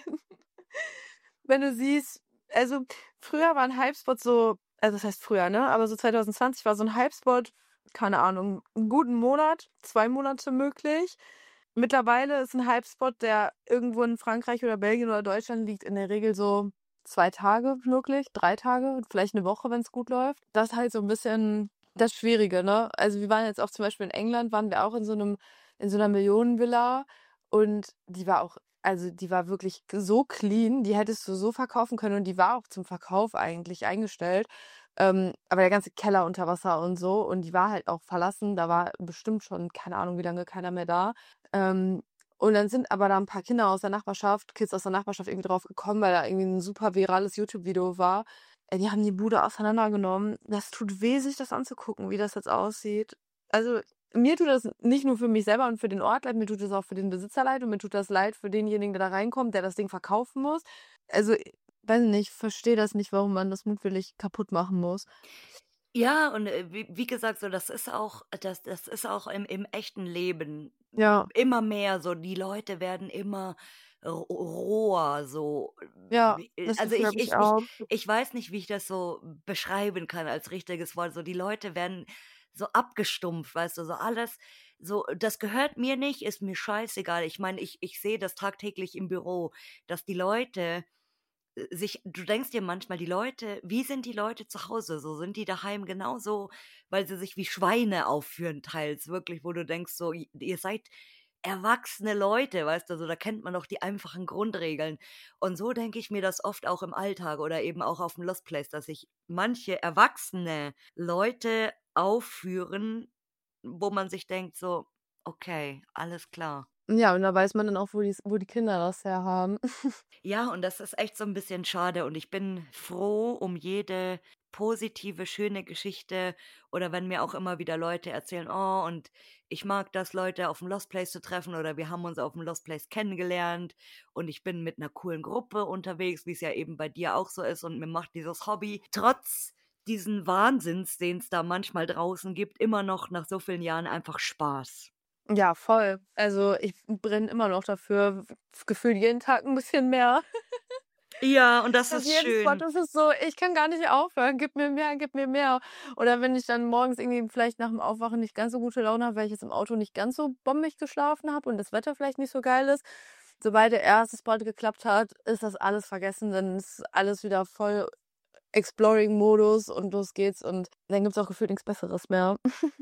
Wenn du siehst, also, früher war 'n Hypespot so, also, das heißt früher, ne, aber so 2020 war so 'n Hypespot, keine Ahnung, 'n guten Monat, 2 Monate möglich. Mittlerweile ist 'n Hypespot, der irgendwo in Frankreich oder Belgien oder Deutschland liegt, in der Regel so 2 Tage wirklich, 3 Tage, vielleicht 'ne Woche, wenn's gut läuft. Das ist halt so 'n bisschen das Schwierige, ne? Also, wir waren jetzt auch zum Beispiel in England, waren wir auch in so 'ner Millionenvilla, und die war auch, also, die war wirklich so clean, die hättest du so verkaufen können, und die war auch zum Verkauf eigentlich eingestellt. Aber der ganze Keller unter Wasser und so, und die war halt auch verlassen. Da war bestimmt schon, keine Ahnung, wie lange keiner mehr da. Ähm, und dann sind aber da 'n paar Kids aus der Nachbarschaft irgendwie drauf gekommen, weil da irgendwie 'n super virales YouTube-Video war. Die haben die Bude auseinandergenommen. Das tut weh, sich das anzugucken, wie das jetzt aussieht. Also, mir tut das nicht nur für mich selber und für den Ort leid, mir tut das auch für den Besitzer leid, und mir tut das leid für denjenigen, der da reinkommt, der das Ding verkaufen muss. Also, weiß nicht, verstehe das nicht, warum man das mutwillig kaputt machen muss. Ja, und, wie gesagt, so, das ist auch im echten Leben Ja, immer mehr so. Die Leute werden immer roher, so. ja, das Also, Gefühl ich habe ich ich ich auch. ich weiß nicht, wie ich das so beschreiben kann als richtiges Wort. So, die Leute werden so abgestumpft, weißt du, so alles so: „Das gehört mir nicht, ist mir scheißegal.“ Ich meine, ich sehe das tagtäglich im Büro, dass die Leute sich du denkst dir manchmal, die Leute wie sind die Leute zu Hause? So, sind die daheim genauso, weil sie sich wie Schweine aufführen teils, wirklich, wo du denkst so: Ihr seid erwachsene Leute“, weißt du, so, da kennt man doch die einfachen Grundregeln. Und so denke ich mir das oft auch im Alltag oder eben auch auf dem Lost Place, dass sich manche erwachsene Leute aufführen, wo man sich denkt so: „Okay, alles klar.“ Ja, und da weiß man dann auch, wo die Kinder das herhaben. Ja, und das ist echt so 'n bisschen schade und ich bin froh um jede positive, schöne Geschichte oder wenn mir auch immer wieder Leute erzählen: „Oh, und ich mag das, Leute auf'm Lost Place zu treffen“ oder „Wir haben uns auf'm Lost Place kennengelernt und ich bin mit 'ner coolen Gruppe unterwegs“, wie's ja eben bei dir auch so ist und mir macht dieses Hobby trotz diesen Wahnsinns, den's da manchmal draußen gibt, immer noch nach so vielen Jahren einfach Spaß. Ja, voll. Also, ich brenne immer noch dafür, gefühlt jeden Tag ein bisschen mehr. Ja, und das Auf ist jedem Spot schön. ist es so: „Ich kann gar nicht aufhören, gib mir mehr, gib mir mehr.“ Oder wenn ich dann morgens irgendwie vielleicht nach dem Aufwachen nicht ganz so gute Laune habe, weil ich jetzt im Auto nicht ganz so bombig geschlafen habe und das Wetter vielleicht nicht so geil ist. Sobald der erste Spot geklappt hat, ist das alles vergessen, dann ist alles wieder voll Exploring-Modus und los geht's und dann gibt's auch gefühlt nix Besseres mehr.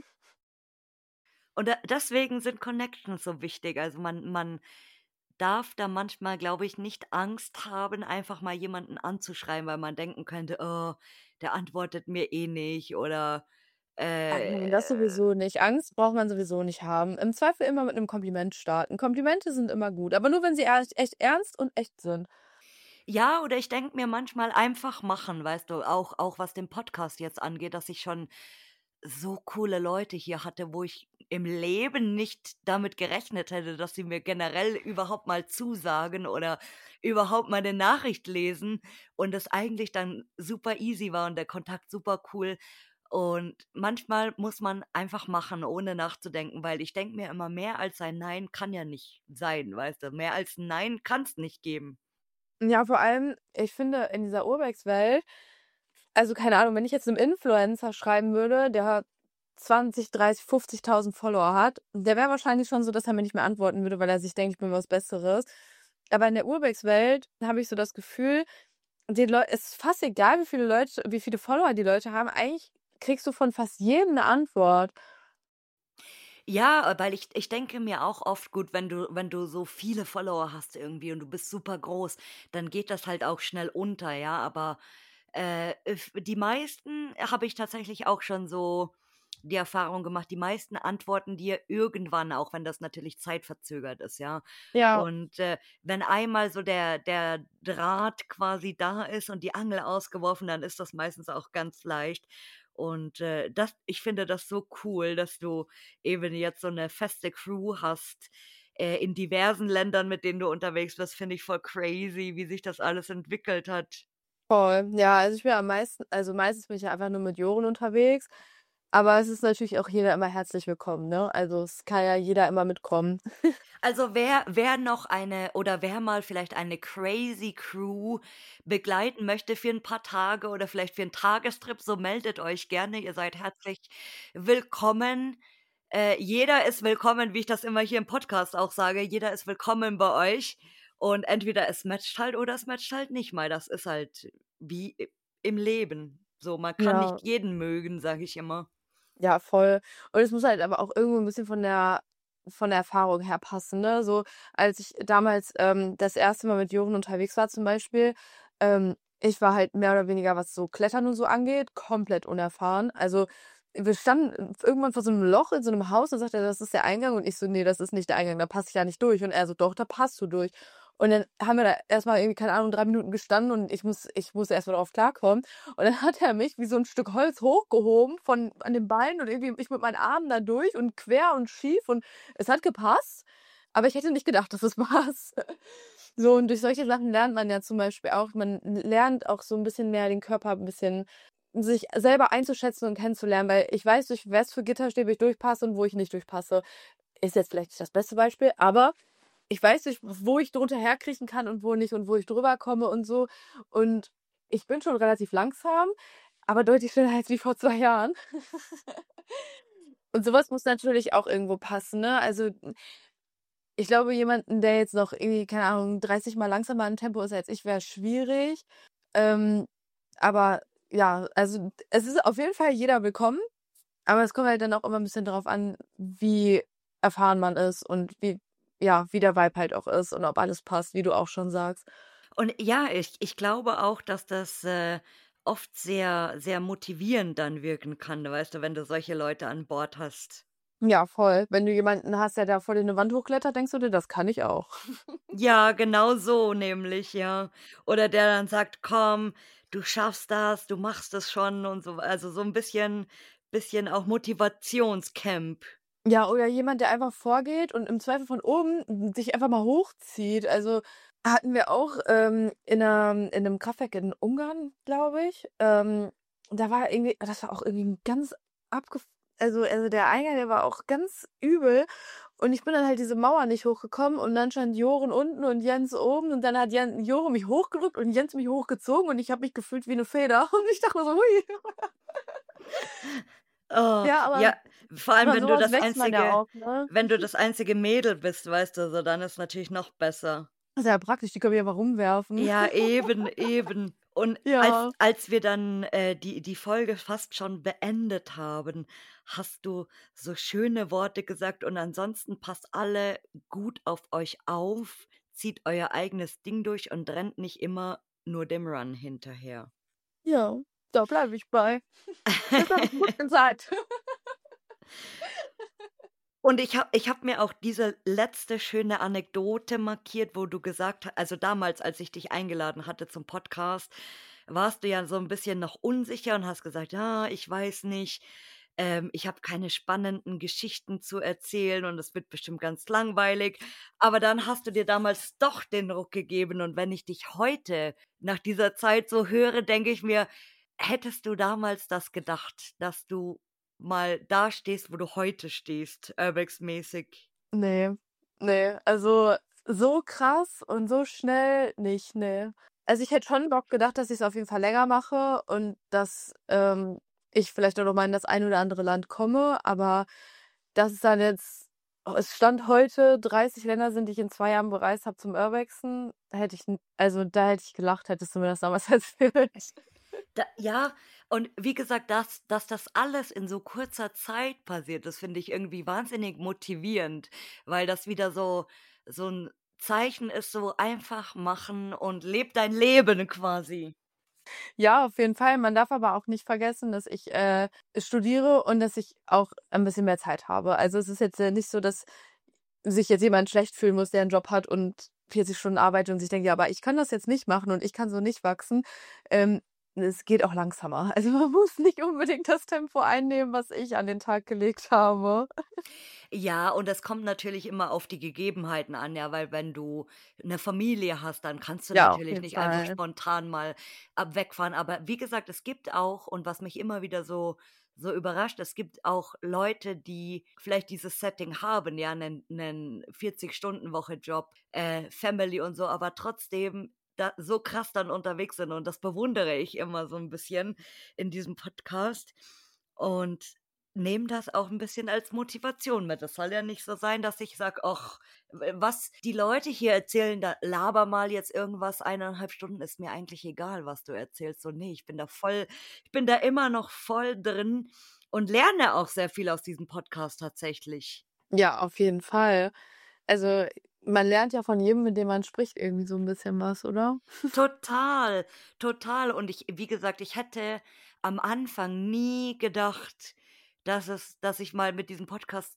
Und deswegen sind Connections so wichtig. Also, man darf da manchmal, glaube ich, nicht Angst haben, einfach mal jemanden anzuschreiben, weil man denken könnte: „Oh, der antwortet mir eh nicht“ oder, Ach äh nein, das sowieso nicht. Angst braucht man sowieso nicht haben. Im Zweifel immer mit 'nem Kompliment starten. Komplimente sind immer gut, aber nur, wenn sie echt ernst und echt sind. ja, oder ich denke mir manchmal einfach machen, weißt du, auch was den Podcast jetzt angeht, dass ich schon so coole Leute hier hatte, wo ich im Leben nicht damit gerechnet hätte, dass sie mir generell überhaupt mal zusagen oder überhaupt meine Nachricht lesen und es eigentlich dann super easy war und der Kontakt super cool. Und manchmal muss man einfach machen, ohne nachzudenken, weil ich denke mir immer, mehr als ein Nein kann ja nicht sein, weißt du? Mehr als 'n Nein kann's nicht geben. Ja, vor allem, ich finde, in dieser Urbex-Welt also, keine Ahnung, wenn ich jetzt 'nem Influencer schreiben würde, der 20, 30, 50.000 Follower hat, der wäre wahrscheinlich schon so, dass er mir nicht mehr antworten würde, weil er sich denkt, ich bin was Besseres. Aber in der Urbex-Welt habe ich so das Gefühl, den Leu es ist fast egal, wie viele Follower die Leute haben. Eigentlich kriegst du von fast jedem 'ne Antwort. Ja, weil ich denke mir auch oft, gut, wenn du so viele Follower hast irgendwie und du bist super groß, dann geht das halt auch schnell unter, ja, aber, die meisten habe ich tatsächlich auch schon so die Erfahrung gemacht, die meisten antworten dir irgendwann, auch wenn das natürlich zeitverzögert ist, ja. Ja, Und, wenn einmal so der Draht quasi da ist und die Angel ausgeworfen, dann ist das meistens auch ganz leicht. Und, das ich finde das so cool, dass du eben jetzt so 'ne feste Crew hast, in diversen Ländern, mit denen du unterwegs bist, finde ich voll crazy, wie sich das alles entwickelt hat. voll. Ja, also, ich bin am meisten also, meistens bin ich ja einfach nur mit Joren unterwegs, aber es ist natürlich auch jeder immer herzlich willkommen, ne? Also, es kann ja jeder immer mitkommen. Also, wer noch eine oder wer mal vielleicht eine crazy Crew begleiten möchte für 'n paar Tage oder vielleicht für 'n Tagestrip, so meldet euch gerne. Ihr seid herzlich willkommen. Jeder ist willkommen, wie ich das immer hier im Podcast auch sage. Jeder ist willkommen bei euch und entweder es matcht halt oder es matcht halt nicht mal. Das ist halt wie im Leben. So, man kann Ja. nicht jeden mögen, sage ich immer. Ja, voll. Und es muss halt aber auch irgendwo 'n bisschen von der Erfahrung her passen, ne? So, als ich damals, das erste Mal mit Jochen unterwegs war zum Beispiel, ich war halt mehr oder weniger, was so Klettern und so angeht, komplett unerfahren. Also, wir standen irgendwann vor so 'nem Loch in so 'nem Haus und sagt er: „Das ist der Eingang.“ Und ich so: „Ne, das ist nicht der Eingang, da passe ich ja nicht durch.“ Und er so: „Doch, da passt du durch.“ Und dann haben wir da erst mal irgendwie, keine Ahnung, 3 Minuten gestanden und ich musste erst mal drauf klarkommen. Und dann hat er mich wie so 'n Stück Holz hochgehoben von an den Beinen und irgendwie ich mit meinen Armen da durch und quer und schief und es hat gepasst, aber ich hätte nicht gedacht, dass es passt. So, und durch solche Sachen lernt man ja zum Beispiel auch man lernt auch so 'n bisschen mehr den Körper 'n bisschen sich selber einzuschätzen und kennenzulernen, weil ich weiß, durch was für Gitterstäbe ich durchpasse und wo ich nicht durchpasse. Ist jetzt vielleicht nicht das beste Beispiel, aber ich weiß nicht, wo ich drunter herkriechen kann und wo nicht und wo ich drüber komme und so. Und ich bin schon relativ langsam, aber deutlich schneller als wie vor 2 Jahren. Und so was muss natürlich auch irgendwo passen, ne? Also, ich glaube, jemanden, der jetzt noch irgendwie, keine Ahnung, 30 mal langsamer im Tempo ist als ich, wäre schwierig. Ähm, aber ja, also, es ist auf jeden Fall jeder willkommen, aber es kommt halt dann auch immer 'n bisschen drauf an, wie erfahren man ist und wie der Vibe halt auch ist und ob alles passt, wie du auch schon sagst. Und ja, ich glaube auch, dass das, oft sehr, sehr motivierend dann wirken kann, weißt du, wenn du solche Leute an Bord hast. Ja, voll. Wenn du jemanden hast, der da vor dir 'ne Wand hochklettert, denkst du dir: „Das kann ich auch." Ja, genau so nämlich, ja. Oder der dann sagt: „Komm, du schaffst das, du machst es schon" und so. Also, so 'n bisschen auch Motivationscamp. Ja, oder jemand, der einfach vorgeht und im Zweifel von oben dich einfach mal hochzieht. Also, hatten wir auch, in 'nem Kraftwerk in Ungarn, glaube ich. Da war irgendwie das war auch irgendwie 'n ganz abgef also, der Eingang, der war auch ganz übel und ich bin dann halt diese Mauer nicht hochgekommen und dann stand Joren unten und Jens oben und dann hat Jore mich hochgedrückt und Jens mich hochgezogen und ich habe mich gefühlt wie 'ne Feder und ich dachte mir so: „Hui." Oh, Ja, aber ja, vor allem, über so was wächst man ja auch, ne? wenn du das einzige Mädel bist, weißt du, so, dann ist natürlich noch besser. Das ist ja praktisch, die können mich einfach rumwerfen. Ja, eben, eben. Und als Ja. als wir dann, die Folge fast schon beendet haben, hast du so schöne Worte gesagt: „Und ansonsten passt alle gut auf euch auf, zieht euer eigenes Ding durch und rennt nicht immer nur dem Run hinterher." Ja, da bleibe ich bei. Das hast du gut gesagt. Und ich habe mir auch diese letzte schöne Anekdote markiert, wo du gesagt ha also damals, als ich dich eingeladen hatte zum Podcast, warst du ja so 'n bisschen noch unsicher und hast gesagt: „Ja, ich weiß nicht, ich habe keine spannenden Geschichten zu erzählen und es wird bestimmt ganz langweilig." Aber dann hast du dir damals doch den Ruck gegeben und wenn ich dich heute nach dieser Zeit so höre, denke ich mir: „Hättest du damals das gedacht, dass du mal da stehst, wo du heute stehst, Urbex-mäßig?" Ne, ne, also, so krass und so schnell nicht, ne. Also, ich hätte schon Bock gedacht, dass ich's auf jeden Fall länger mache und dass, ich vielleicht auch noch mal in das ein oder andere Land komme, aber dass es dann jetzt es stand heute 30 Länder sind, die ich in 2 Jahren bereist habe zum Urbexen, da hätte ich da hätte ich gelacht, hättest du mir das damals erzählt. Da ja, und wie gesagt, dass das alles in so kurzer Zeit passiert, das finde ich irgendwie wahnsinnig motivierend, weil das wieder so 'n Zeichen ist, so einfach machen und lebe dein Leben quasi. Ja, auf jeden Fall. Man darf aber auch nicht vergessen, dass ich, studiere und dass ich auch ein bisschen mehr Zeit habe. Also, es ist jetzt, nicht so, dass sich jetzt jemand schlecht fühlen muss, der einen Job hat und 40 Stunden arbeitet und sich denkt: „Ja, aber ich kann das jetzt nicht machen und ich kann so nicht wachsen." Ähm, Es geht auch langsamer. Also, man muss nicht unbedingt das Tempo einnehmen, was ich an den Tag gelegt habe. Ja, und das kommt natürlich immer auf die Gegebenheiten an, ja, weil wenn du 'ne Familie hast, dann kannst du Ja, auf natürlich jeden nicht einfach Fall. spontan mal wegfahren. Aber wie gesagt, es gibt auch und was mich immer wieder so überrascht, es gibt auch Leute, die vielleicht dieses Setting haben, ja, 'nen 40-Stunden-Woche-Job, Family und so, aber trotzdem da so krass dann unterwegs sind und das bewundere ich immer so 'n bisschen in diesem Podcast. Und nehme das auch 'n bisschen als Motivation mit. Es soll ja nicht so sein, dass ich sage: „Och, was die Leute hier erzählen, da laber mal jetzt irgendwas 1,5 Stunden, ist mir eigentlich egal, was du erzählst." So, ne, ich bin da immer noch voll drin und lerne auch sehr viel aus diesem Podcast tatsächlich. Ja, auf jeden Fall. Also, man lernt ja von jedem, mit dem man spricht, irgendwie so 'n bisschen was, oder? Total, total. Und wie gesagt, ich hätte am Anfang nie gedacht, dass ich mal mit diesem Podcast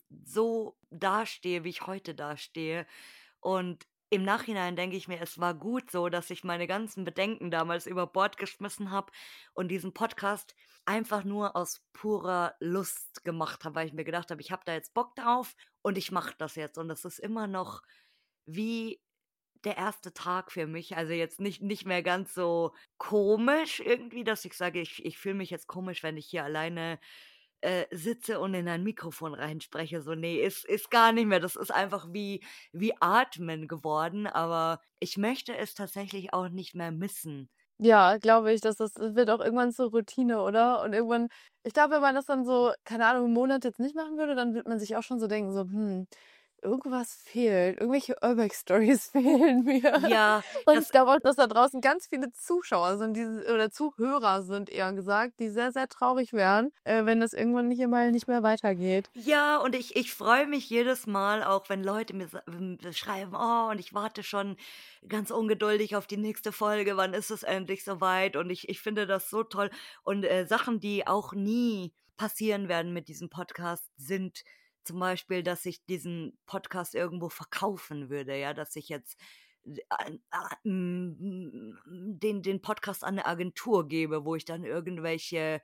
so dastehe, wie ich heute dastehe. Und im Nachhinein denke ich mir, es war gut so, dass ich meine ganzen Bedenken damals über Bord geschmissen habe und diesen Podcast einfach nur aus purer Lust gemacht habe, weil ich mir gedacht habe, ich habe da jetzt Bock drauf und ich mache das jetzt. Und es ist immer noch wie der erste Tag für mich, also jetzt nicht mehr ganz so komisch irgendwie, dass ich sage, ich fühle mich jetzt komisch, wenn ich hier alleine, sitze und in ein Mikrofon reinspreche. So, ne, ist gar nicht mehr. Das ist einfach wie Atmen geworden, aber ich möchte es tatsächlich auch nicht mehr missen. Ja, glaube ich, dass das wird auch irgendwann zur Routine, oder? Und irgendwann ich glaube, wenn man das dann so, keine Ahnung, 'n Monat jetzt nicht machen würde, dann wird man sich auch schon so denken, so: irgendwas fehlt. Irgendwelche Urbex-Stories fehlen mir." Ja, Und ich das glaube auch, dass da draußen ganz viele Zuschauer sind, oder Zuhörer sind eher gesagt, die sehr, sehr traurig wären, wenn das irgendwann nicht mehr weitergeht. Ja, und ich freue mich jedes Mal, auch wenn Leute mir schreiben: „Oh, und ich warte schon ganz ungeduldig auf die nächste Folge. Wann ist es endlich soweit?" Und ich finde das so toll. Und, Sachen, die auch nie passieren werden mit diesem Podcast, sind zum Beispiel, dass ich diesen Podcast irgendwo verkaufen würde, ja, dass ich jetzt den Podcast an eine Agentur gebe, wo ich dann irgendwelche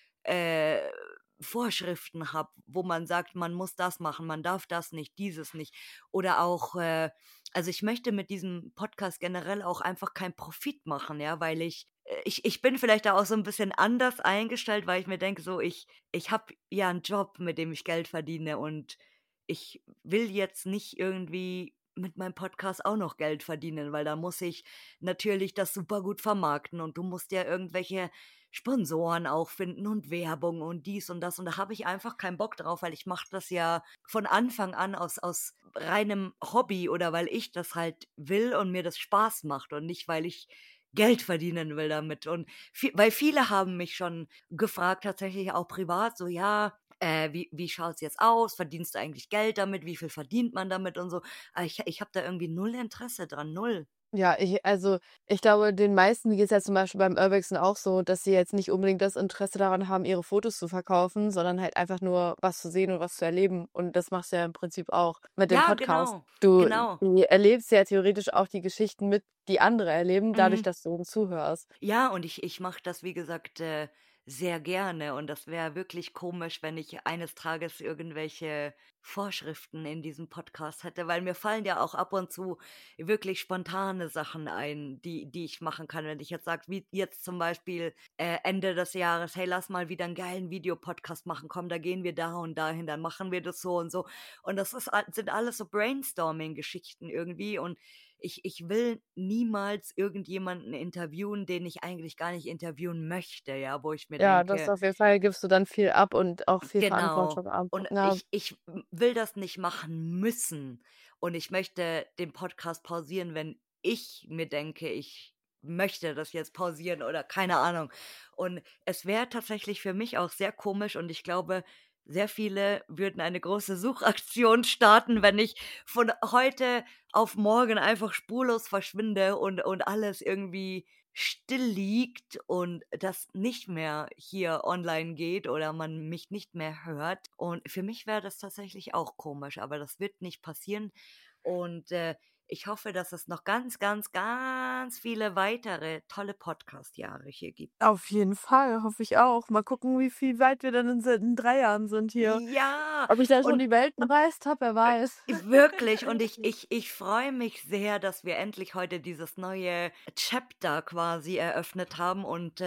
äh, Vorschriften habe, wo man sagt, man muss das machen, man darf das nicht, dieses nicht. Oder auch, also ich möchte mit diesem Podcast generell auch einfach keinen Profit machen, ja, weil ich bin vielleicht da auch so ein bisschen anders eingestellt, weil ich mir denke, so, ich habe ja einen Job, mit dem ich Geld verdiene und ich will jetzt nicht irgendwie mit meinem Podcast auch noch Geld verdienen, weil da muss ich natürlich das super gut vermarkten und du musst ja irgendwelche Sponsoren auch finden und Werbung und dies und das und da habe ich einfach keinen Bock drauf, weil ich mache das ja von Anfang an aus reinem Hobby oder weil ich das halt will und mir das Spaß macht und nicht, weil ich Geld verdienen will damit. Und weil viele haben mich schon gefragt, tatsächlich auch privat, so ja, wie schaut's jetzt aus? Verdienst du eigentlich Geld damit? Wie viel verdient man damit und so? Aber ich habe da irgendwie null Interesse dran, null. Ja, ich glaube, den meisten geht's ja zum Beispiel beim Urbexen auch so, dass sie jetzt nicht unbedingt das Interesse daran haben, ihre Fotos zu verkaufen, sondern halt einfach nur was zu sehen und was zu erleben. Und das machst du ja im Prinzip auch mit dem Ja, Podcast. genau, Du genau. du erlebst ja theoretisch auch die Geschichten mit, die andere erleben, dadurch, Mhm. dass du ihnen zuhörst. Ja, und ich mache das, wie gesagt, sehr gerne und das wäre wirklich komisch, wenn ich eines Tages irgendwelche Vorschriften in diesem Podcast hätte, weil mir fallen ja auch ab und zu wirklich spontane Sachen ein, die ich machen kann. Wenn ich jetzt sage, wie jetzt zum Beispiel Ende des Jahres, hey, lass mal wieder einen geilen Videopodcast machen, komm, da gehen wir da und dahin, dann machen wir das so und so. Und das sind alles so Brainstorming-Geschichten irgendwie und ich will niemals irgendjemanden interviewen, den ich eigentlich gar nicht interviewen möchte, ja, wo ich mir Ja, das denke, auf jeden Fall gibst du dann viel ab und auch viel genau. Verantwortung ab. Und Ja, ich will das nicht machen müssen. Und ich möchte den Podcast pausieren, wenn ich mir denke, ich möchte das jetzt pausieren oder keine Ahnung. Und es wäre tatsächlich für mich auch sehr komisch und ich glaube, sehr viele würden eine große Suchaktion starten, wenn ich von heute auf morgen einfach spurlos verschwinde und alles irgendwie still liegt und das nicht mehr hier online geht oder man mich nicht mehr hört. Und für mich wäre das tatsächlich auch komisch, aber das wird nicht passieren. Und ich hoffe, dass es noch ganz, ganz, ganz viele weitere tolle Podcast-Jahre hier gibt. auf jeden Fall, hoffe ich auch. Mal gucken, wie viel weit wir dann in 3 Jahren sind hier. Ja, Ob ich da schon und die Welt bereist habe, wer weiß. wirklich, und ich freue mich sehr, dass wir endlich heute dieses neue Chapter quasi eröffnet haben und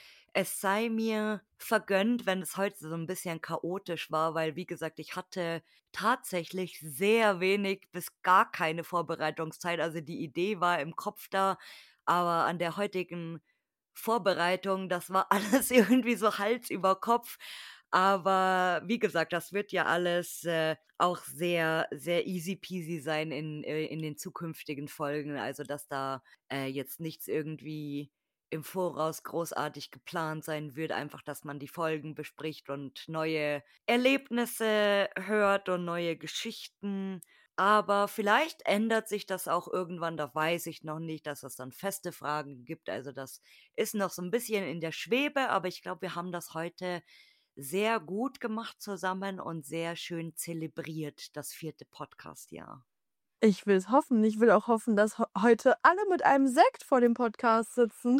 es sei mir vergönnt, wenn es heute so ein bisschen chaotisch war, weil, wie gesagt, ich hatte tatsächlich sehr wenig bis gar keine Vorbereitungszeit. Also die Idee war im Kopf da, aber an der heutigen Vorbereitung, das war alles irgendwie so Hals über Kopf. Aber wie gesagt, das wird ja alles, auch sehr, sehr easy peasy sein in den zukünftigen Folgen. Also, dass da, jetzt nichts irgendwie im Voraus großartig geplant sein wird. Einfach, dass man die Folgen bespricht und neue Erlebnisse hört und neue Geschichten. Aber vielleicht ändert sich das auch irgendwann, da weiß ich noch nicht, dass es dann feste Fragen gibt. Also, das ist noch so ein bisschen in der Schwebe, aber ich glaube, wir haben das heute sehr gut gemacht zusammen und sehr schön zelebriert, das 4. Podcastjahr. Ich will's hoffen. Ich will auch hoffen, dass heute alle mit einem Sekt vor dem Podcast sitzen.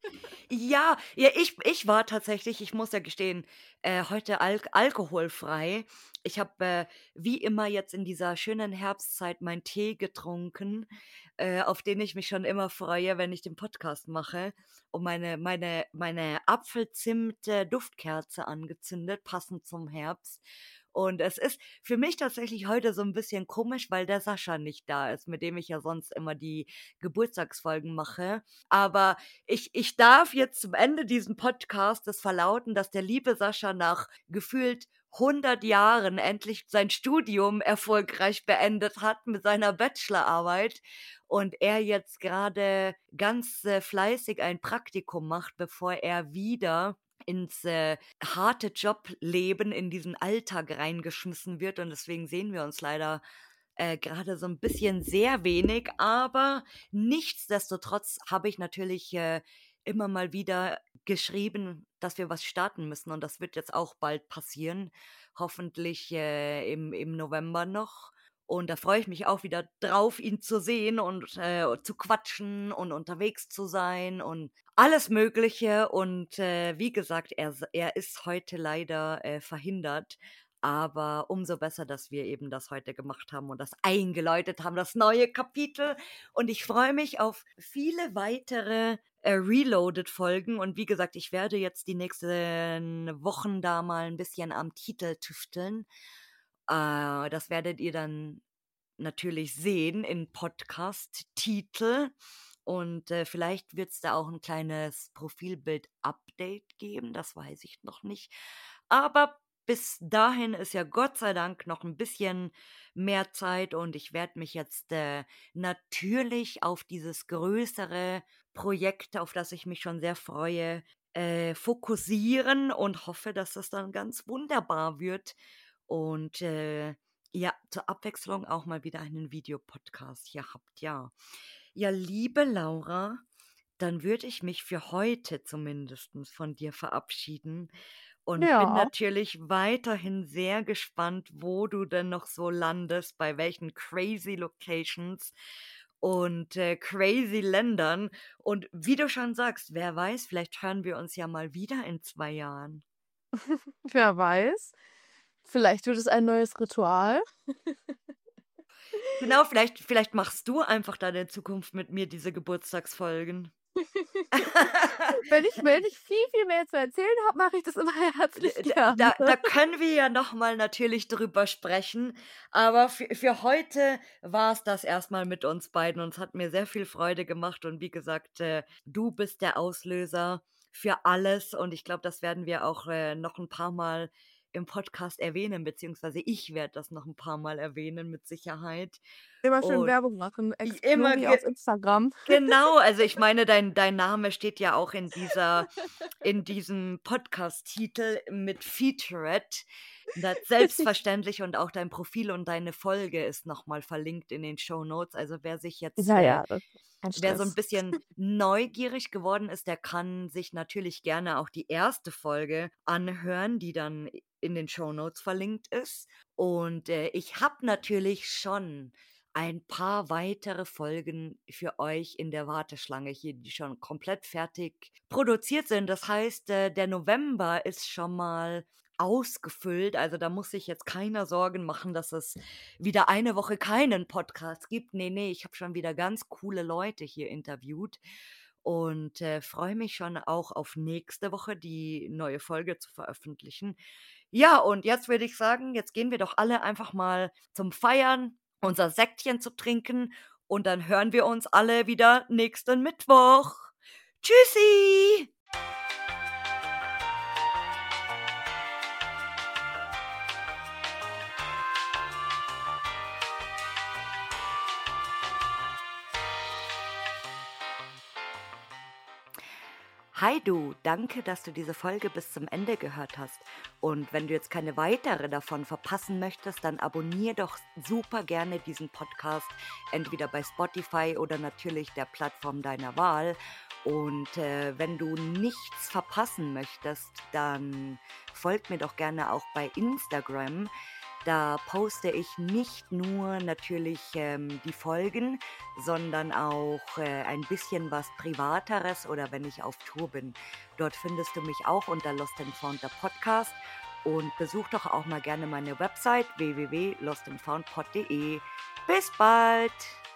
Ja, ja, ich war tatsächlich, ich muss ja gestehen, heute alkoholfrei. Ich habe, wie immer jetzt in dieser schönen Herbstzeit meinen Tee getrunken, auf den ich mich schon immer freue, wenn ich den Podcast mache und meine Apfelzimt Duftkerze angezündet, passend zum Herbst. Und es ist für mich tatsächlich heute so ein bisschen komisch, weil der Sascha nicht da ist, mit dem ich ja sonst immer die Geburtstagsfolgen mache. Aber ich darf jetzt zum Ende diesen Podcastes verlauten, dass der liebe Sascha nach gefühlt 100 Jahren endlich sein Studium erfolgreich beendet hat mit seiner Bachelorarbeit und er jetzt gerade ganz, fleißig ein Praktikum macht, bevor er wieder ins, harte Jobleben, in diesen Alltag reingeschmissen wird und deswegen sehen wir uns leider, grade so ein bisschen sehr wenig, aber nichtsdestotrotz habe ich natürlich, immer mal wieder geschrieben, dass wir was starten müssen und das wird jetzt auch bald passieren, hoffentlich im November noch. Und da freue ich mich auch wieder drauf, ihn zu sehen und zu quatschen und unterwegs zu sein und alles Mögliche. Und wie gesagt, er ist heute leider verhindert. Aber umso besser, dass wir eben das heute gemacht haben und das eingeläutet haben, das neue Kapitel. Und ich freue mich auf viele weitere Reloaded-Folgen. Und wie gesagt, ich werde jetzt die nächsten Wochen da mal ein bisschen am Titel tüfteln. Das werdet ihr dann natürlich sehen in Podcast-Titel. Und vielleicht wird es da auch ein kleines Profilbild-Update geben, das weiß ich noch nicht. Aber bis dahin ist ja Gott sei Dank noch ein bisschen mehr Zeit und ich werde mich jetzt natürlich auf dieses größere Projekt, auf das ich mich schon sehr freue, fokussieren und hoffe, dass das dann ganz wunderbar wird. Und ja, zur Abwechslung auch mal wieder einen Videopodcast hier habt, ja. Ja, liebe Laura, dann würde ich mich für heute zumindest von dir verabschieden und bin Ja. natürlich weiterhin sehr gespannt, wo du denn noch so landest, bei welchen crazy Locations und crazy Ländern. Und wie du schon sagst, wer weiß, vielleicht hören wir uns ja mal wieder in 2 Jahren. Wer weiß. Vielleicht wird es ein neues Ritual. Genau, vielleicht machst du einfach dann in Zukunft mit mir diese Geburtstagsfolgen. Wenn ich viel, viel mehr zu erzählen habe, mache ich das immer herzlich gerne. Da können wir ja noch mal natürlich drüber sprechen, aber für heute war es das erstmal mit uns beiden und es hat mir sehr viel Freude gemacht und wie gesagt, du bist der Auslöser für alles und ich glaube, das werden wir auch noch ein paar Mal im Podcast erwähnen, beziehungsweise ich werde das noch ein paar Mal erwähnen mit Sicherheit. Immer schön Und Werbung machen. immer Explory auf Instagram. genau, also ich meine, dein Name steht ja auch in diesem Podcast-Titel mit Featured. Das selbstverständlich und auch dein Profil und deine Folge ist noch mal verlinkt in den Shownotes. Also wer sich jetzt Ja, ja, das ist kein wer so ein Stress. bisschen neugierig geworden ist, der kann sich natürlich gerne auch die erste Folge anhören, die dann in den Shownotes verlinkt ist. Und ich habe natürlich schon ein paar weitere Folgen für euch in der Warteschlange hier, die schon komplett fertig produziert sind. Das heißt, der November ist schon mal ausgefüllt. Also da muss sich jetzt keiner Sorgen machen, dass es wieder eine Woche keinen Podcast gibt. Nee, ich habe schon wieder ganz coole Leute hier interviewt und freue mich schon auch auf nächste Woche die neue Folge zu veröffentlichen. Ja, und jetzt würde ich sagen, jetzt gehen wir doch alle einfach mal zum Feiern, unser Säckchen zu trinken und dann hören wir uns alle wieder nächsten Mittwoch. Tschüssi! Hi du, danke, dass du diese Folge bis zum Ende gehört hast. Und wenn du jetzt keine weitere davon verpassen möchtest, dann abonnier doch super gerne diesen Podcast, entweder bei Spotify oder natürlich der Plattform deiner Wahl. Und wenn du nichts verpassen möchtest, dann folg mir doch gerne auch bei Instagram. Da poste ich nicht nur natürlich die Folgen, sondern auch ein bisschen was Privateres oder wenn ich auf Tour bin. Dort findest du mich auch unter Lost and Found der Podcast und besuch doch auch mal gerne meine Website www.lostandfoundpod.de. Bis bald!